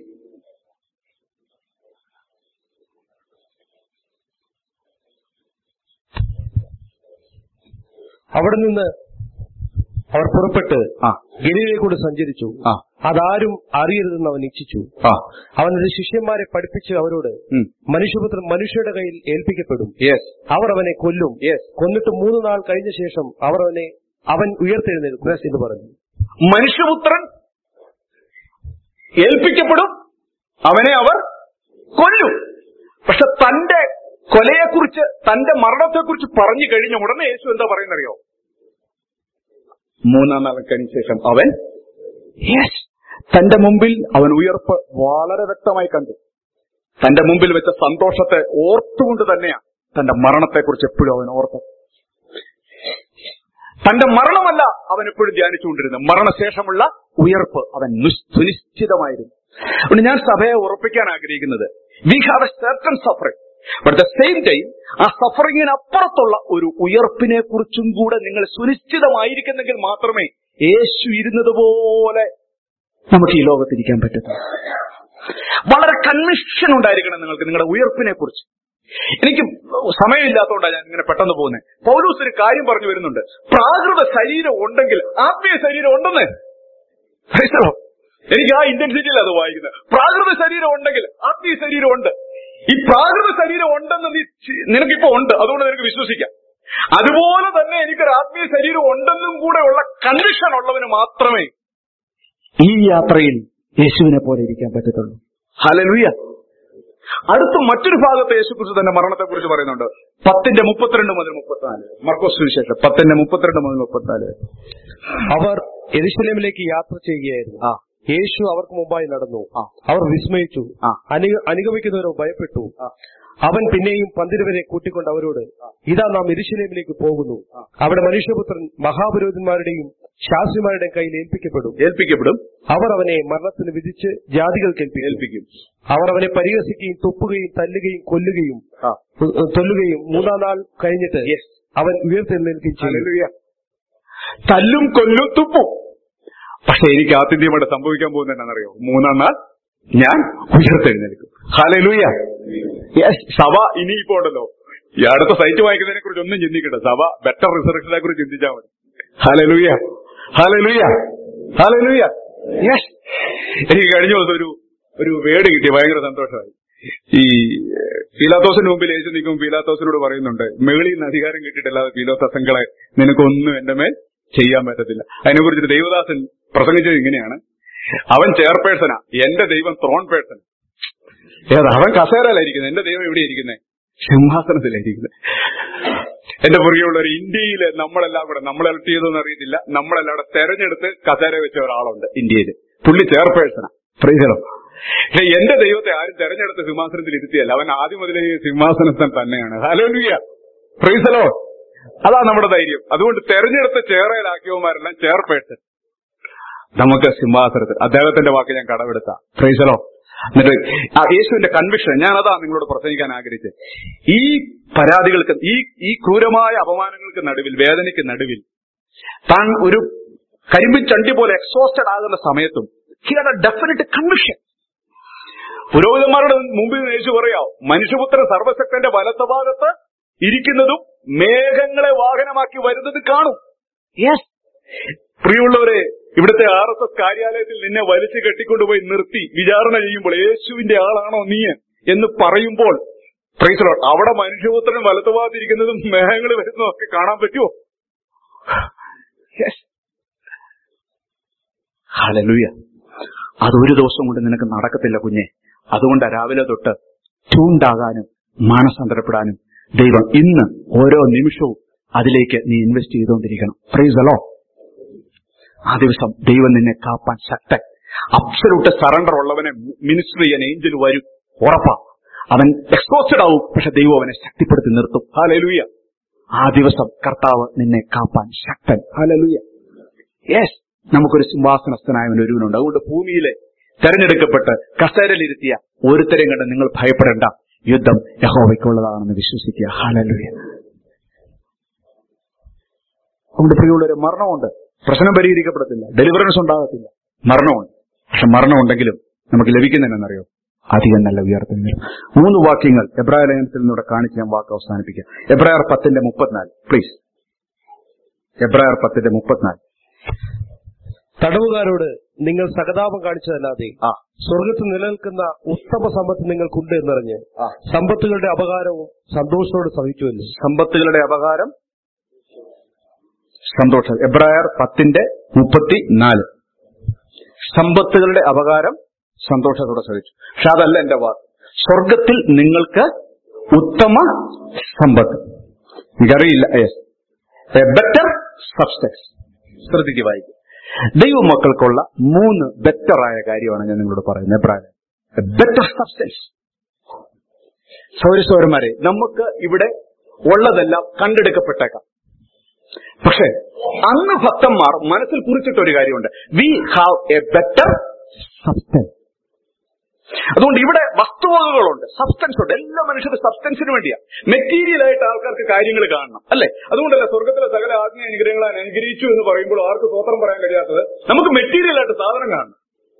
അവിടെ നിന്ന് അവർ പുറപ്പെട്ട് ഗലീലയിലൂടെ സഞ്ചരിച്ചു. അതാരും അറിയരുതെന്ന് അവൻ ഇച്ഛിച്ചു. അവന്റെ ശിഷ്യന്മാരെ പഠിപ്പിച്ച് അവരോട്, മനുഷ്യപുത്രൻ മനുഷ്യരുടെ കയ്യിൽ ഏൽപ്പിക്കപ്പെടും, അവർ അവനെ കൊല്ലും, കൊന്നിട്ട് 3 നാൾ കഴിഞ്ഞ ശേഷം അവൻ ഉയർത്തെഴുന്നേൽക്കും എന്ന് പറഞ്ഞു. മനുഷ്യപുത്രൻ ഏൽപ്പിക്കപ്പെടും, അവനെ അവർ കൊല്ലും. പക്ഷെ തന്റെ കൊലയെക്കുറിച്ച്, തന്റെ മരണത്തെക്കുറിച്ച് പറഞ്ഞു കഴിഞ്ഞ ഉടനെ യേശു എന്താ പറയുന്നറിയോ? 3 നാൾ കഴിഞ്ഞ ശേഷം അവൻ, തന്റെ മുമ്പിൽ അവൻ ഉയർപ്പ് വളരെ വ്യക്തമായി കണ്ടു. തന്റെ മുമ്പിൽ വെച്ച സന്തോഷത്തെ ഓർത്തുകൊണ്ട് തന്നെയാണ് തന്റെ മരണത്തെക്കുറിച്ച് എപ്പോഴും അവൻ ഓർത്തത്. തന്റെ മരണമല്ല അവൻ എപ്പോഴും ധ്യാനിച്ചുകൊണ്ടിരുന്നത്, മരണശേഷമുള്ള ഉയർപ്പ് അവൻ സുനിശ്ചിതമായിരുന്നു. അതുകൊണ്ട് ഞാൻ സഭയെ ഉറപ്പിക്കാൻ ആഗ്രഹിക്കുന്നത്, we have a certain suffering, but the same time ആ സഫറിങ്ങിനപ്പുറത്തുള്ള ഒരു ഉയർപ്പിനെ കുറിച്ചും കൂടെ നിങ്ങൾ സുനിശ്ചിതമായിരിക്കുന്നെങ്കിൽ മാത്രമേ യേശു ഇരുന്നത് പോലെ നമുക്ക് ഈ ലോകത്തിരിക്കാൻ പറ്റത്തുള്ളൂ. വളരെ കൺവിക്ഷൻ ഉണ്ടായിരിക്കണം നിങ്ങൾക്ക് നിങ്ങളുടെ ഉയർപ്പിനെ കുറിച്ച്. എനിക്ക് സമയമില്ലാത്തതുകൊണ്ടാണ് ഞാൻ ഇങ്ങനെ പെട്ടെന്ന് പോകുന്നത്. പൗലോസ് ഒരു കാര്യം പറഞ്ഞു വരുന്നുണ്ട്, പ്രാകൃത ശരീരം ഉണ്ടെങ്കിൽ ആത്മീയ ശരീരം ഉണ്ടെന്ന്. എനിക്ക് ആ ഇന്റൻസിറ്റിയിൽ അത് വായിക്കുന്നത്. പ്രാകൃത ശരീരം ഉണ്ടെങ്കിൽ ആത്മീയ ശരീരം ഉണ്ട്. ഈ പ്രാകൃത ശരീരം ഉണ്ടെന്ന് നിനക്കിപ്പോ ഉണ്ട്, അതുകൊണ്ട് നിനക്ക് വിശ്വസിക്കാം. അതുപോലെ തന്നെ എനിക്കൊരു ആത്മീയ ശരീരം ഉണ്ടെന്നും കൂടെ ഉള്ള കൺവിക്ഷൻ ഉള്ളവന് മാത്രമേ ഈ യാത്രയിൽ യേശുവിനെ പോലെ ഇരിക്കാൻ പറ്റത്തുള്ളൂ. ഹല്ലേലൂയ. അടുത്ത മറ്റൊരു ഭാഗത്ത് യേശുക്രിസ്തു തന്നെ മരണത്തെക്കുറിച്ച് പറയുന്നുണ്ട്. 10:32-34 മർക്കോസ് സുവിശേഷം 10:32-34. അവർ യെരൂശലേമിലേക്ക് യാത്ര ചെയ്യുകയായിരുന്നു. യേശു അവർക്ക് മുമ്പായി നടന്നു. അവർ വിസ്മയിച്ചു, അനുഗമിക്കുന്നവരോ ഭയപ്പെട്ടു. അവൻ പിന്നെയും 12 പേരെ കൂട്ടിക്കൊണ്ട് അവരോട്, ഇതാ നാം യെരൂശലേമിലേക്ക് പോകുന്നു. അവിടെ മനുഷ്യപുത്രൻ മഹാപുരോഹിതന്മാരുടെയും ശാസ്ത്രിമാരുടെയും കയ്യിൽ ഏൽപ്പിക്കപ്പെടും. അവർ അവനെ മരണത്തിന് വിധിച്ച് ജാതികൾക്ക് ഏൽപ്പിക്കും. അവർ അവനെ പരിഹസിക്കുകയും തുപ്പുകയും തല്ലുകയും കൊല്ലുകയും 3 നാൾ കഴിഞ്ഞിട്ട് അവൻ ഉയർത്തെഴുന്നേൽക്കുകയും ചെയ്യും. തല്ലും കൊല്ലും തുപ്പും. പക്ഷെ എനിക്ക് ആത്യന്തികമായിട്ട് സംഭവിക്കാൻ പോകുന്നത് എന്താണെന്നറിയോ? 3 നാൾ ഞാൻ ഉയർത്തെഴുന്നേൽക്കും. ഹല്ലേലൂയ. സഭ ഇനിയിപ്പോ ഉണ്ടല്ലോ, ഈ അടുത്ത സൈറ്റ് വായിക്കുന്നതിനെ കുറിച്ച് ഒന്നും ചിന്തിക്കണ്ട. സഭ ബെറ്റർ റിസറക്ഷനെ കുറിച്ച് ചിന്തിച്ചാൽ മതി. Hallelujah, hallelujah, hallelujah. എനിക്ക് കഴിഞ്ഞ ദിവസം ഒരു വേർഡ് കിട്ടി, ഭയങ്കര സന്തോഷമായി. ഈ പീലാത്തോസിന് മുമ്പിൽ യേശു നിൽക്കും, പീലാത്തോസിനോട് പറയുന്നുണ്ട്, മേളിൽ നിന്ന് അധികാരം കിട്ടിയിട്ടല്ലാതെ പീലാത്തോസങ്ങളെ നിനക്കൊന്നും എന്റെ മേൽ ചെയ്യാൻ പറ്റത്തില്ല. അതിനെക്കുറിച്ച് ദൈവദാസൻ പ്രസംഗിച്ചത് ഇങ്ങനെയാണ്, അവൻ ചെയർപേഴ്സണാ, എന്റെ ദൈവം ത്രോൺ പേഴ്സൺ. അവൻ കസേരയിലായിരിക്കുന്നത്, എന്റെ ദൈവം എവിടെ ഇരിക്കുന്നത്? സിംഹാസനത്തിലായിരിക്കുന്നത്. എന്റെ പുറകെയുള്ളവർ, ഇന്ത്യയിൽ നമ്മളെല്ലാം കൂടെ, നമ്മൾ എലക്ട് ചെയ്തോന്ന് അറിയത്തില്ല, നമ്മളെല്ലാം കൂടെ തെരഞ്ഞെടുത്ത് കസേര വെച്ച ഒരാളുണ്ട് ഇന്ത്യയിൽ. പുള്ളി ചെയർപേഴ്സണാ. Price the Lord. പക്ഷെ എന്റെ ദൈവത്തെ ആരും തെരഞ്ഞെടുത്ത സിംഹാസനത്തിൽ ഇരുത്തിയല്ല, അവൻ ആദ്യം മുതലേ സിംഹാസനത്തിൽ തന്നെയാണ്. Hallelujah, praise the Lord. അതാ നമ്മുടെ ധൈര്യം. അതുകൊണ്ട് തെരഞ്ഞെടുത്ത ചേറയിലാക്കിയവന്മാരെല്ലാം ചേർപ്പേട്ട് നമുക്ക് സിംഹാസനത്തിൽ. അദ്ദേഹത്തിന്റെ വാക്ക് ഞാൻ കടമെടുത്ത, പ്രൈസ് ദി ലോർഡ്. എന്നിട്ട് യേശുവിന്റെ കൺവിക്ഷൻ, ഞാനതാ നിങ്ങളോട് പ്രസംഗിക്കാൻ ആഗ്രഹിച്ചത്. ഈ പരാതികൾക്ക്, ഈ ക്രൂരമായ അപമാനങ്ങൾക്ക് നടുവിൽ, വേദനയ്ക്ക് നടുവിൽ താൻ ഒരു കരിമ്പിൻ ചണ്ടി പോലെ എക്സോസ്റ്റഡ് ആകുന്ന സമയത്തും he had a definite conviction. പുരോഹിതന്മാരുടെ മുമ്പിൽ യേശു പറയാം, മനുഷ്യപുത്രൻ സർവശക്തന്റെ വലത്തഭാഗത്ത് ഇരിക്കുന്നതും മേഘങ്ങളെ വാഹനമാക്കി വരുന്നത് കാണും. യെസ്, പ്രിയമുള്ളവരെ, ഇവിടുത്തെ RSS കാര്യാലയത്തിൽ നിന്നെ വലിച്ചു കെട്ടിക്കൊണ്ടുപോയി നിർത്തി വിചാരണ ചെയ്യുമ്പോൾ യേശുവിന്റെ ആളാണോ നീ എന്ന് പറയുമ്പോൾ, പ്രൈസ് ദി ലോർഡ്, അവിടെ മനുഷ്യപുത്രൻ വലത്തുഭാഗത്തിരിക്കുന്നതും മേഘങ്ങൾ വരുന്നതും ഒക്കെ കാണാൻ പറ്റുമോ? ഹല്ലേലൂയ. അതൊരു ദിവസം കൊണ്ട് നിനക്ക് നടക്കത്തില്ല കുഞ്ഞെ. അതുകൊണ്ട് രാവിലെ തൊട്ട് ചൂണ്ടാകാനും മാനസാന്തരപ്പെടാനും ദൈവം ഇന്ന് ഓരോ നിമിഷവും അതിലേക്ക് നീ ഇൻവെസ്റ്റ് ചെയ്തുകൊണ്ടിരിക്കണം. Praise the Lord. ആ ദിവസം ദൈവം നിന്നെ കാപ്പാൻ ശക്തൻ. അബ്സല്യൂട്ട് സറണ്ടർ ഉള്ളവനെ മിനിസ്റ്റർ ചെയ്യാൻ ഏഞ്ചൽ വരും, ഉറപ്പാ. അവൻ എക്സ്പോസ്റ്റഡ് ആവും, പക്ഷെ ദൈവം അവനെ ശക്തിപ്പെടുത്തി നിർത്തും. ഹല്ലേലൂയ. ആ ദിവസം കർത്താവ് നിന്നെ കാപ്പാൻ ശക്തൻ. ഹല്ലേലൂയ. യെസ്, നമുക്കൊരു സിംഹാസനസ്ഥനായവൻ ഒരുവനുണ്ട്. അതുകൊണ്ട് ഭൂമിയിലെ തെരഞ്ഞെടുക്കപ്പെട്ട് കസേരയിലിരുത്തിയ ഒരുത്തരെയും കണ്ട് നിങ്ങൾ ഭയപ്പെടേണ്ട. യുദ്ധം യഹോവയ്ക്കുള്ളതാണെന്ന് വിശ്വസിക്കുക. ഹല്ലേലൂയ. അതുകൊണ്ട് പ്രിയമുള്ളവരെ, മരണമുണ്ട്, പ്രശ്നം പരിഹരിക്കപ്പെടത്തില്ല, ഡെലിവറൻസ് ഉണ്ടാകത്തില്ല, മരണമുണ്ട്. പക്ഷെ മരണമുണ്ടെങ്കിലും നമുക്ക് ലഭിക്കുന്നതെന്നറിയോ? അധികം നല്ല ഉയർത്തുന്നു. 3 വാക്യങ്ങൾ എബ്രായ ലേഖനത്തിൽ നിന്നൂടെ കാണിച്ച് ഞാൻ വാക്ക് അവസാനിപ്പിക്കാം. എബ്രായർ 10:34 പ്ലീസ്. എബ്രായർ 10:34. തടവുകാരോട് നിങ്ങൾ സഹതാപം കാണിച്ചതല്ലാതെ സ്വർഗത്തിൽ നിലനിൽക്കുന്ന ഉത്തമ സമ്പത്ത് നിങ്ങൾക്കുണ്ട് എന്നറിഞ്ഞ് സമ്പത്തുകളുടെ അപകാരവും സന്തോഷത്തോട് സഹിച്ചുവല്ലോ. സമ്പത്തുകളുടെ അപകാരം, സന്തോഷം. എബ്രായർ 10:34. സമ്പത്തുകളുടെ അപകാരം സന്തോഷത്തോടെ സഹിച്ചു. പക്ഷെ അതല്ല എന്റെ വാക്ക്. സ്വർഗത്തിൽ നിങ്ങൾക്ക് ഉത്തമ സമ്പത്ത്. എനിക്കറിയില്ല. Yes, a better substance. ശ്രദ്ധിച്ച് വായിക്കും. ദൈവമക്കൾക്കുള്ള 3 ബെറ്ററായ കാര്യമാണ് ഞാൻ നിങ്ങളോട് പറയുന്നത്. എബ്രായർ ബെറ്റർ സബ്സ്റ്റൻസ്. സൗരസൗരന്മാരെ, നമുക്ക് ഇവിടെ ഉള്ളതെല്ലാം കണ്ടെടുക്കപ്പെട്ടേക്കാം. പക്ഷെ അന്ന് ഭക്തന്മാർ മനസ്സിൽ കുറിച്ചിട്ടൊരു കാര്യമുണ്ട്, we have a better substance. അതുകൊണ്ട് ഇവിടെ വസ്തുവകകളുണ്ട്, സബ്സ്റ്റൻസ് ഉണ്ട്. എല്ലാ മനുഷ്യരുടെ സബ്സ്റ്റൻസിന് വേണ്ടിയാ. മെറ്റീരിയലായിട്ട് ആൾക്കാർക്ക് കാര്യങ്ങൾ കാണണം, അല്ലെ? അതുകൊണ്ടല്ല സ്വർഗത്തിലെ സകല ആത്മീയ അനുഗ്രഹങ്ങളെ അനുഗ്രഹിച്ചു എന്ന് പറയുമ്പോൾ ആർക്ക് സ്വതന്ത്രം പറയാൻ കഴിയാത്തത്? നമുക്ക് മെറ്റീരിയലായിട്ട് സാധനം കാണണം,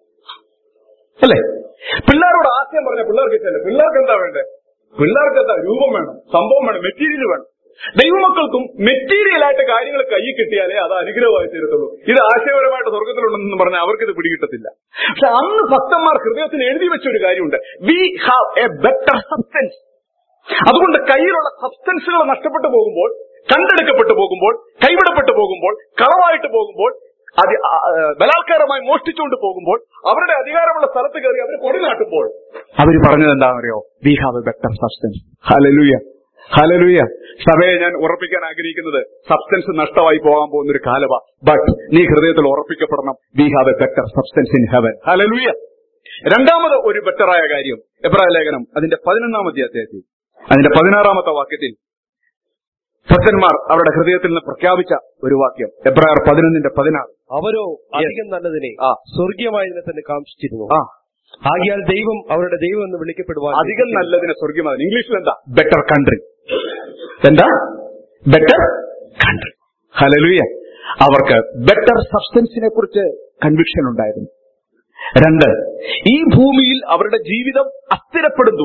അല്ലെ? പിള്ളേരോട് ആശയം പറഞ്ഞ പിള്ളേർക്ക് ഇഷ്ടമല്ല. പിള്ളേർക്ക് എന്താ വേണ്ടേ? പിള്ളേർക്ക് എന്താ? രൂപം വേണം, സംഭവം വേണം, മെറ്റീരിയൽ വേണം. ദൈവമക്കൾക്കും മെറ്റീരിയലായിട്ട് കാര്യങ്ങൾ കയ്യിൽ കിട്ടിയാലേ അത് അനുഗ്രഹമായി തീരത്തുള്ളൂ. ഇത് ആശയപരമായിട്ട് സ്വർഗത്തിലുണ്ടെന്ന് പറഞ്ഞാൽ അവർക്കിത് പിടികിട്ടത്തില്ല. പക്ഷെ അന്ന് ഭക്തന്മാർ ഹൃദയത്തിന് എഴുതി വെച്ചൊരു കാര്യമുണ്ട്, we have a better substance. അതുകൊണ്ട് കയ്യിലുള്ള സബ്സ്റ്റൻസുകൾ നഷ്ടപ്പെട്ടു പോകുമ്പോൾ, കണ്ടെടുക്കപ്പെട്ടു പോകുമ്പോൾ, കൈവിടപ്പെട്ടു പോകുമ്പോൾ, കളവായിട്ട് പോകുമ്പോൾ, ബലാത്കാരമായി മോഷ്ടിച്ചുകൊണ്ട് പോകുമ്പോൾ, അവരുടെ അധികാരമുള്ള സ്ഥലത്ത് കയറി അവർ കൊടി നാട്ടുമ്പോൾ അവർ പറഞ്ഞത് എന്താണെന്നറിയോ? We have a better substance. Hallelujah, hallelujah. സഭയെ ഞാൻ ഉറപ്പിക്കാൻ ആഗ്രഹിക്കുന്നത് സബ്സ്റ്റൻസ് നഷ്ടമായി പോകാൻ പോകുന്നൊരു കാലവാ. ബട്ട് നീ ഹൃദയത്തിൽ ഉറപ്പിക്കപ്പെടണം, we have a better substance in heaven. Hallelujah. രണ്ടാമത് ഒരു ബെറ്ററായ കാര്യം, എബ്രായ ലേഖനം അതിന്റെ 11-ാമത്തെ അധ്യായത്തിൽ അതിന്റെ 16-ാമത്തെ വാക്യത്തിൽ ഭക്തന്മാർ അവരുടെ ഹൃദയത്തിൽ നിന്ന് പ്രഖ്യാപിച്ച ഒരു വാക്യം, എബ്രായർ 11:16. അവരോ അധികം നല്ലതിനെ സ്വർഗീയമായതിനെ തന്നെ കാംക്ഷിച്ചിരുന്നു. ആകിയാൽ ദൈവം അവരുടെ ദൈവം എന്ന് വിളിക്കപ്പെടുവാൻ. അധികം നല്ലതിനെ സ്വർഗീയമായ, ഇംഗ്ലീഷിൽ എന്താ? Better country. എന്താ? Better country. ഹല്ലേലൂയ. അവർക്ക് ബെറ്റർ സബ്സ്റ്റൻസിനെ കുറിച്ച് കൺവിക്ഷൻ ഉണ്ടായിരുന്നു. 2, ഈ ഭൂമിയിൽ അവരുടെ ജീവിതം അസ്ഥിരപ്പെടും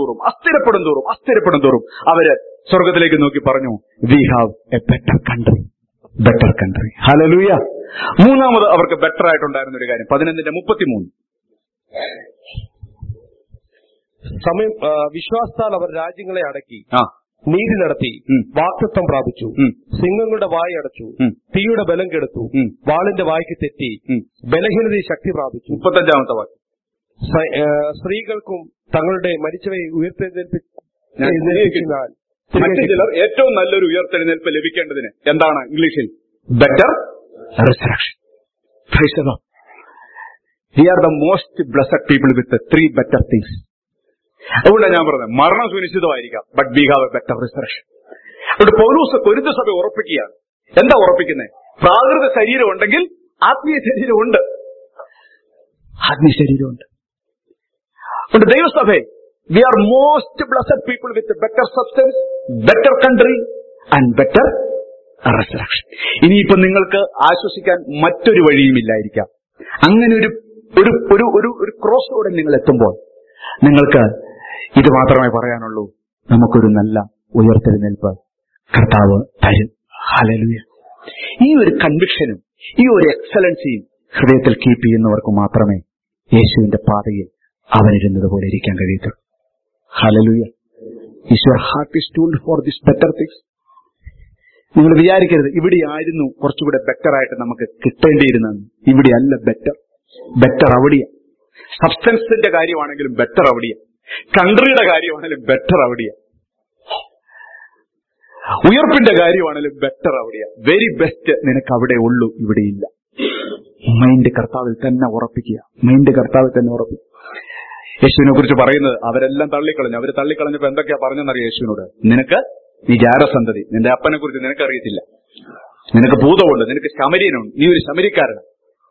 തോറും അവര് സ്വർഗത്തിലേക്ക് നോക്കി പറഞ്ഞു, we have a better country, better country. Hallelujah. 3ാമത് അവർക്ക് ബെറ്റർ ആയിട്ടുണ്ടായിരുന്ന ഒരു കാര്യം, 11:33. സമയം വിശ്വാസത്താൽ അവർ രാജ്യങ്ങളെ അടക്കി, നീതി നടത്തി, വാക്തത്വം പ്രാപിച്ചു, സിംഹങ്ങളുടെ വായ അടച്ചു, തീയുടെ ബലം കെടുത്തു, വാളിന്റെ വായ്ക്ക് തെറ്റി, ബലഹീനതയിൽ ശക്തി പ്രാപിച്ചു. 35-ാമത്തെ വാക്യം. സ്ത്രീകൾക്കും തങ്ങളുടെ മരിച്ചവയെ ഉയർത്തെഴുന്നേൽപ്പിച്ചാൽ മറ്റു ചിലർ ഏറ്റവും നല്ലൊരു ഉയർത്തെഴുന്നേൽപ്പ് ലഭിക്കേണ്ടതിന് എന്താണ് ഇംഗ്ലീഷിൽ? Better resurrection. We are the most blessed people with 3 better things. അതുകൊണ്ടാണ് ഞാൻ പറഞ്ഞത് മരണം സുനിശ്ചിതമായിരിക്കാം, but we have a better resurrection. അതുകൊണ്ട് പൗലോസ് കൊരിന്ത് സഭ ഉറപ്പിക്കുകയാണ്. എന്താ ഉറപ്പിക്കുന്നത്? പ്രാകൃത ശരീരം ഉണ്ടെങ്കിൽ ആത്മീയ ശരീരമുണ്ട്. ആത്മീയ ശരീരമുണ്ട്. അതുകൊണ്ട് ദൈവസഭയെ we are most blessed people with better substance, better country and better resurrection. ഇനിയിപ്പോ നിങ്ങൾക്ക് ആശ്വസിക്കാൻ മറ്റൊരു വഴിയുമില്ലായിരിക്കാം. അങ്ങനെ ഒരു ക്രോസ് റോഡിൽ നിങ്ങൾ എത്തുമ്പോൾ നിങ്ങൾക്ക് ഇത് മാത്രമേ പറയാനുള്ളൂ: നമുക്കൊരു നല്ല ഉയർത്തെഴുന്നേൽപ്പ് കർത്താവ് തരും. ഹല്ലേലൂയ. ഈ ഒരു കൺവിക്ഷനും ഈ ഒരു എക്സലൻസിയും ഹൃദയത്തിൽ കീപ്പ് ചെയ്യുന്നവർക്ക് മാത്രമേ യേശുവിന്റെ പാതയിൽ അവനിരുന്നത് പോലെ ഇരിക്കാൻ കഴിയത്തുള്ളൂ. Hallelujah. Is your heart is tuned for this better things. നിങ്ങൾ വിചാരിക്കരുത് ഇവിടെയായിരുന്നു കുറച്ചുകൂടെ ബെറ്റർ ആയിട്ട് നമുക്ക് കിട്ടേണ്ടിയിരുന്നത്. ഇവിടെയല്ല ബെറ്റർ. ബെറ്റർ അവിടെയാണ്. സബ്സ്റ്റൻസിന്റെ കാര്യമാണെങ്കിലും ബെറ്റർ അവിടെയാണ്. കൺട്രിയുടെ കാര്യമാണെങ്കിലും ബെറ്റർ അവിടെയാണ്. ഉയർപ്പിന്റെ കാര്യമാണെങ്കിലും ബെറ്റർ അവിടെയാണ്. വെരി ബെസ്റ്റ് നിനക്ക് അവിടെ ഉള്ളൂ, ഇവിടെയില്ല. മൈൻഡ് കർത്താവിൽ തന്നെ ഉറപ്പിക്കുക. മൈൻഡ് കർത്താവിൽ തന്നെ ഉറപ്പിക്കുക. യേശുവിനെ കുറിച്ച് പറയുന്നത് അവരെല്ലാം തള്ളിക്കളഞ്ഞു. അവര് തള്ളിക്കളഞ്ഞപ്പോ എന്തൊക്കെയാ പറഞ്ഞെന്നറിയാം യേശുവിനോട്? നിനക്ക് നീ ജാരസന്തതി, നിന്റെ അപ്പനെ കുറിച്ച് നിനക്കറിയത്തില്ല, നിനക്ക് ഭൂതമുണ്ട്, നിനക്ക് ശമര്യനുണ്ട്, നീ ഒരു ശമരിക്കാരനാണ്,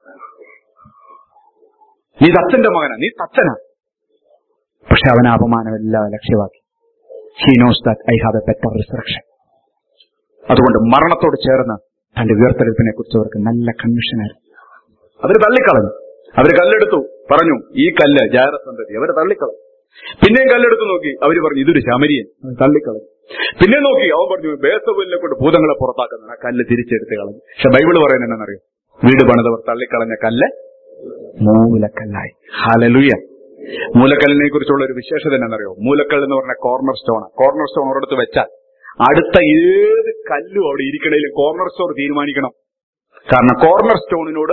നീ തച്ചന്റെ മകനാ, നീ തച്ചനാ. പക്ഷെ അവൻ അപമാനമെല്ലാം ലക്ഷ്യമാക്കി. He knows that I have a better resurrection. അതുകൊണ്ട് മരണത്തോട് ചേർന്ന് തന്റെ ഉയർത്തെഴുപ്പിനെ കുറിച്ച് അവർക്ക് നല്ല കൺവിഷനായിരുന്നു. അവര് തള്ളിക്കളഞ്ഞു. അവര് കല്ലെടുത്തു, പറഞ്ഞു ഈ കല്ല് ജാരസന്തതി. അവര് തള്ളിക്കളഞ്ഞു. പിന്നെയും കല്ലെടുത്ത് നോക്കി, അവര് പറഞ്ഞു ഇതൊരു ശമരിയൻ. തള്ളിക്കളഞ്ഞു. പിന്നെ നോക്കി, അവൻ പറഞ്ഞു ബേസബലിനെ കൊണ്ട് ഭൂതങ്ങളെ പുറത്താക്കുന്ന ആ കല്ല് തിരിച്ചെടുത്ത് കളഞ്ഞു. പക്ഷെ ബൈബിള് പറയുന്നത് എന്നാണെന്നറിയോ? വീട് പണിതവർ തള്ളിക്കളഞ്ഞ കല്ല് മൂലക്കല്ലായി. ഹല്ലേലൂയ. മൂലക്കല്ലിനെ കുറിച്ചുള്ള ഒരു വിശേഷത എന്നാണെന്നറിയോ? മൂലക്കല്ല് എന്ന് പറഞ്ഞ കോർണർ സ്റ്റോണാണ്. കോർണർ സ്റ്റോൺ ഒരിടത്ത് വെച്ചാൽ അടുത്ത ഏത് കല്ലും അവിടെ ഇരിക്കണേലും കോർണർ സ്റ്റോൺ തീരുമാനിക്കണം. കാരണം കോർണർ സ്റ്റോണിനോട്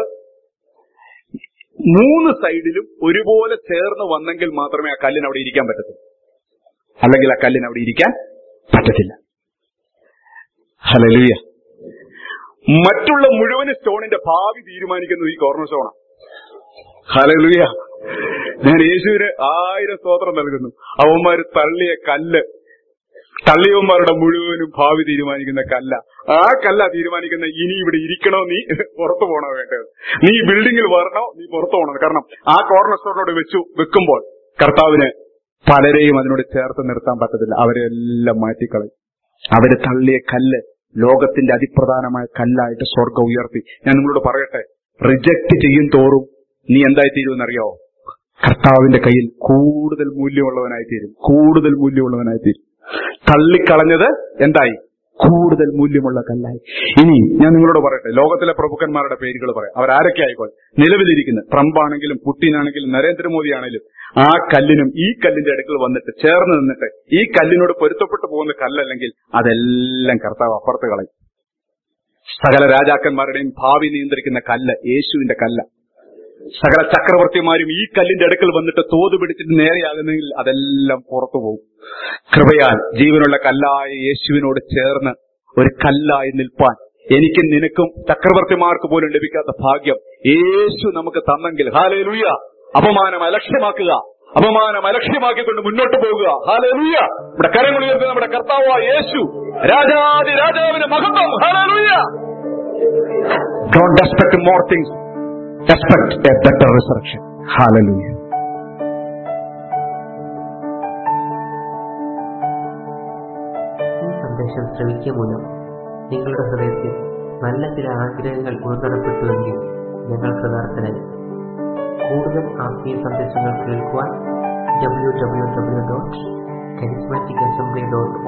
3 സൈഡിലും ഒരുപോലെ ചേർന്ന് വന്നെങ്കിൽ മാത്രമേ ആ കല്ലിന് അവിടെ ഇരിക്കാൻ പറ്റത്തുള്ളൂ. അല്ലെങ്കിൽ ആ കല്ലിന് അവിടെ ഇരിക്കാൻ പറ്റത്തില്ല. ഹല്ലേലൂയ. മറ്റുള്ള മുഴുവൻ സ്റ്റോണിന്റെ ഭാവി തീരുമാനിക്കുന്നത് ഈ കോർണർ സ്റ്റോണാണ്. ഹല്ലേലൂയ. ഞാൻ യേശുവിന് 1000 സ്തോത്രം നൽകുന്നു. അവന്മാര് തള്ളിയ കല്ല്, തള്ളിയവന്മാരുടെ മുഴുവനും ഭാവി തീരുമാനിക്കുന്ന കല്ല. ആ കല്ല തീരുമാനിക്കുന്ന ഇനി ഇവിടെ ഇരിക്കണോ, നീ പുറത്തു പോകണോ വേണ്ടത്, നീ ബിൽഡിങ്ങിൽ വരണോ, നീ പുറത്തു പോകണോ. കാരണം ആ കോർണർ സ്റ്റോണിനോട് വെക്കുമ്പോൾ കർത്താവിന് പലരെയും അതിനോട് ചേർത്ത് നിർത്താൻ പറ്റത്തില്ല. അവരെല്ലാം മാറ്റിക്കളയും. അവര് തള്ളിയ കല്ല് ലോകത്തിന്റെ അതിപ്രധാനമായ കല്ലായിട്ട് സ്വർഗ്ഗം ഉയർത്തി. ഞാൻ നിങ്ങളോട് പറയട്ടെ, റിജക്ട് ചെയ്യും തോറും നീ എന്തായിത്തീരുമെന്നറിയോ? കർത്താവിന്റെ കയ്യിൽ കൂടുതൽ മൂല്യമുള്ളവനായിത്തീരും. കൂടുതൽ മൂല്യമുള്ളവനായിത്തീരും. തള്ളിക്കളഞ്ഞത് എന്തായി? കൂടുതൽ മൂല്യമുള്ള കല്ലായി. ഇനി ഞാൻ നിങ്ങളോട് പറയട്ടെ, ലോകത്തിലെ പ്രഭുക്കന്മാരുടെ പേരുകൾ പറയാം. അവരാരൊക്കെ ആയിക്കോട്ടെ, നിലവിലിരിക്കുന്നത് ട്രംപ് ആണെങ്കിലും പുടിൻ ആണെങ്കിലും നരേന്ദ്രമോദി ആണെങ്കിലും ആ കല്ലിനും ഈ കല്ലിന്റെ അടുക്കൽ വന്നിട്ട് ചേർന്ന് നിന്നിട്ട് ഈ കല്ലിനോട് പൊരുത്തപ്പെട്ടു പോകുന്ന കല്ലല്ലെങ്കിൽ അതെല്ലാം കർത്താവ് അപ്പുറത്ത് കളയും. സകല രാജാക്കന്മാരുടെയും ഭാവി നിയന്ത്രിക്കുന്ന കല്ല് യേശുവിന്റെ കല്ല. സകല ചക്രവർത്തിമാരും ഈ കല്ലിന്റെ അടുക്കൽ വന്നിട്ട് തോത് പിടിച്ചിട്ട് നേരെയാകുന്നെങ്കിൽ അതെല്ലാം പുറത്തു പോകും. കൃപയാൽ ജീവനുള്ള കല്ലായ യേശുവിനോട് ചേർന്ന് ഒരു കല്ലായി നിൽപ്പാൻ എനിക്കും നിനക്കും ചക്രവർത്തിമാർക്ക് പോലും ലഭിക്കാത്ത ഭാഗ്യം യേശു നമുക്ക് തന്നെങ്കിൽ, ഹല്ലേലൂയ, അപമാനം അലക്ഷ്യമാക്കുക, അപമാനം അലക്ഷ്യമാക്കിക്കൊണ്ട് മുന്നോട്ട് പോകുക. ഹല്ലേലൂയ. നമ്മുടെ കരങ്ങൾ ഉയർത്തി നമ്മുടെ കർത്താവായ യേശു രാജാതി രാജാവിന്റെ മഹത്വം. Hallelujah. Don't expect more things. Expect a better resurrection. Hallelujah. ഈ സന്ദേശം ശ്രവിക്കുക മൂലം നിങ്ങളുടെ ഹൃദയത്തിൽ നല്ല ചില ആഗ്രഹങ്ങൾ ഉൾപ്പെടുത്തുമെങ്കിൽ ഞങ്ങൾ കൃതാർത്ഥനായി. കൂടുതൽ ആത്മീയ സന്ദേശങ്ങൾ കേൾക്കുവാൻ www.charismaticassembly.org